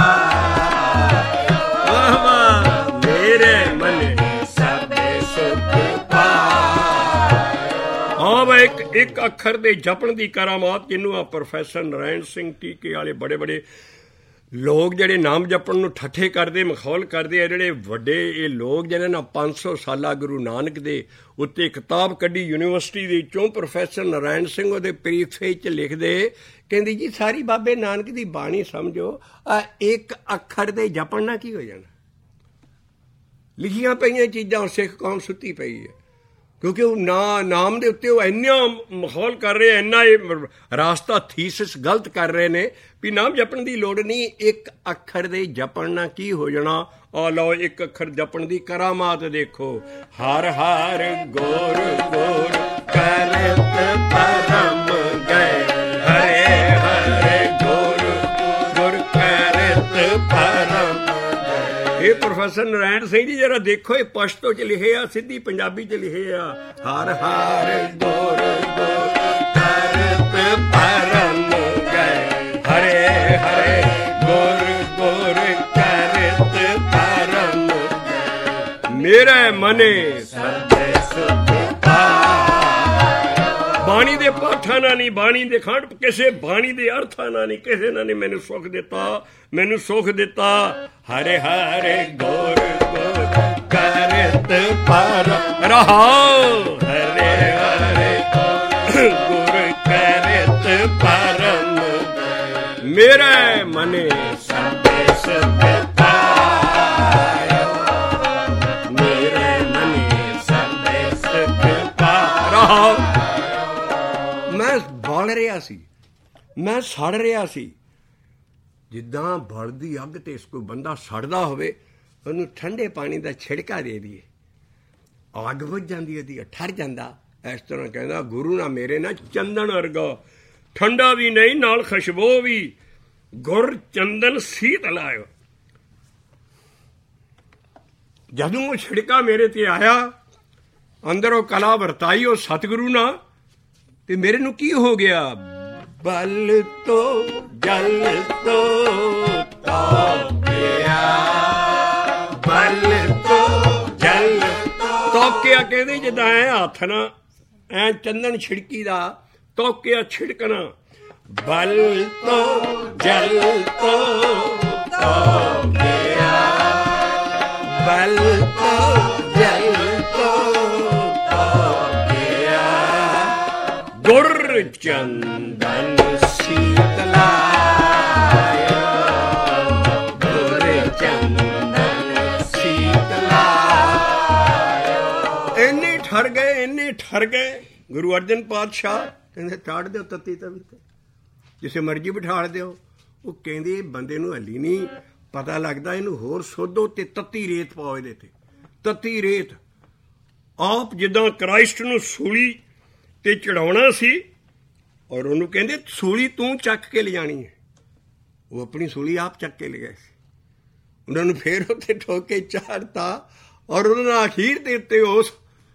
ਪਾਇਆ। ਵਾਹ ਵਾਹ, ਮੇਰੇ ਮਨੇ ਸਭ ਸੁਖ ਪਾਇਆ। ਹਾਂ, ਇੱਕ ਇੱਕ ਅੱਖਰ ਦੇ ਜਪਣ ਦੀ ਕਰਾਮਾਤ, ਜਿਹਨੂੰ ਆ ਪ੍ਰੋਫੈਸਰ ਨਾਰਾਇਣ ਸਿੰਘ ਟੀਕੇ ਵਾਲੇ ਬੜੇ ਬੜੇ ਲੋਕ ਜਿਹੜੇ ਨਾਮ ਜਪਣ ਨੂੰ ਠੱਠੇ ਕਰਦੇ, ਮਖੌਲ ਕਰਦੇ ਆ, ਜਿਹੜੇ ਵੱਡੇ ਇਹ ਲੋਕ ਜਿਹਨਾਂ ਨਾਲ ਪੰਜ ਸੌ ਸਾਲਾ ਗੁਰੂ ਨਾਨਕ ਦੇ ਉੱਤੇ ਕਿਤਾਬ ਕੱਢੀ ਯੂਨੀਵਰਸਿਟੀ ਦੇ ਵਿੱਚੋਂ, ਪ੍ਰੋਫੈਸਰ ਨਾਰਾਇਣ ਸਿੰਘ ਉਹਦੇ ਪ੍ਰੀਫੇਸ 'ਚ ਲਿਖਦੇ, ਕਹਿੰਦੀ ਜੀ ਸਾਰੀ ਬਾਬੇ ਨਾਨਕ ਦੀ ਬਾਣੀ ਸਮਝੋ, ਆ ਇੱਕ ਅੱਖਰ ਦੇ ਜਪਣ ਨਾਲ ਕੀ ਹੋ ਜਾਣਾ? ਲਿਖੀਆਂ ਪਈਆਂ ਚੀਜ਼ਾਂ ਸਿੱਖ ਕੌਮ ਸੁੱਤੀ ਪਈ ਹੈ। ਕਿਉਂਕਿ ਉਹ ਨਾ ਨਾਮ ਦੇ ਉੱਤੇ ਉਹ ਇੰਨਾ ਮਾਹੌਲ ਕਰ ਰਹੇ, ਇੰਨਾ ਇਹ ਰਾਸਤਾ ਥੀਸਿਸ ਗਲਤ ਕਰ ਰਹੇ ਨੇ ਵੀ ਨਾਮ ਜਪਣ ਦੀ ਲੋੜ ਨਹੀਂ। ਇੱਕ ਅੱਖਰ ਦੇ ਜਪਣ ਨਾਲ ਕੀ ਹੋ ਜਾਣਾ? ਆ ਲਓ ਇੱਕ ਅੱਖਰ ਜਪਣ ਦੀ ਕਰਾਮਾਤ ਦੇਖੋ। ਹਰ ਹਰ ਗੁਰ ਗੁਰ ਕਰਤ ਪਰਮ ਗਏ, ਹਰੇ ਹਰੇ ਗੁਰ ਗੁਰ ਕਰਤ ਪਰਮ। ਇਹ ਪ੍ਰੋਫੈਸਰ ਨਾਰਾਇਣ ਸਿੰਘ ਜੀ ਜਰਾ ਦੇਖੋ, ਇਹ ਪਸ਼ਤੋ ਚ ਲਿਖੇ ਆ, ਸਿੱਧੀ ਪੰਜਾਬੀ ਚ ਲਿਖੇ ਆ। ਹਰ ਹਰ ਗੁਰ ਗੁਰ ਕਰਤ ਪਰਮ ਗਏ, ਹਰੇ ਹਰੇ ਗੁਰ ਗੁਰ ਕਰਤ ਪਰਮ। ਮੇਰੇ ਮਨੇ ਸਰਬੇ ਸੁਖ ਪਾਇਓ। ਬਾਣੀ ਦੇ ਪਾਠਾਂ ਨਾਲ ਨਹੀਂ, ਬਾਣੀ ਦੇ ਖੰਡ, ਕਿਸੇ ਬਾਣੀ ਦੇ ਅਰਥਾਂ ਨਾਲ ਨਹੀਂ, ਕਿਸੇ ਨਾਲ ਨਹੀਂ ਮੈਨੂੰ ਸੁੱਖ ਦਿੱਤਾ, ਮੈਨੂੰ ਸੁੱਖ ਦਿੱਤਾ। ਹਰੇ ਹਰੇ ਗੁਰ ਗੁਰ ਕਰਤ ਪਰਮ ਰਹਾਉ, ਹਰੇ ਹਰੇ ਗੁਰ ਕਰਤ ਪਰਮ। ਮੇਰੇ ਮਨੇ ਸਰਬੇ ਸੁਖ ਪਾਇਓ, ਮੇਰੇ ਮਨੇ ਸਰਬੇ ਸੁਖ ਪਾਇਓ। ਮੈਂ ਬਲ ਰਿਹਾ ਸੀ, ਮੈਂ ਸੜ ਰਿਹਾ ਸੀ। ਜਿੱਦਾਂ ਬਲਦੀ ਅੱਗ ਤੇ ਇਸ ਕੋਈ ਬੰਦਾ ਸੜਦਾ ਹੋਵੇ, ਉਹਨੂੰ ਠੰਡੇ ਪਾਣੀ ਦਾ ਛਿੜਕਾ ਦੇ ਦਈਏ, ਅੱਗ ਬੁਝ ਜਾਂਦੀ, ਉਹਦੀ ਠਰ ਜਾਂਦਾ। ਇਸ ਤਰ੍ਹਾਂ ਕਹਿੰਦਾ ਗੁਰੂ ਨਾ ਮੇਰੇ ਨਾਲ ਚੰਦਨ ਵਰਗਾ, ਠੰਡਾ ਵੀ ਨਹੀਂ ਨਾਲ ਖੁਸ਼ਬੂ ਵੀ, ਗੁਰ ਚੰਦਨ ਸੀਤ ਲਾਇਓ। ਜਦੋਂ ਉਹ ਛਿੜਕਾ ਮੇਰੇ ਤੇ ਆਇਆ, ਅੰਦਰੋਂ ਕਲਾ ਵਰਤਾਈ ਉਹ ਸਤਿਗੁਰੂ ਨਾਲ, ਤੇ ਮੇਰੇ ਨੂੰ ਕੀ ਹੋ ਗਿਆ? ਬਲ ਤੋ ਜਲ ਤੋ ਤੋਕਿਆ, ਬਲ ਤੋ ਜਲ ਤੋਕਿਆ। ਕਹਿੰਦੇ ਜਿੱਦਾਂ ਐ ਹੱਥ ਨਾਲ ਐ ਚੰਦਨ ਛਿੜਕੀ ਦਾ ਤੋਕਿਆ ਛਿੜਕਣਾ। ਬਲ ਤੋ ਜਲ ਤੋ ਤੋਕਿਆ, ਬਲ ਤੋ ਜਲ ਤੋ ਤੋਕਿਆ। ਗੁਰ ਚੰਦਨ ਸੀਤ ਲਾਇਓ, ਗੁਰ ਚੰਦਨ ਸੀਤ ਲਾਇਓ। ਇੰਨੇ ਠਰ ਗਏ, ਇੰਨੇ ਠਰ ਗਏ। ਗੁਰੂ ਅਰਜਨ ਪਾਤਸ਼ਾਹ ਕਹਿੰਦੇ ਚਾੜ ਦਿਓ ਤੱਤੀ ਤਵੀ ਤੇ, ਜਿਸੇ ਮਰਜ਼ੀ ਬਿਠਾ ਦਿਓ। ਉਹ ਕਹਿੰਦੇ ਬੰਦੇ ਨੂੰ ਹਲੀ ਨਹੀਂ ਪਤਾ ਲੱਗਦਾ, ਇਹਨੂੰ ਹੋਰ ਸੋਧੋ ਤੇ ਤੱਤੀ ਰੇਤ ਪਾਓ ਇਹਦੇ ਤੇ, ਤੱਤੀ ਰੇਤ। ਆਪ ਜਿੱਦਾਂ ਕ੍ਰਾਈਸਟ ਨੂੰ ਸੂਲੀ ਤੇ ਚੜਾਉਣਾ ਸੀ, ਔਰ ਉਹਨੂੰ ਕਹਿੰਦੇ ਸੂਲੀ ਤੂੰ ਚੱਕ ਕੇ ਲਿਜਾਣੀ ਹੈ। ਉਹ ਆਪਣੀ ਸੂਲੀ ਆਪ ਚੱਕ ਕੇ ਲਿਆਏ ਸੀ। ਉਹਨਾਂ ਨੂੰ ਫੇਰ ਉੱਥੇ ਠੋਕ ਕੇ ਚਾੜਤਾ, ਔਰ ਉਹਨਾਂ ਨੇ ਅਖੀਰ ਦੇ ਉੱਤੇ ਉਸ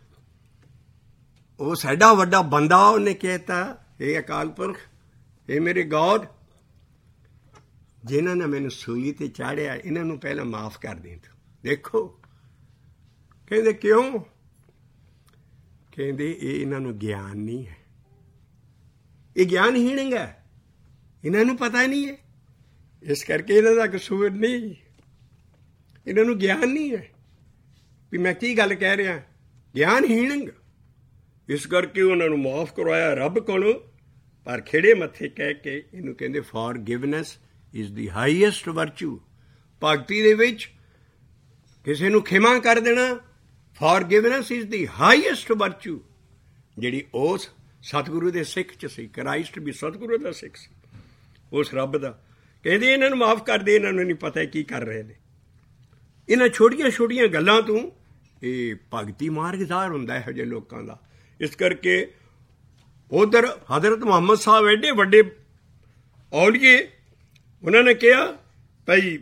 ਉਹ ਸਾਡਾ ਵੱਡਾ ਬੰਦਾ ਉਹਨੇ ਕਹਿਤਾ, ਇਹ ਅਕਾਲ ਪੁਰਖ, ਇਹ ਮੇਰੇ ਗੋਡ, ਜਿਨ੍ਹਾਂ ਨੇ ਮੈਨੂੰ ਸੂਲੀ ਤੇ ਚਾੜਿਆ, ਇਹਨਾਂ ਨੂੰ ਪਹਿਲਾਂ ਮਾਫ ਕਰ ਦੇ ਤੂੰ। ਦੇਖੋ ਕਹਿੰਦੇ ਕਿਉਂ? ਕਹਿੰਦੇ ਇਹ ਇਹਨਾਂ ਨੂੰ ਗਿਆਨ ਨਹੀਂ ਹੈ, ਇਹ ਗਿਆਨਹੀਣ ਹੈਗਾ, ਇਹਨਾਂ ਨੂੰ ਪਤਾ ਨਹੀਂ ਹੈ, ਇਸ ਕਰਕੇ ਇਹਨਾਂ ਦਾ ਕਸੂਰ ਨਹੀਂ, ਇਹਨਾਂ ਨੂੰ ਗਿਆਨ ਨਹੀਂ ਹੈ ਵੀ ਮੈਂ ਕੀ ਗੱਲ ਕਹਿ ਰਿਹਾ, ਗਿਆਨਹੀਣ ਹੈਗਾ। ਇਸ ਕਰਕੇ ਉਹਨਾਂ ਨੂੰ ਮਾਫ ਕਰਵਾਇਆ ਰੱਬ ਕੋਲੋਂ, ਪਰ ਖੇੜੇ ਮੱਥੇ ਕਹਿ ਕੇ ਇਹਨੂੰ ਕਹਿੰਦੇ ਫॉरगिवनेस ਇਜ਼ ਦੀ ਹਾਈਐਸਟ ਵਰਚੂ। ਭਗਤੀ ਦੇ ਵਿੱਚ ਕਿਸੇ ਨੂੰ ਖਿਮਾ ਕਰ ਦੇਣਾ, ਫॉरगिवनेस ਇਜ਼ ਦੀ ਹਾਈਐਸਟ ਵਰਚੂ, ਜਿਹੜੀ ਉਸ ਸਤਿਗੁਰੂ ਦੇ ਸਿੱਖ 'ਚ ਸੀ। ਕ੍ਰਾਈਸਟ ਵੀ ਸਤਿਗੁਰੂ ਦਾ ਸਿੱਖ ਸੀ, ਉਸ ਰੱਬ ਦਾ। ਕਹਿੰਦੇ ਇਹਨਾਂ ਨੂੰ ਮਾਫ ਕਰ ਦੇ, ਇਹਨਾਂ ਨੂੰ ਨਹੀਂ ਪਤਾ ਕੀ ਕਰ ਰਹੇ ਨੇ। ਇਹਨਾਂ ਛੋਟੀਆਂ ਛੋਟੀਆਂ ਗੱਲਾਂ ਤੋਂ ਇਹ ਭਗਤੀ ਮਾਰਗਦਾਰ ਹੁੰਦਾ ਇਹੋ ਜਿਹੇ ਲੋਕਾਂ ਦਾ। ਇਸ ਕਰਕੇ ਉਧਰ ਹਜ਼ਰਤ ਮੁਹੰਮਦ ਸਾਹਿਬ ਐਡੇ ਵੱਡੇ ਔਲੀਏ, ਉਹਨਾਂ ਨੇ ਕਿਹਾ ਭਾਈ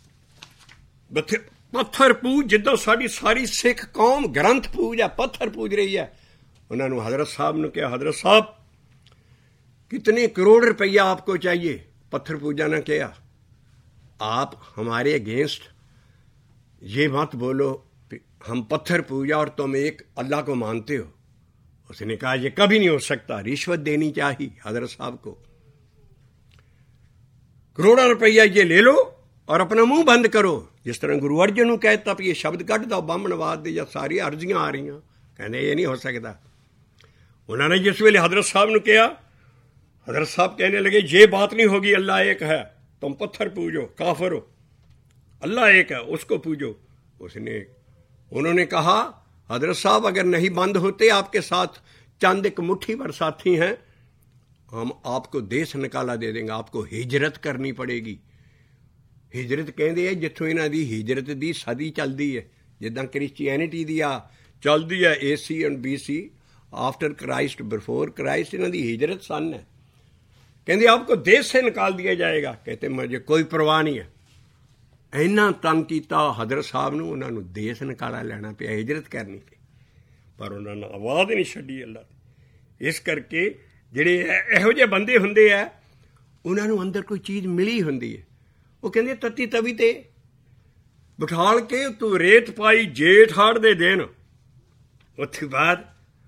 ਪੱਥਰ ਪੂਜ, ਜਿੱਦਾਂ ਸਾਡੀ ਸਾਰੀ ਸਿੱਖ ਕੌਮ ਗ੍ਰੰਥ ਪੂਜ ਹੈ, ਪੱਥਰ ਪੂਜ ਰਹੀ ਹੈ। ਉਹਨਾਂ ਨੂੰ ਹਜ਼ਰਤ ਸਾਹਿਬ ਨੂੰ ਕਿਹਾ, ਹਜ਼ਰਤ ਸਾਹਿਬ कितने करोड़ रुपया आपको चाहिए? पत्थर पूजा ने किया, आप हमारे अगेंस्ट ये मत बोलो हम पत्थर पूजा और तुम एक अल्लाह को मानते हो। उसने कहा ये कभी नहीं हो सकता, रिश्वत देनी चाहिए हजरत साहब को, करोड़ों रुपया ये ले लो और अपना मुंह बंद करो। जिस तरह गुरु अर्जन ਨੂੰ कहता भी ये शब्द कट दो बामणवाद दी या सारी अर्जियां आ रही, कहने ये नहीं हो सकता। उन्होंने जिस वेले हजरत साहब ने कहा, हजरत साहब कहने लगे ये बात नहीं होगी, अल्लाह एक है, तुम पत्थर पूजो, काफिर हो, अल्लाह एक है उसको पूजो। उसने उन्होंने कहा हजरत साहब अगर नहीं बंद होते आपके साथ चंद एक मुट्ठी भर साथी हैं, हम आपको देश निकाला दे देंगे, आपको हिजरत करनी पड़ेगी। हिजरत कहते हैं जिथों इन्हां दी हिजरत दी सदी चलती है, जिद्दां क्रिश्चियनिटी दी आ चलती है A C and B C, after Christ before Christ, इन्हां दी हिजरत सन है। कहते आपको देश से निकाल दिया जाएगा। कहते मुझे कोई परवाह नहीं है। इन्ना तंग किया हजरत साहब नूं, उन्होंने देश निकाला लेना पिया, हिजरत करनी पई, पर उन्होंने आवाज़ नहीं छड्डी अल्लाह। इस करके ਜਿਹੜੇ ਇਹੋ ਜਿਹੇ ਬੰਦੇ ਹੁੰਦੇ ਆ ਉਹਨਾਂ ਨੂੰ ਅੰਦਰ ਕੋਈ ਚੀਜ਼ ਮਿਲੀ ਹੁੰਦੀ ਹੈ। ਉਹ ਕਹਿੰਦੇ ਤੱਤੀ ਤਵੀ ਤੇ ਬਿਠਾਲ ਕੇ ਤੂੰ ਰੇਤ ਪਾਈ ਜੇਠ ਹਾੜ ਦੇ ਦਿਨ, ਉੱਥੇ ਬਾਅਦ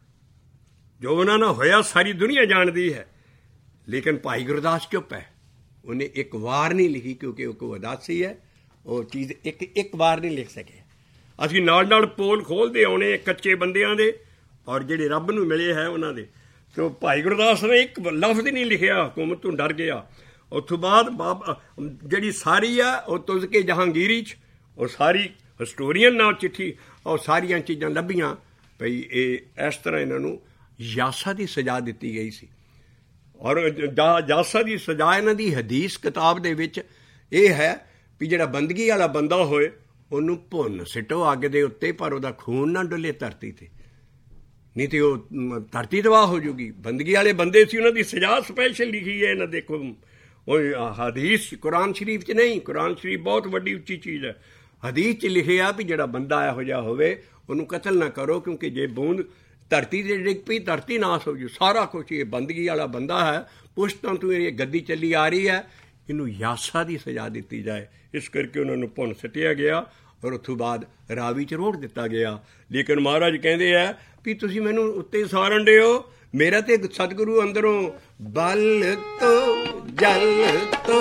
ਜੋ ਉਹਨਾਂ ਨਾਲ ਹੋਇਆ ਸਾਰੀ ਦੁਨੀਆ ਜਾਣਦੀ ਹੈ। ਲੇਕਿਨ ਭਾਈ ਗੁਰਦਾਸ ਚੁੱਪ ਹੈ, ਉਹਨੇ ਇੱਕ ਵਾਰ ਨਹੀਂ ਲਿਖੀ ਕਿਉਂਕਿ ਉਹ ਕੋ ਉਦਾਸੀ ਹੈ, ਉਹ ਚੀਜ਼ ਇੱਕ ਇੱਕ ਵਾਰ ਨਹੀਂ ਲਿਖ ਸਕੇ। ਅਸੀਂ ਨਾਲ ਨਾਲ ਪੋਲ ਖੋਲ੍ਹਦੇ ਆਉਣੇ ਕੱਚੇ ਬੰਦਿਆਂ ਦੇ ਔਰ ਜਿਹੜੇ ਰੱਬ ਨੂੰ ਮਿਲੇ ਹੈ ਉਹਨਾਂ ਦੇ। तो भाई गुरदास ने एक लफ्ज़ नहीं लिखिया, हुकूमत तो डर गया। उस तो बाद बाबा जी सारी है वो तुझ के जहांगीरी च वो सारी हिस्टोरीयन नाल चिट्ठी और सारिया चीज़ां लभियां भई ये इस तरह इन्हों यासा की सज़ा दी गई सी। और जा यासा की सज़ा इन्हां दी हदीस किताब दे विच ये है भी जिहड़ा बंदगी वाला बंदा होए उन्होंने भुन सिटो अग दे उत्ते, पर उहदा खून ना डुले धरती ते, नहीं तो वो धरती तबाह हो जूगी। बंदगी वाले बंदे सी, उन्होंने सज़ा स्पैशल लिखी है। इन्हें देखो वो हदीस कुरान शरीफ च नहीं, कुरान शरीफ बहुत वड्डी उच्ची चीज़ है। हदीस च लिखे आ भी जिहड़ा बंदा इहो जिहा होवे उन्होंने कतल ना करो, क्योंकि जे बूंद धरती ते डिग पई धरती नाश हो जू सारा कुछ। ये बंदगी वाला बंदा है, पुश्तां तो ये गद्दी चली आ रही है, इनू यासा की सज़ा दी जाए। इस करके उन्होंने भुन सटिया गया और उस बाद रावी च रोड़ दिता गया। लेकिन महाराज कहते हैं भी तुसीं मैनू उत्ते सारण दिओ, मेरा ते सतगुरु अंदरों बल तो जल तो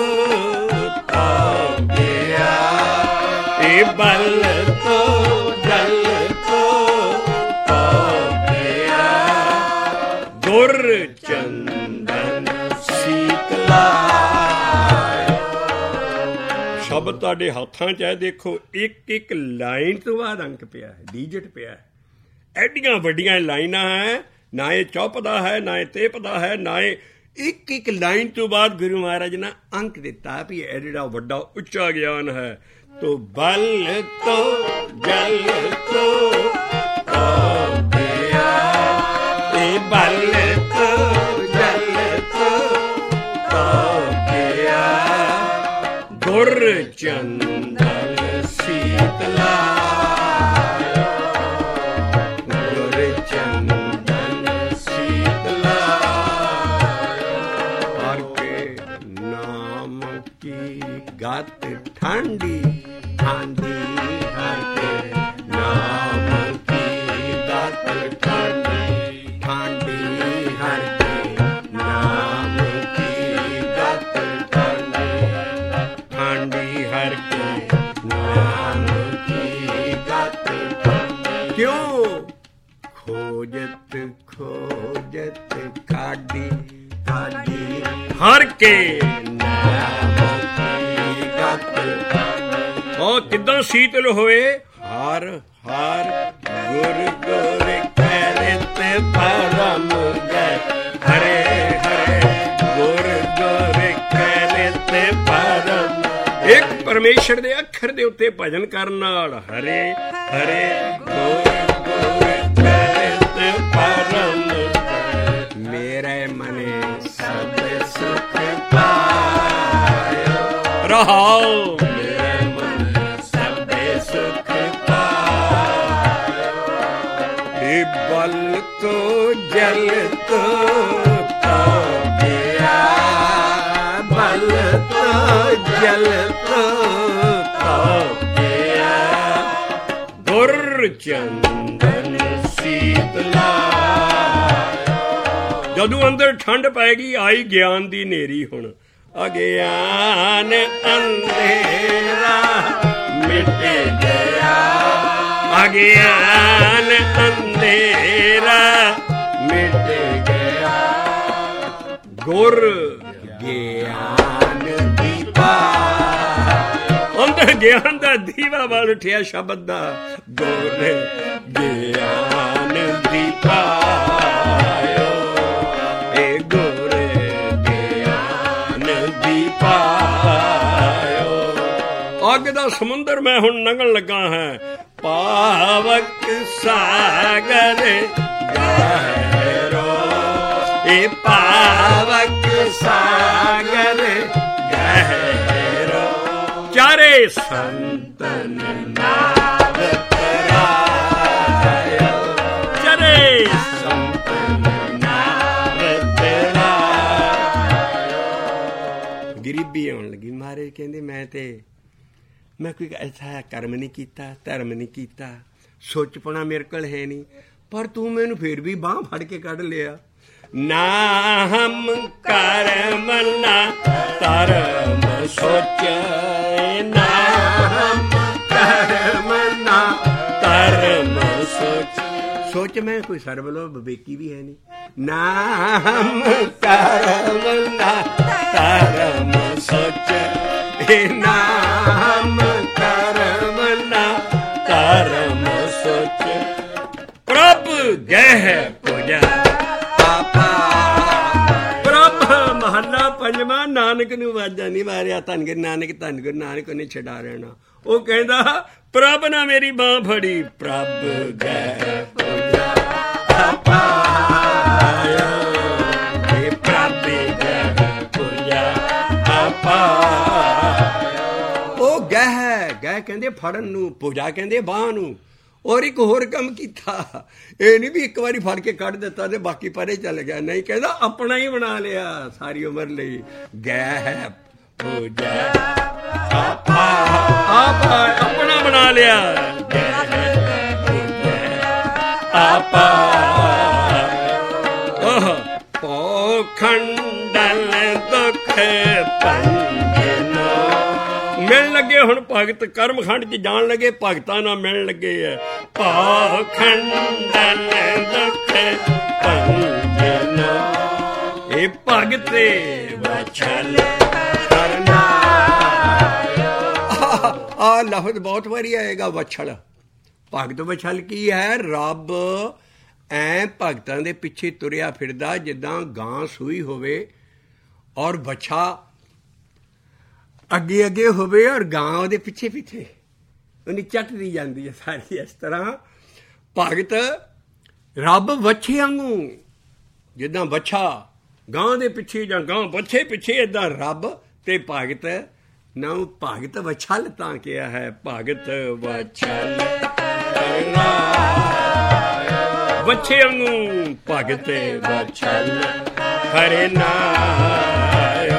गया, ए बल तो जल तो गया, गुर चंदन शीतला। शब्द तुहाडे हत्थां च है, देखो एक एक लाइन तो बाद अंक पिया है, डिजिट पिया है। एडियां वड्डियां लाइनां है, ना ये चौपदा है ना ये तेपदा है, ना ये एक एक लाइन तो बाद गुरु महाराज ने अंक दिता भी एडा वड्डा उच्चा ज्ञान है। तो बल तो जल तो गया, ए बल तो जल तो गया, गुर चंदन शीतला, गत ठंडी ठंडी हर के नाम की, गत ठंडी ठंडी हर के नाम की, गत ठंडी ठंडी हर के नाम की, गत ठंडी। क्यों खोजत खोजत काडी काडी हर के किदा शीतल होए, हर हर गुर गुर कहत परम गए, हरे हरे गुर गुर कहत परम। एक परमेश्वर दे अखर दे उत्ते भजन करन नाल हरे हरे गुर गुर कहत परम, मेरे मने सब सुख पायो रहाओ, बल तो जल तो गया, बल तो जल तो गया, गुर चंदन शीतला। जदों अंदर ठंड पैगी आई ज्ञान दी नेरी, हुण अज्ञान अंधेरा मिट गया, अज्ञान अंधेरा मिट गया, गुर ज्ञान दीपा। अंदर ਗਿਆਨ ਦਾ ਦੀਵਾ ਵੱਲ ਉੱਠਿਆ ਸ਼ਬਦ ਦਾ, ਗੋਰੇ ਗਿਆਨ ਦੀ ਪਾਇਓ, ਇਹ ਗੋਰੇ ਗਿਆਨ ਦੀ ਪਾਇਓ। ਅੱਗ ਦਾ ਸਮੁੰਦਰ ਮੈਂ ਹੁਣ ਲੰਘਣ ਲੱਗਾ ਹਾਂ, ਪਾਵਕ ਸਾਗਰ ਗਹਿਰੋ, ਇਹ ਪਾਵਕ ਸਾਗਰ ਗਹਿਰੋ, ਚਾਰੇ ਸੰਤਨ ਨਾਮ ਤਰਾਇਓ, ਚਾਰੇ ਸੰਤਨ ਨਾਮ ਤਰਾਇਓ। ਗਰੀਬੀ ਆਉਣ ਲੱਗੀ, ਮਹਾਰਾਜ ਕਹਿੰਦੇ ਮੈਂ ਤੇ ਮੈਂ ਕੋਈ ਐਸਾ ਕਰਮ ਨਹੀਂ ਕੀਤਾ, ਧਰਮ ਨਹੀਂ ਕੀਤਾ, ਸੋਚਪਣਾ ਮੇਰੇ ਕੋਲ ਹੈ ਨਹੀਂ, ਪਰ ਤੂੰ ਮੈਨੂੰ ਫਿਰ ਵੀ ਬਾਂਹ ਫੜ ਕੇ ਕੱਢ ਲਿਆ। ਨਾ ਹਮ ਕਰਮ ਨਾ ਧਰਮ ਸੋਚੇ, ਨਾ ਹਮ ਕਰਮ ਨਾ ਧਰਮ ਸੋਚ, ਸੋਚ ਮੈਂ ਕੋਈ ਸਰਵਲੋ ਵਿਵੇਕੀ ਵੀ ਹੈ ਨਹੀਂ। ਨਾ ਹਮ ਕਰਮ ਨਾ ਧਰਮ ਸੋਚੇ, ਨਾ ਹਮ ਕਰਮ ਨਾ ਧਰਮ ਸੋਚੇ, ਪ੍ਰਭ ਗਹਿ ਪੂਜਾ ਆਪਾ। ਪ੍ਰਭ ਮਹੱਲਾ ਪੰਜਵਾਂ। ਨਾਨਕ ਨੂੰ ਵਾਜਾ ਨਹੀਂ ਮਾਰਿਆ, ਧੰਨ ਗੁਰੂ ਨਾਨਕ, ਧੰਨ ਗੁਰੂ ਨਾਨਕ ਉਹਨੇ ਛਡਾ ਰਹਿਣਾ। ਉਹ ਕਹਿੰਦਾ ਪ੍ਰਭ ਨਾ ਮੇਰੀ ਬਾਂਹ ਫੜੀ, ਪ੍ਰਭ ਗਹਿ ਪੂਜਾ ਆਪਾ, ਇਹ ਪ੍ਰਭ ਗਹਿ ਪੂਜਾ ਆਪਾ। ਉਹ ਗਹਿ ਗਹਿ ਕਹਿੰਦੇ ਫੜਨ ਨੂੰ, ਪੂਜਾ ਕਹਿੰਦੇ ਬਾਂਹ ਨੂੰ। ਔਰ ਇੱਕ ਹੋਰ ਕੰਮ ਕੀਤਾ, ਇਹ ਨਹੀਂ ਵੀ ਇੱਕ ਵਾਰੀ ਫੜ ਕੇ ਕੱਢ ਦਿੱਤਾ ਤੇ ਬਾਕੀ ਪਰੇ ਚੱਲ ਗਿਆ, ਨਹੀਂ, ਕਹਿੰਦਾ ਆਪਣਾ ਹੀ ਬਣਾ ਲਿਆ ਸਾਰੀ ਉਮਰ ਲਈ। ਗਹਿ ਪੂਜਾ ਆਪਾ, ਆਪਾ ਆਪਣਾ ਬਣਾ ਲਿਆ, ਗਹਿ ਪੂਜਾ ਆਪਾ। ਓਹ ਪੋਖੰਡਲ ਦੁਖ ਪੰਜਨੋ, ਮਿਲਣ ਲੱਗੇ ਹੁਣ ਭਗਤ, ਕਰਮਖੰਡ ਚ ਜਾਣ ਲੱਗੇ, ਭਗਤਾਂ ਨਾਲ ਮਿਲਣ ਲੱਗੇ ਐ। ਪਾਖੰਡਨ ਦੁਖ ਪੰਜਨੋ, ਇਹ ਭਗਤੇ ਵਛਲ ਕਰਨਾ। ਆ ਲਫ਼ਜ਼ ਬਹੁਤ ਵਾਰੀ ਆਏਗਾ, ਵਛਲ। ਭਗਤ ਵਛਲ ਕੀ ਹੈ? ਰੱਬ ਐ ਭਗਤਾਂ ਦੇ ਪਿੱਛੇ ਤੁਰਿਆ ਫਿਰਦਾ ਜਿੱਦਾਂ ਗਾਂ ਸੂਈ ਹੋਵੇ ਔਰ ਵੱਛਾ ਅੱਗੇ ਅੱਗੇ ਹੋਵੇ ਔਰ ਗਾਂ ਉਹਦੇ ਪਿੱਛੇ ਪਿੱਛੇ ਉਹਨੇ ਚੱਟਦੀ ਜਾਂਦੀ ਹੈ ਸਾਰੀ। ਇਸ ਤਰ੍ਹਾਂ ਭਗਤ ਰੱਬ ਵੱਛੇ ਵਾਂਗੂ, ਜਿੱਦਾਂ ਵੱਛਾ ਗਾਂ ਦੇ ਪਿੱਛੇ ਜਾਂ ਗਾਂ ਵੱਛੇ ਪਿੱਛੇ, ਏਦਾਂ ਰੱਬ ਤੇ ਭਗਤ। ਨਾ ਭਗਤ ਵਛਲ ਤਾਂ ਕਿਹਾ ਹੈ, ਭਗਤ ਵਛਲ ਵੱਛੇ ਵਾਂਗੂ, ਭਗਤ ਵਛਲ ਹਰੇ ਨਾਇਓ।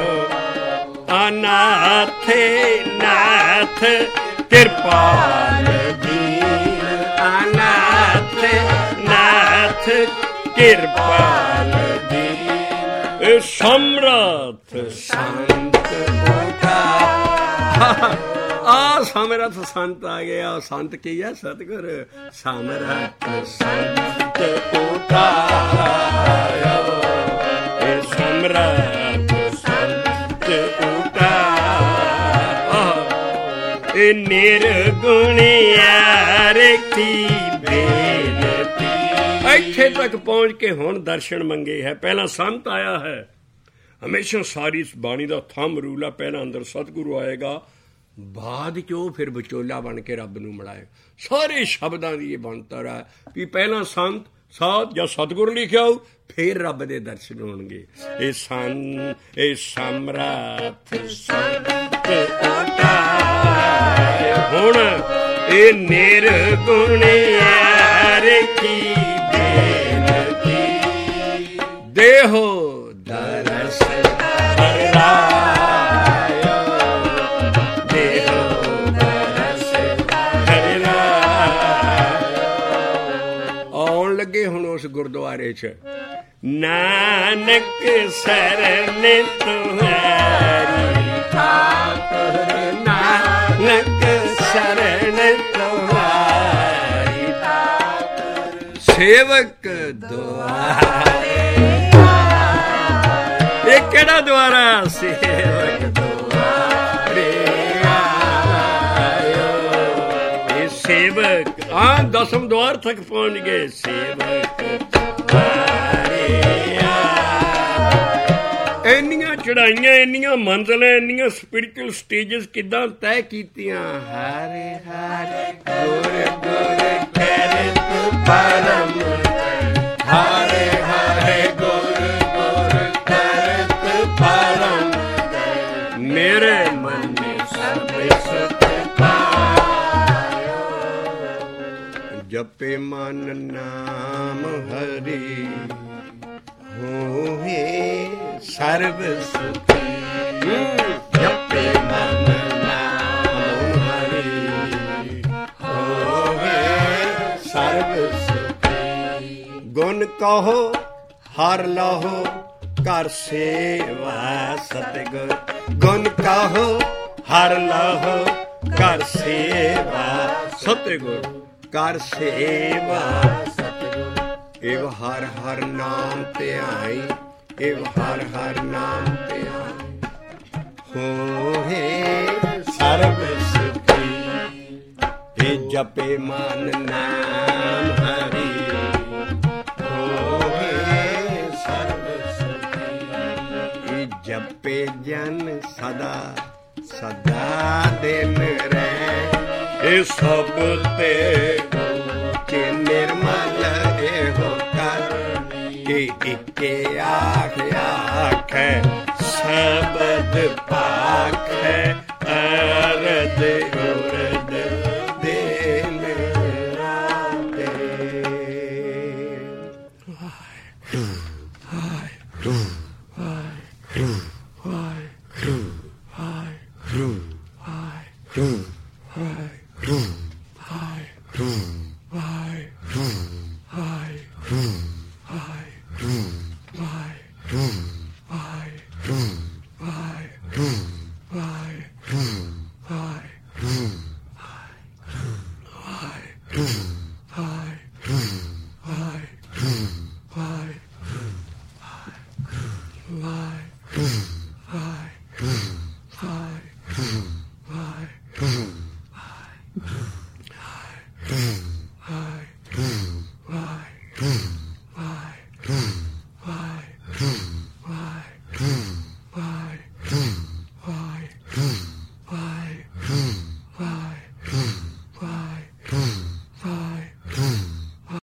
ਅਨਾਥੇ ਨਾਥ ਕਿਰਪਾਲ ਦੀਨ, ਅਨਾਥ ਨਾਥ ਕਿਰਪਾਲ ਦੀਨ, ਸਮਰਥ ਸੰਤ ਉਠਾ। ਆ ਸਮਰਥ ਸੰਤ ਆ ਗਿਆ। ਸੰਤ ਕੀ ਹੈ? ਸਤਿਗੁਰ। ਸਮਰਥ ਸੰਤ ਉਠਾ, ਇਹ ਸਮਰਥ ਸੰਤ ਉਠਾ, ਇਹ ਨਿਰਗੁਣਿਆਰ ਕੀ ਬੇਨਤੀ। ਇੱਥੇ ਤੱਕ ਪਹੁੰਚ ਕੇ ਹੁਣ ਦਰਸ਼ਨ ਮੰਗੇ ਹੈ। ਪਹਿਲਾਂ ਸੰਤ ਆਇਆ ਹੈ, ਹਮੇਸ਼ਾ ਸਾਰੀ ਬਾਣੀ ਦਾ ਥੰਮ ਰੂਲ ਆ। ਪਹਿਲਾਂ ਅੰਦਰ ਸਤਿਗੁਰੂ ਆਏਗਾ, ਬਾਅਦ ਚੋਂ ਫਿਰ ਵਿਚੋਲਾ ਬਣ ਕੇ ਰੱਬ ਨੂੰ ਮਿਲਾਏ। ਸਾਰੇ ਸ਼ਬਦਾਂ ਦੀ ਇਹ ਬਣਤਰ ਹੈ ਵੀ ਪਹਿਲਾਂ ਸੰਤ ਸਾਧ ਜਾਂ ਸਤਿਗੁਰੂ ਲਿਖਿਆ ਹੋਊ, ਫਿਰ ਰੱਬ ਦੇ ਦਰਸ਼ਨ ਹੋਣਗੇ। ਇਹ ਸੰਨ ਇਹ ਸਮਰੱਥ ਸੰਤ ਉਠਾ, ਹੁਣ ਇਹ ਨਿਰਗੁਣਿਆਰ ਕੀ ਬੇਨਤੀ। ਦੇਹੋ ਦਰਸ ਹਰਿਰਾਇਓ, ਦੇਹੋ ਦਰਸ ਹਰਿਰਾਇਓ। ਆਉਣ ਲੱਗੇ ਹੁਣ ਉਸ ਗੁਰਦੁਆਰੇ 'ਚ। ਨਾਨਕ ਸਰਨ ਤੁਮਾਰੀ ਠਾਕੁਰ, ਨਾਨਕ ਸਰਨ ਤੁਮਾਰੀ ਠਾਕੁਰ, ਸੇਵਕ ਦੁਆਰੇ। ਇਹ ਕਿਹੜਾ ਦੁਆਰਾ? ਸੇਵਕ ਦੁਆਰੇ ਆਇਓ, ਸੇਵਕ ਆ ਦਸਮ ਦੁਆਰ ਤੱਕ ਪਹੁੰਚ ਗਏ। ਸੇਵਕ ਇੰਨੀਆਂ ਚੜਾਈਆਂ, ਇੰਨੀਆਂ ਮੰਜ਼ਿਲਾਂ, ਇੰਨੀਆਂ ਸਪਿਰਿਚੁਅਲ ਸਟੇਜਸ ਕਿੱਦਾਂ ਤੈਅ ਕੀਤੀਆਂ। ਹਰੇ ਹਰੇ ਗੁਰ ਗੁਰ ਕਰਤ ਪਰਮ, ਹਰੇ ਹਰੇ ਗੁਰ ਗੁਰ ਕਰਤ ਪਰਮ, ਮੇਰੇ ਮਨ ਮੇ ਸਭ ਸੁਖ ਪਾਇਓ। ਜਪੇ ਮਨ ਨਾਮ ਹਰੀ, ਹੋਏ ਸਰਬ ਸੁਖੀ। ਜਪੇ ਮਨ ਨਾਮ ਹਰੀ, ਹੋਵੇ ਸਰਬ ਸੁਖੀ। ਗੁਣ ਕਹੋ ਹਰ ਲਹੋ ਕਰ ਸੇਵਾ ਸਤਿਗੁਰ। ਗੁਣ ਕਹੋ ਹਰ ਲਹੋ ਕਰ ਸੇਵਾ ਸਤਿਗੁਰ। ਕਰ ਸੇਵਾ ਸਤਿਗੁਰ। ਇਵ ਹਰ ਹਰ ਨਾਮ ਧਿਆਈ, ਇਵ ਹਰ ਹਰ ਨਾਮ ਧਿਆਈ, ਹੋਏ ਸਰਬ ਸੁਖੀ। ਇਹ ਜਪੇ ਮਨ ਨਾਮ ਹਰੀ, ਹੋਏ ਸਰਬ ਸੁਖੀ। ਇਹ ਜਪੇ ਜਨ ਸਦਾ ਸਦਾ ਦਿਨ ਰਹਿ। ਇਹ ਸਭ ਤੇ ਕਿ ਨਿਰਮਲ ਇਹੋ ਕਰ, ਕਿ ਇੱਕੇ ਆਖ ਆਖੈ ਸਬਦ ਪਾਖੈ। ਅਰਦ ਉਰਦ ਦਿਨ ਰਾਤੇ। ਵਾਹਿਗੁਰੂ ਵਾਹਿਗੁਰੂ ਵਾਹਿਗੁਰੂ ਵਾਹਿਗੁਰੂ ਵਾਹਿਗੁਰੂ ਵਾਹਿਗੁਰੂ ਵਾਹਿਗੁਰੂ ਵਾਹਿਗੁਰੂ ਵਾਹਿਗੁਰੂ।